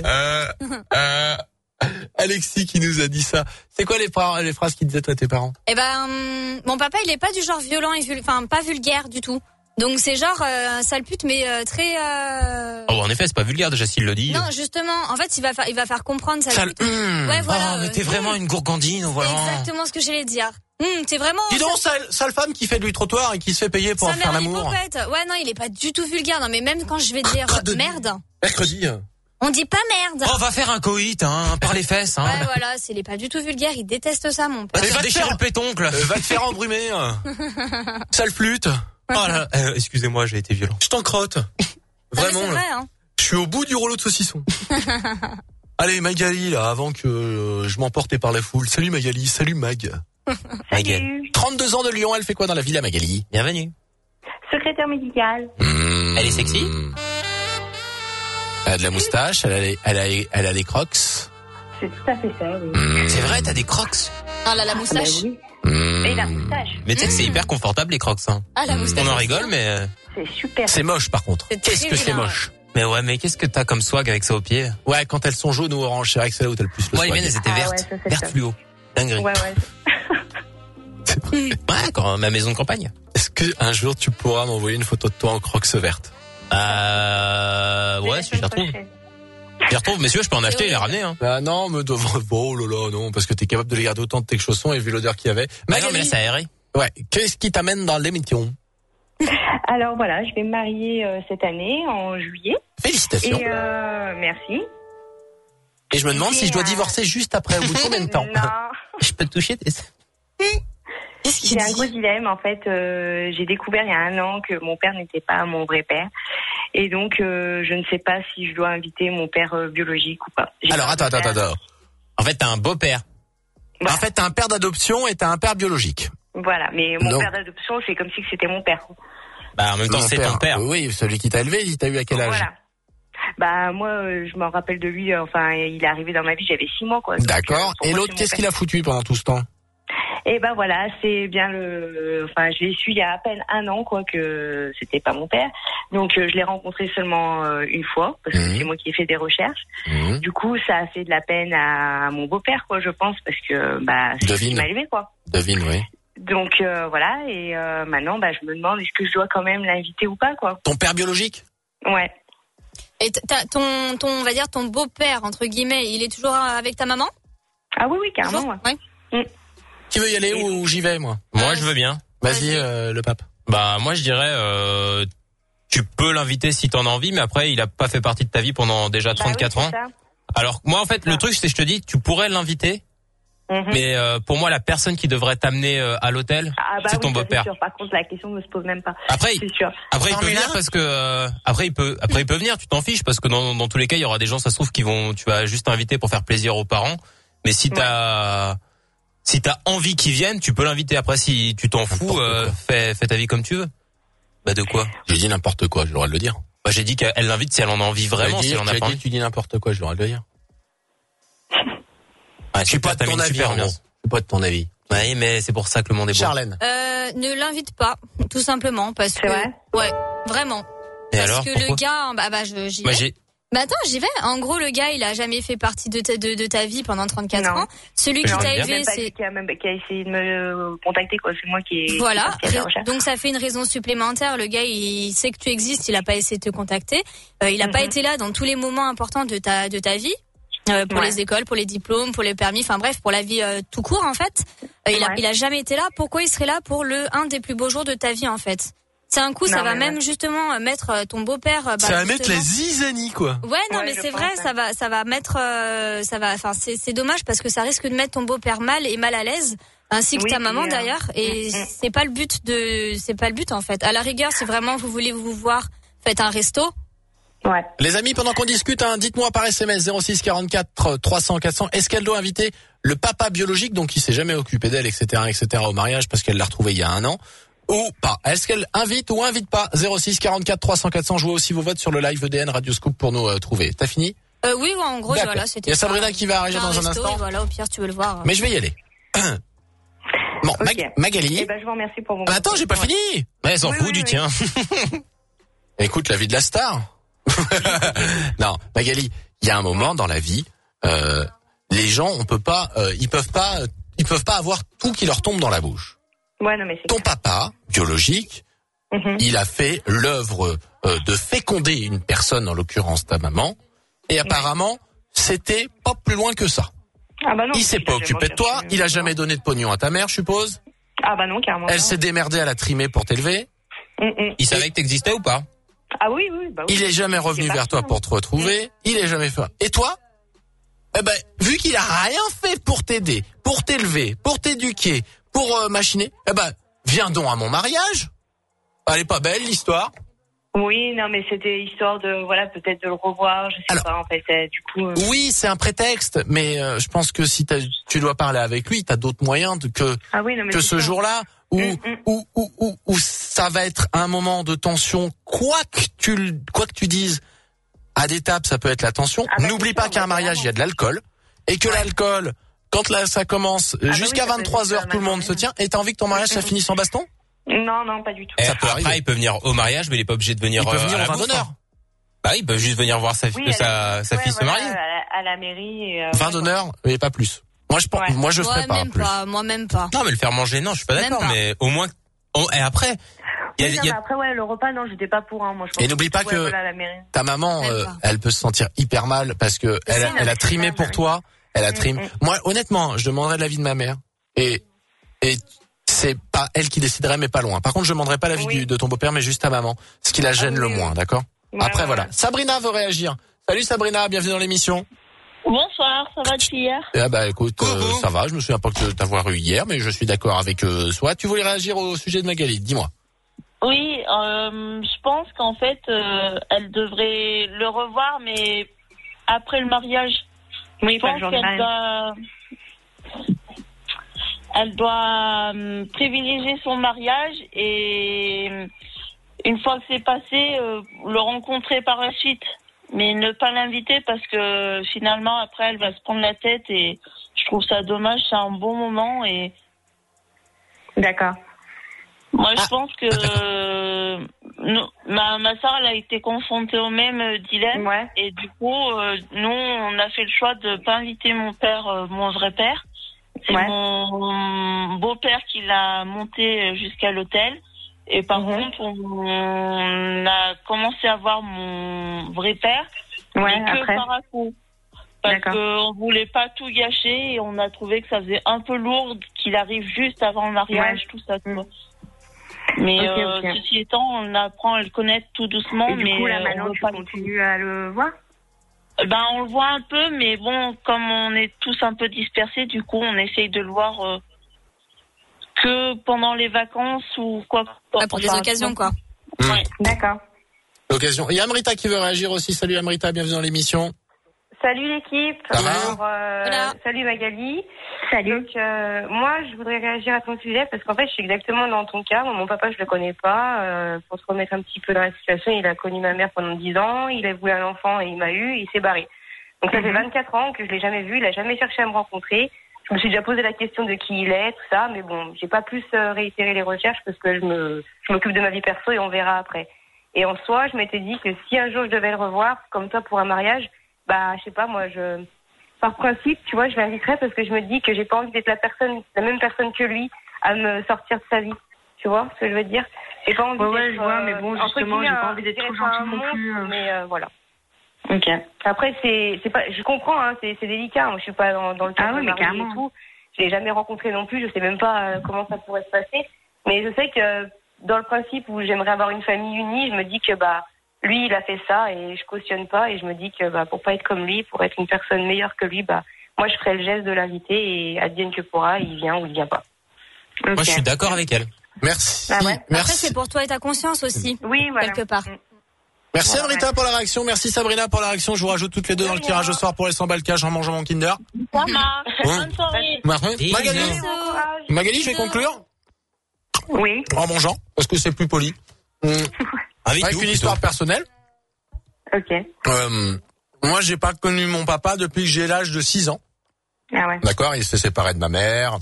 Alexis qui nous a dit ça. C'est quoi les phrases qu'il disait toi tes parents? Eh ben, mon papa il est pas du genre violent et pas vulgaire du tout. Donc c'est genre sale pute mais très. Oh en effet c'est pas vulgaire déjà s'il le dit. Non justement en fait il va faire comprendre sale pute. Ouais voilà. Oh mais t'es vraiment une gourgandine voilà. Exactement ce que j'allais dire. T'es vraiment. Dis donc sale femme qui fait de trottoir et qui se fait payer pour faire l'amour. Ouais non il est pas du tout vulgaire non mais même quand je vais dire merde. Mercredi. On dit pas merde. On va faire un coït par les fesses hein. Ouais voilà il est pas du tout vulgaire il déteste ça mon père. Va te déchirer le pétoncle. Va te faire embrumer. Sale flûte. Oh là, excusez-moi, j'ai été violent. Je t'en crotte. Vraiment. C'est vrai, hein. Je suis au bout du rouleau de saucisson. Allez, Magali, là, avant que je m'emporte par la foule. Salut Magali, salut Mag. Salut. 32 ans de Lyon, elle fait quoi dans la villa Magali? Bienvenue. Secrétaire médicale. Elle est sexy? Elle a de la moustache, elle a des crocs. C'est tout à fait ça, oui. C'est vrai, t'as des crocs? Ah là, la moustache. Ah, bah oui. Et la moustache. Mais tu sais que c'est hyper confortable les crocs, hein. Ah, la moustache. On en rigole, mais. C'est super. C'est moche, par contre. Qu'est-ce que c'est moche? Mais ouais, mais qu'est-ce que t'as comme swag avec ça au pied? Ouais, quand elles sont jaunes ou oranges, c'est vrai que c'est là où t'as le plus le swag. Moi, les miennes, elles étaient vertes. Ouais, vertes fluo. Dinguerie. Ouais. Ouais, quand ma maison de campagne. Est-ce que un jour tu pourras m'envoyer une photo de toi en crocs vertes? Ouais, si je la retrouve. Je les retrouve, messieurs, je peux en acheter et les ramener, hein. Bah non, mais oh là là, non, parce que t'es capable de les garder autant de tes chaussons et vu l'odeur qu'il y avait. Bah non, mais là, c'est aéré. Ouais. Qu'est-ce qui t'amène dans l'émission? Alors voilà, je vais me marier cette année, en juillet. Félicitations. Et merci. Et je me demande si je dois divorcer juste après, au bout de combien de temps? Non. Je peux te toucher J'ai un gros dilemme, en fait. J'ai découvert il y a 1 an que mon père n'était pas mon vrai père. Et donc, je ne sais pas si je dois inviter mon père biologique ou pas. Alors, attends. En fait, t'as un beau-père. Voilà. En fait, t'as un père d'adoption et t'as un père biologique. Voilà, mais mon père d'adoption, c'est comme si c'était mon père. Bah, en même temps, c'est ton père. Oui, celui qui t'a élevé, il t'a eu à quel âge? Voilà. Bah, moi, je m'en rappelle de lui, enfin, il est arrivé dans ma vie, j'avais 6 mois, quoi. D'accord. Et l'autre, qu'est-ce qu'il a foutu pendant tout ce temps? Et ben voilà, c'est bien enfin, je l'ai su il y a à peine 1 an, quoi, que c'était pas mon père. Donc, je l'ai rencontré seulement une fois, parce que c'est moi qui ai fait des recherches. Du coup, ça a fait de la peine à mon beau-père, quoi, je pense, parce que, bah, c'est lui qui m'a élevé, quoi. Devine, oui. Donc, voilà, et maintenant, bah, je me demande, est-ce que je dois quand même l'inviter ou pas, quoi. Ton père biologique? Ouais. Et on va dire, ton beau-père, entre guillemets, il est toujours avec ta maman? Ah oui, carrément, ouais. Qui veut y aller ou j'y vais, moi? Moi, je veux bien. Vas-y, le pape. Bah, moi, je dirais, tu peux l'inviter si t'en as envie, mais après, il a pas fait partie de ta vie pendant déjà 34 ans. Ça. Alors, moi, en fait, le truc, c'est, je te dis, tu pourrais l'inviter, mais pour moi, la personne qui devrait t'amener à l'hôtel, c'est ton beau-père. Par contre, la question ne se pose même pas. Après, c'est sûr. Après, il peut venir parce que, après, il peut venir, tu t'en fiches, parce que dans tous les cas, il y aura des gens, ça se trouve, tu vas juste inviter pour faire plaisir aux parents. Mais si si t'as envie qu'ils viennent, tu peux l'inviter. Après, si tu t'en fous, fais ta vie comme tu veux. Bah, de quoi? J'ai dit n'importe quoi, j'ai le droit de le dire. Bah, j'ai dit qu'elle l'invite si elle en a envie vraiment, si elle en a pas envie. Tu dis n'importe quoi, j'ai le droit de le dire. Ah, je suis pas de ton avis, je suis pas de ton avis. Oui, mais c'est pour ça que le monde est beau. Charlène. Ne l'invite pas, tout simplement, parce que... vrai Ouais, vraiment. Et Parce alors, que pourquoi le gars, j'y vais. Bah attends, j'y vais. En gros, le gars, il a jamais fait partie de ta vie pendant 34 ans. Celui qui t'a élevé, c'est... Qui a essayé de me contacter, quoi. C'est moi qui ai... Voilà. Donc ça fait une raison supplémentaire. Le gars, il sait que tu existes, il a pas essayé de te contacter. Il a pas été là dans tous les moments importants de ta vie. Pour les écoles, pour les diplômes, pour les permis, enfin bref, pour la vie tout court en fait. Il a jamais été là. Pourquoi il serait là pour un des plus beaux jours de ta vie en fait? C'est un coup, ça va même justement mettre ton beau-père. Ça va mettre la zizanie quoi. Ouais, non, mais c'est vrai, ça va mettre, enfin, c'est dommage parce que ça risque de mettre ton beau-père mal à l'aise, ainsi que ta maman d'ailleurs. Et c'est pas le but en fait. À la rigueur, si vraiment vous voulez vous voir, faites un resto. Ouais. Les amis, pendant qu'on discute, dites-moi par SMS 06 44 300 400, est-ce qu'elle doit inviter le papa biologique, donc qui s'est jamais occupé d'elle, etc., au mariage parce qu'elle l'a retrouvé il y a 1 an, ou pas? Est-ce qu'elle invite ou invite pas? 06 44 300 400, jouez aussi vos votes sur le live EDN Radio Scoop pour nous trouver. T'as fini? Oui, en gros, voilà, c'était. Il y a Sabrina qui va réagir dans un instant. Voilà, au pire, tu veux le voir. Mais je vais y aller. Bon, Magali. Eh ben, je vous remercie pour vos... Attends, j'ai pas fini. Mais elle s'en fout du tien. Écoute, la vie de la star. Non, Magali, il y a un moment dans la vie, les gens, ils peuvent pas avoir tout qui leur tombe dans la bouche. Ouais, non, mais c'est ton papa biologique, il a fait l'œuvre de féconder une personne, en l'occurrence ta maman, et apparemment c'était pas plus loin que ça. Ah bah non. Il s'est pas occupé de toi, il a jamais donné de pognon à ta mère, je suppose. Ah bah non, carrément. Elle s'est démerdée à la trimer pour t'élever. Il savait que t'existais ou pas? Ah oui, bah oui. Il est jamais revenu vers toi pour te retrouver. Il est jamais fait. Et toi? Eh ben, vu qu'il a rien fait pour t'aider, pour t'élever, pour t'éduquer, pour machiner, eh ben, viens donc à mon mariage. Elle est pas belle, l'histoire? Oui, non, mais c'était histoire de, voilà, peut-être de le revoir, je sais pas, en fait, du coup... Oui, c'est un prétexte, mais je pense que si tu dois parler avec lui, t'as d'autres moyens que ce jour-là, où ça va être un moment de tension, quoi que tu dises, à des tables, ça peut être la tension. N'oublie pas qu'à un mariage, il y a de l'alcool, et que l'alcool, quand là, ça commence, jusqu'à 23h, tout le monde se tient, et t'as envie que ton mariage, ça finisse en baston? Non, pas du tout. Ça peut arriver. Il peut venir au mariage, mais il est pas obligé de venir. Il peut venir au vin d'honneur. Bah, il peut juste venir voir sa fille se marier. À la mairie. Vin d'honneur, mais pas plus. Moi, je ferais pas plus. Moi, même pas. Non, mais le faire manger, non, je suis pas d'accord, mais au moins, et après. Après, le repas, non, j'étais pas pour, moi, je pense. Et n'oublie pas que ta maman, elle peut se sentir hyper mal parce que elle a trimé pour toi. Elle a trimé. Moi, honnêtement, je demanderais l'avis de ma mère. Et c'est pas elle qui déciderait, mais pas loin. Par contre, je demanderais pas l'avis de ton beau-père, mais juste ta maman. Ce qui la gêne le moins, d'accord? Après, voilà. Sabrina veut réagir. Salut Sabrina, bienvenue dans l'émission. Bonsoir, ça va depuis hier? Ah bah écoute, ça va, je me souviens pas de t'avoir eu hier, mais je suis d'accord avec toi. Tu voulais réagir au sujet de Magali, dis-moi. Oui, je pense qu'en fait, elle devrait le revoir, mais après le mariage. Oui, je pense qu'elle doit privilégier son mariage et une fois que c'est passé, le rencontrer par la suite. Mais ne pas l'inviter parce que finalement, après, elle va se prendre la tête et je trouve ça dommage. C'est un bon moment et... D'accord. Moi, je pense que ma soeur, elle a été confrontée au même dilemme. Ouais. Et du coup, nous, on a fait le choix de pas inviter mon père, mon vrai père. C'est mon beau-père qui l'a monté jusqu'à l'hôtel. Et par contre, on a commencé à voir mon vrai père, mais que par à coup. Parce qu'on voulait pas tout gâcher et on a trouvé que ça faisait un peu lourd qu'il arrive juste avant le mariage, tout ça. Mais ceci étant, on apprend à le connaître tout doucement. Et du coup, là, maintenant, tu continues à le voir? On le voit un peu, mais bon, comme on est tous un peu dispersés, du coup, on essaye de le voir que pendant les vacances ou quoi. Pour des occasions, quoi. Ouais. D'accord. L'occasion. Il y a Amrita qui veut réagir aussi. Salut Amrita, bienvenue dans l'émission. Salut l'équipe. Salut Magali. Salut. Donc moi je voudrais réagir à ton sujet parce qu'en fait je suis exactement dans ton cas. Mon papa je le connais pas. Pour se remettre un petit peu dans la situation, il a connu ma mère pendant 10 ans. Il a voulu un enfant et il m'a eu. Il s'est barré. Donc ça fait 24 ans que je l'ai jamais vu. Il a jamais cherché à me rencontrer. je me suis déjà posé la question de qui il est, tout ça, mais bon, j'ai pas plus réitéré les recherches parce que je m'occupe de ma vie perso et on verra après. Et en soi, je m'étais dit que si un jour je devais le revoir, comme toi pour un mariage, bah, je sais pas, moi, par principe, tu vois, je l'inviterais parce que je me dis que j'ai pas envie d'être la même personne que lui à me sortir de sa vie. Tu vois ce que je veux dire? J'ai pas envie d'être, je vois, mais bon, justement, j'ai pas envie d'être trop gentille non plus. Mais voilà. Ok. Après, c'est pas, je comprends, hein, c'est délicat. Moi, je suis pas dans le cas de mariage et tout. Je l'ai jamais rencontré non plus. Je sais même pas comment ça pourrait se passer. Mais je sais que dans le principe où j'aimerais avoir une famille unie, je me dis que bah lui, il a fait ça et je cautionne pas. Et je me dis que bah pour pas être comme lui, pour être une personne meilleure que lui, bah moi je ferais le geste de l'inviter et advienne que pourra, il vient ou il vient pas. Okay. Moi, je suis d'accord avec elle. Merci. Ah ouais. Merci. Après, c'est pour toi et ta conscience aussi. Oui, voilà. Quelque part. Merci Amrita pour la réaction, merci Sabrina pour la réaction. Je vous rajoute toutes les deux dans le tirage au soir pour les 100 balles cash en mangeant mon Kinder. Ça marche. Bonne soirée. Magali, je vais conclure. Oui. En mangeant, parce que c'est plus poli. Avec une histoire personnelle. Ok. Moi, j'ai pas connu mon papa depuis que j'ai l'âge de 6 ans. Ah ouais. D'accord, il s'est séparé de ma mère.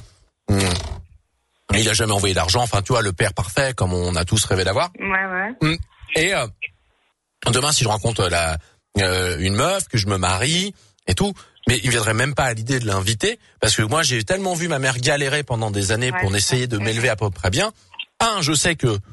Il a jamais envoyé d'argent. Enfin, tu vois, le père parfait, comme on a tous rêvé d'avoir. Ouais. Et demain, si je rencontre une meuf, que je me marie et tout, mais il viendrait même pas à l'idée de l'inviter, parce que moi, j'ai tellement vu ma mère galérer pendant des années pour essayer de m'élever à peu près bien. Un, je sais que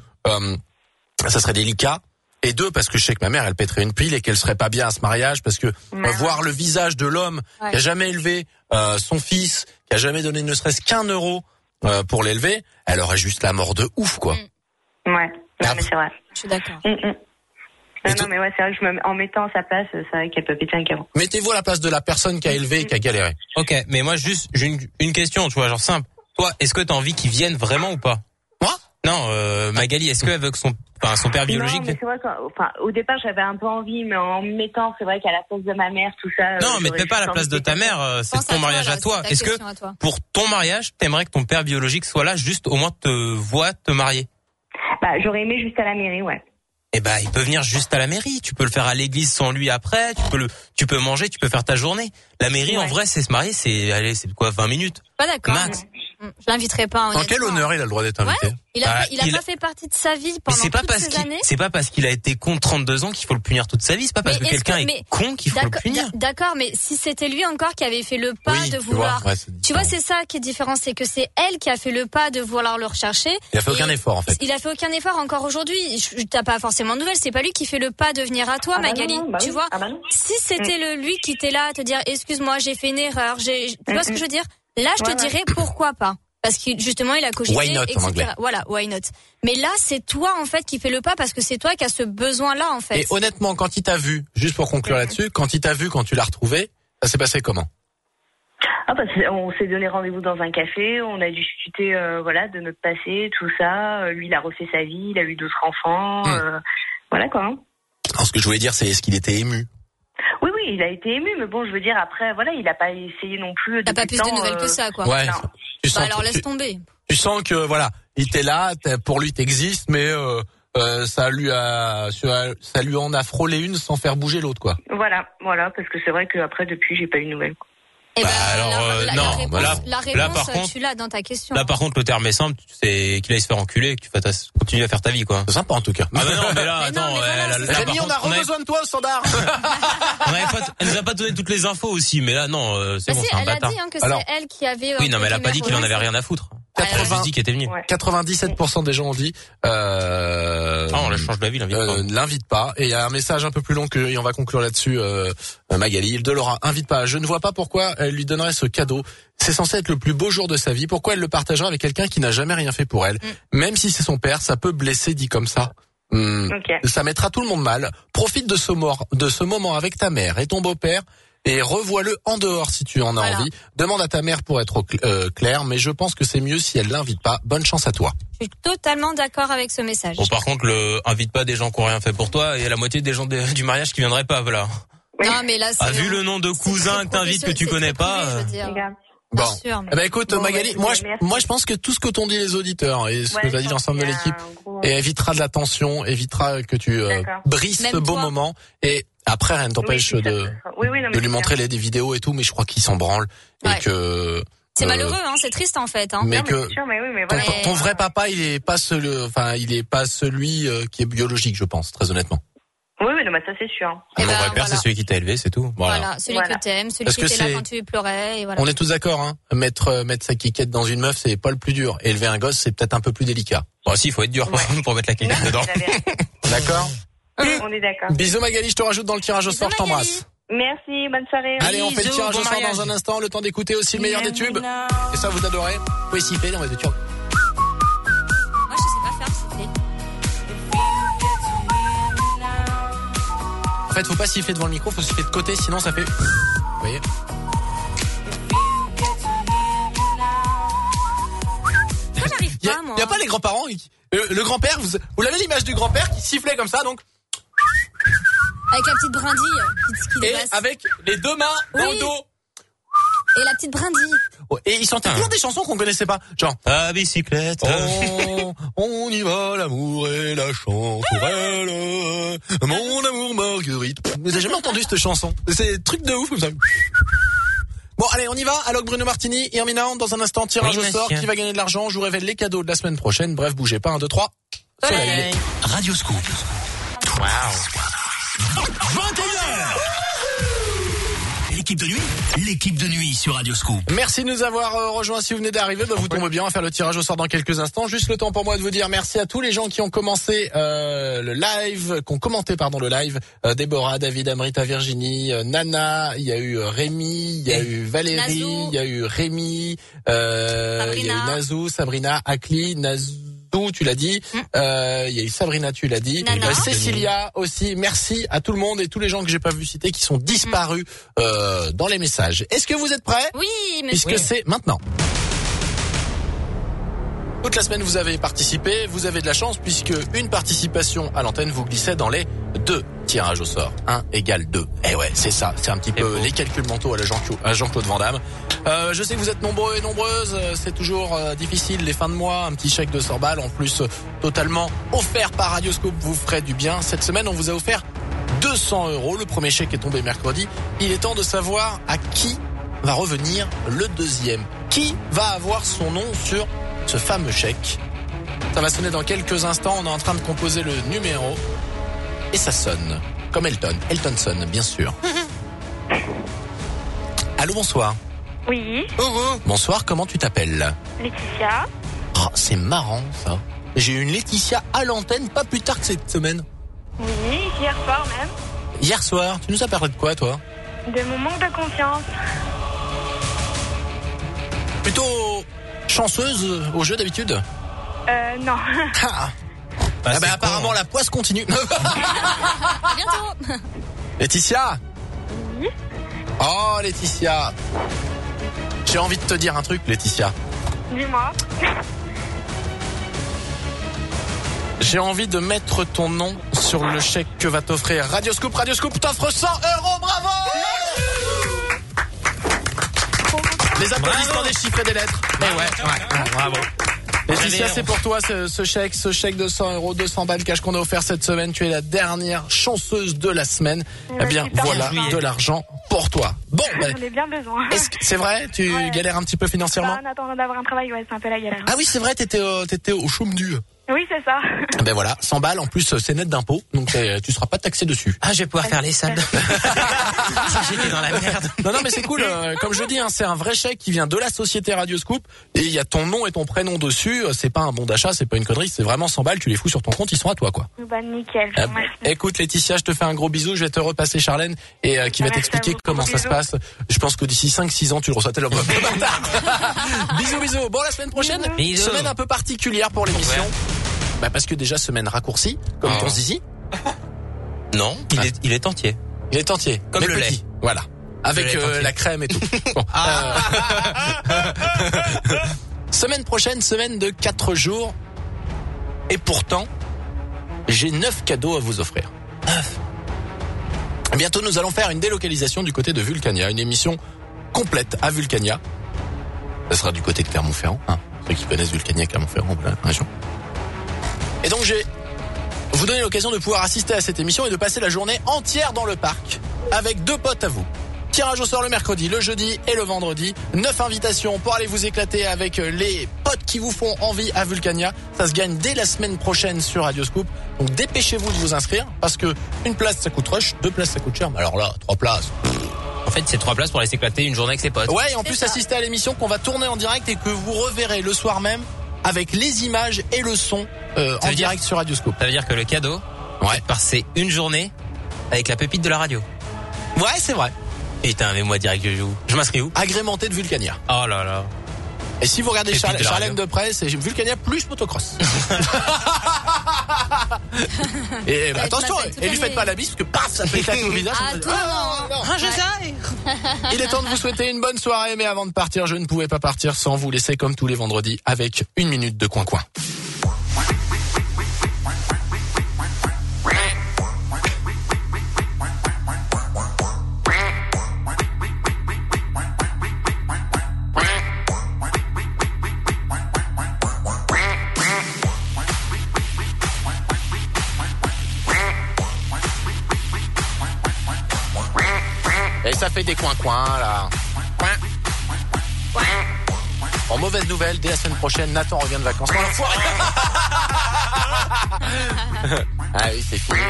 ça serait délicat. Et deux, parce que je sais que ma mère, elle pèterait une pile et qu'elle serait pas bien à ce mariage, parce que voir le visage de l'homme qui a jamais élevé son fils, qui a jamais donné ne serait-ce qu'un euro pour l'élever, elle aurait juste la mort de ouf, quoi. Ouais, non, mais c'est vrai. Je suis d'accord. Non, mais ouais, c'est vrai que en mettant à sa place, c'est vrai qu'elle peut péter un câble. Mettez-vous à la place de la personne qui a élevé et qui a galéré. Ok, mais moi, juste, j'ai une question, tu vois, genre simple. Toi, est-ce que t'as envie qu'il vienne vraiment ou pas? Moi? Non, Magali, est-ce qu'elle veut que son père biologique? Non, mais c'est vrai qu'au départ, j'avais un peu envie, mais en me mettant, c'est vrai qu'à la place de ma mère, tout ça. Non, mais te mets pas à la place de ta mère, c'est ton mariage à toi. Est-ce que, pour ton mariage, t'aimerais que ton père biologique soit là, juste au moins te voit te marier? Bah, j'aurais aimé juste à la mairie, ouais. Eh ben, il peut venir juste à la mairie. Tu peux le faire à l'église sans lui après. Tu peux manger, tu peux faire ta journée. La mairie, en vrai, c'est se marier, c'est 20 minutes. Pas d'accord. Max. Je l'inviterai pas. En quel honneur il a le droit d'être invité? Il a pas fait partie de sa vie pendant toutes ces années. C'est pas parce qu'il a été con 32 ans qu'il faut le punir toute sa vie. C'est pas parce que quelqu'un est con qu'il faut le punir. D'accord, mais si c'était lui encore qui avait fait le pas de vouloir, tu vois, c'est ça qui est différent, c'est que c'est elle qui a fait le pas de vouloir le rechercher. Il a fait aucun effort, en fait. Il a fait aucun effort encore aujourd'hui. T'as pas forcément de nouvelles. C'est pas lui qui fait le pas de venir à toi, Magali. Tu vois, si c'était lui qui était là à te dire, excuse-moi, j'ai fait une erreur. Tu vois ce que je veux dire? Là, je te dirais pourquoi pas. Parce que justement, il a cogité, why not, etc. en anglais. Voilà, why not. Mais là, c'est toi en fait qui fais le pas parce que c'est toi qui as ce besoin-là en fait. Et honnêtement, quand il t'a vu, juste pour conclure là-dessus, quand il t'a vu, quand tu l'as retrouvé, ça s'est passé comment? On s'est donné rendez-vous dans un café, on a discuté de notre passé, tout ça. Lui, il a refait sa vie, il a eu d'autres enfants, voilà quoi. Hein. Alors, ce que je voulais dire, c'est est-ce qu'il était ému? Oui, il a été ému, mais bon, je veux dire, après, il a pas essayé non plus. T'as pas plus de nouvelles que ça, quoi. Ouais. Alors laisse tomber. Tu sens que il était là, pour lui t'existes, mais ça lui en a frôlé une sans faire bouger l'autre, quoi. Voilà, parce que c'est vrai qu'après depuis j'ai pas eu de nouvelles. La réponse, par contre, tu l'as dans ta question. Là, par contre, le terme est simple, c'est qu'il aille se faire enculer, que tu continues à faire ta vie, quoi. C'est sympa, en tout cas. Ah, bah non, mais là, attends, Rémi, on a besoin de toi, le standard. Elle nous a pas donné toutes les infos aussi, mais là, non, c'est bon, c'est un bâtard. Elle a dit, que c'est elle qui avait. Oui, non, mais elle a pas dit qu'il en avait rien à foutre. 97% des gens ont dit on la change d'avis, l'invite pas. Et il y a un message un peu plus long et on va conclure là-dessus. Magali de Laura, invite pas. Je ne vois pas pourquoi elle lui donnerait ce cadeau. C'est censé être le plus beau jour de sa vie. Pourquoi elle le partagerait avec quelqu'un qui n'a jamais rien fait pour elle? Même si c'est son père, ça peut blesser dit comme ça. Ça mettra tout le monde mal. Profite de ce moment avec ta mère et ton beau-père. Et revois-le en dehors si tu en as envie. Demande à ta mère pour être clair, mais je pense que c'est mieux si elle l'invite pas. Bonne chance à toi. Je suis totalement d'accord avec ce message. Bon, par contre, invite pas des gens qui ont rien fait pour toi et la moitié des gens du mariage qui viendraient pas, voilà. Non, mais là, vu le nom de cousin que t'invites que tu connais pas. Bon, écoute, Magali, moi je pense que tout ce que t'ont dit les auditeurs et ce que t'as dit l'ensemble de l'équipe évitera de la tension, évitera que tu brises ce beau moment. Et après, rien ne t'empêche de lui montrer des vidéos et tout, mais je crois qu'il s'en branle et que C'est malheureux, hein, c'est triste en fait. Hein. Mais Non, que c'est sûr, mais oui, mais voilà. ton vrai papa, il est pas celui qui est biologique, je pense, très honnêtement. Oui, non, mais ça c'est sûr. Mon vrai père, c'est celui qui t'a élevé, c'est tout. Voilà, celui que t'aimes, celui qui était là quand tu pleurais. Et voilà. On est tous d'accord, hein. Mettre sa quiquette dans une meuf, c'est pas le plus dur. Élever un gosse, c'est peut-être un peu plus délicat. Bon, si, il faut être dur pour mettre la quiquette dedans. D'accord. On est d'accord. Bisous Magali, je te rajoute dans le tirage au sort, je t'embrasse. Merci, bonne soirée. Allez, on fait le tirage au sort dans un instant, le temps d'écouter aussi le meilleur des tubes. Et ça, vous adorez. Vous pouvez siffler dans les deux tubes. Moi, je sais pas faire siffler. En fait, faut pas siffler devant le micro, faut siffler de côté, sinon ça fait... Vous voyez ? Il y a pas les grands-parents. Le grand-père, vous l'avez l'image du grand-père qui sifflait comme ça, donc... Avec la petite brindille qui et dépasse. avec les deux mains dans le dos. Et la petite brindille. Et ils chantaient toujours des chansons qu'on connaissait pas. Genre, à bicyclette. On y va, l'amour et la chanterelle. Mon amour Marguerite. Vous avez jamais entendu cette chanson? C'est un truc de ouf comme ça. Bon, allez, on y va. Alok, Bruno Martini, Irmina, dans un instant, tirage au sort. Qui va gagner de l'argent? Je vous révèle les cadeaux de la semaine prochaine. Bref, bougez pas. 1, 2, 3. Soleil. Radio Scoop. Wow. 21h. L'équipe de nuit sur Radio Scoop. Merci de nous avoir rejoints. Si vous venez d'arriver, vous tombez bien, on va faire le tirage au sort dans quelques instants. Juste le temps pour moi de vous dire merci à tous les gens qui ont commencé le live, qui ont commenté le live. Déborah, David, Amrita, Virginie, Nana, il y a eu Rémi, il y a eu Valérie, il y a eu Rémi, il y a eu Nazou, Sabrina, Akli, Nazou. Tu l'as dit, il y a eu Sabrina, tu l'as dit, Cécilia aussi. Merci à tout le monde et tous les gens que j'ai pas vu citer qui sont disparus dans les messages. Est-ce que vous êtes prêts? Oui, monsieur. Puisque c'est maintenant. Toute la semaine vous avez participé, vous avez de la chance puisque une participation à l'antenne vous glissait dans les 2 tirages au sort. 1 égale 2. Eh ouais, c'est ça, c'est un petit peu les calculs mentaux à Jean-Claude Van Damme. Je sais que vous êtes nombreux et nombreuses, c'est toujours difficile les fins de mois, un petit chèque de 100 balles en plus totalement offert par Radio Scoop vous ferait du bien. Cette semaine on vous a offert 200 €, le premier chèque est tombé mercredi. Il est temps de savoir à qui va revenir le deuxième. Qui va avoir son nom sur ce fameux chèque? Ça va sonner dans quelques instants, on est en train de composer le numéro et ça sonne comme Elton sonne bien sûr. Allô, bonsoir. Oui. Bonsoir, comment tu t'appelles? Laetitia. Oh, c'est marrant ça. J'ai eu une Laetitia à l'antenne pas plus tard que cette semaine. Oui, hier soir même. Hier soir, tu nous as parlé de quoi toi? De mon manque de confiance. Plutôt chanceuse au jeu d'habitude? Non. Apparemment la poisse continue. À bientôt. Laetitia. Oui. Oh Laetitia. J'ai envie de te dire un truc Laetitia. Dis-moi. J'ai envie de mettre ton nom sur le chèque que va t'offrir Radio Scoop. Radio Scoop t'offre 100 €, bravo. Les applaudissements des chiffres et des lettres. Bravo. Laetitia, c'est pour toi ce chèque de 100 €, 200 balles cash qu'on a offert cette semaine. Tu es la dernière chanceuse de la semaine. Eh bien, voilà de l'argent pour toi. Bon, j'en ai bien besoin. C'est vrai? Tu galères un petit peu financièrement? En attendant d'avoir un travail, c'est un peu la galère. Ah oui, c'est vrai, t'étais au chômage. Oui, c'est ça. Ben voilà, 100 balles, en plus c'est net d'impôts, donc tu seras pas taxé dessus. Ah, je vais pouvoir faire les salles. J'étais dans la merde. Non, mais c'est cool, comme je dis, c'est un vrai chèque qui vient de la société Radio Scoop, et il y a ton nom et ton prénom dessus, c'est pas un bon d'achat, c'est pas une connerie, c'est vraiment 100 balles, tu les fous sur ton compte, ils sont à toi, quoi. Bah, nickel, je vous remercie. Écoute Laetitia, je te fais un gros bisou, je vais te repasser Charlène, et qui va t'expliquer comment ça se passe. Je pense que d'ici 5-6 ans, tu le reçois tellement. Bisous. Bon, la semaine prochaine, semaine un peu particulière pour l'émission. Bah parce que déjà semaine raccourcie, comme ton zizi. Non, il est entier. Il est entier, comme le petit. lait. Voilà, avec la crème et tout. Bon. Semaine prochaine, semaine de 4 jours. Et pourtant, j'ai 9 cadeaux à vous offrir. 9. Bientôt, nous allons faire une délocalisation du côté de Vulcania, une émission complète à Vulcania. Ça sera du côté de Clermont-Ferrand, ceux qui connaissent Vulcania, Clermont-Ferrand, la région. Et donc, je vais vous donner l'occasion de pouvoir assister à cette émission et de passer la journée entière dans le parc avec 2 potes à vous Tirage au sort le mercredi, le jeudi et le vendredi. 9 invitations pour aller vous éclater avec les potes qui vous font envie à Vulcania. Ça se gagne dès la semaine prochaine sur Radio Scoop. Donc dépêchez-vous de vous inscrire parce que une place ça coûte rush, 2 places ça coûte cher. Mais alors là, 3 places. En fait, c'est 3 places pour aller s'éclater une journée avec ses potes. Ouais, et en plus assister à l'émission qu'on va tourner en direct et que vous reverrez le soir même avec les images et le son en direct sur Radio Scoop. Ça veut dire que le cadeau, c'est de passer une journée avec la pépite de la radio. Ouais, c'est vrai. Putain, mais moi direct je joue. Je m'inscris où? Agrémenté de Vulcania. Oh là là. Et si vous regardez Charlène de près, c'est Vulcania plus motocross. Et attention, et lui faites pas la bise parce que paf, ça fait éclater au visage. Il est temps de vous souhaiter une bonne soirée, mais avant de partir, je ne pouvais pas partir sans vous laisser comme tous les vendredis avec une minute de coin-coin. Et ça fait des coins-coins, là. En mauvaise nouvelle, dès la semaine prochaine, Nathan revient de vacances. Ah oui, c'est fini.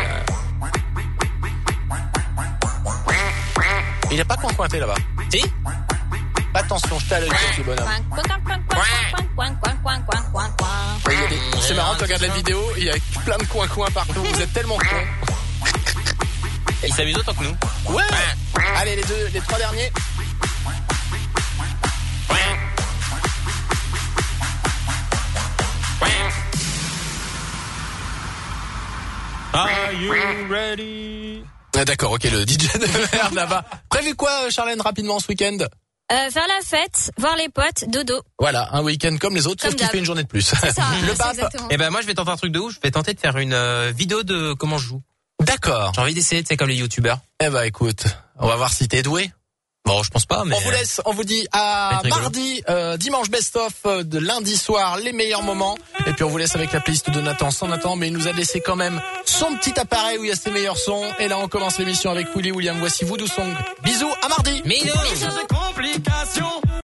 Il a pas coin-cointé là-bas. Si? Attention, je t'ai à l'œil, petit bonhomme. C'est marrant, tu regardes la vidéo, il y a plein de coins-coins partout. Vous êtes tellement cons. Il s'amuse autant que nous. Ouais. Allez, les 3 derniers. Are you ready? D'accord, ok, le DJ de merde là-bas. Prévu quoi, Charlène, rapidement ce week-end? Faire la fête, voir les potes, dodo. Voilà, un week-end comme les autres, sauf qu'il fait une journée de plus. C'est ça, le pape. Eh ben moi je vais tenter un truc de ouf, je vais tenter de faire une vidéo de comment je joue. D'accord. J'ai envie d'essayer, tu sais, comme les youtubeurs. Eh ben écoute, on va voir si t'es doué. Bon, je pense pas, mais... On vous laisse, on vous dit à mardi, dimanche best-of, de lundi soir, les meilleurs moments. Et puis on vous laisse avec la playlist de Nathan sans Nathan, mais il nous a laissé quand même son petit appareil où il y a ses meilleurs sons. Et là on commence l'émission avec Willy William, voici Voodoo Song. Bisous, à mardi. Bisous.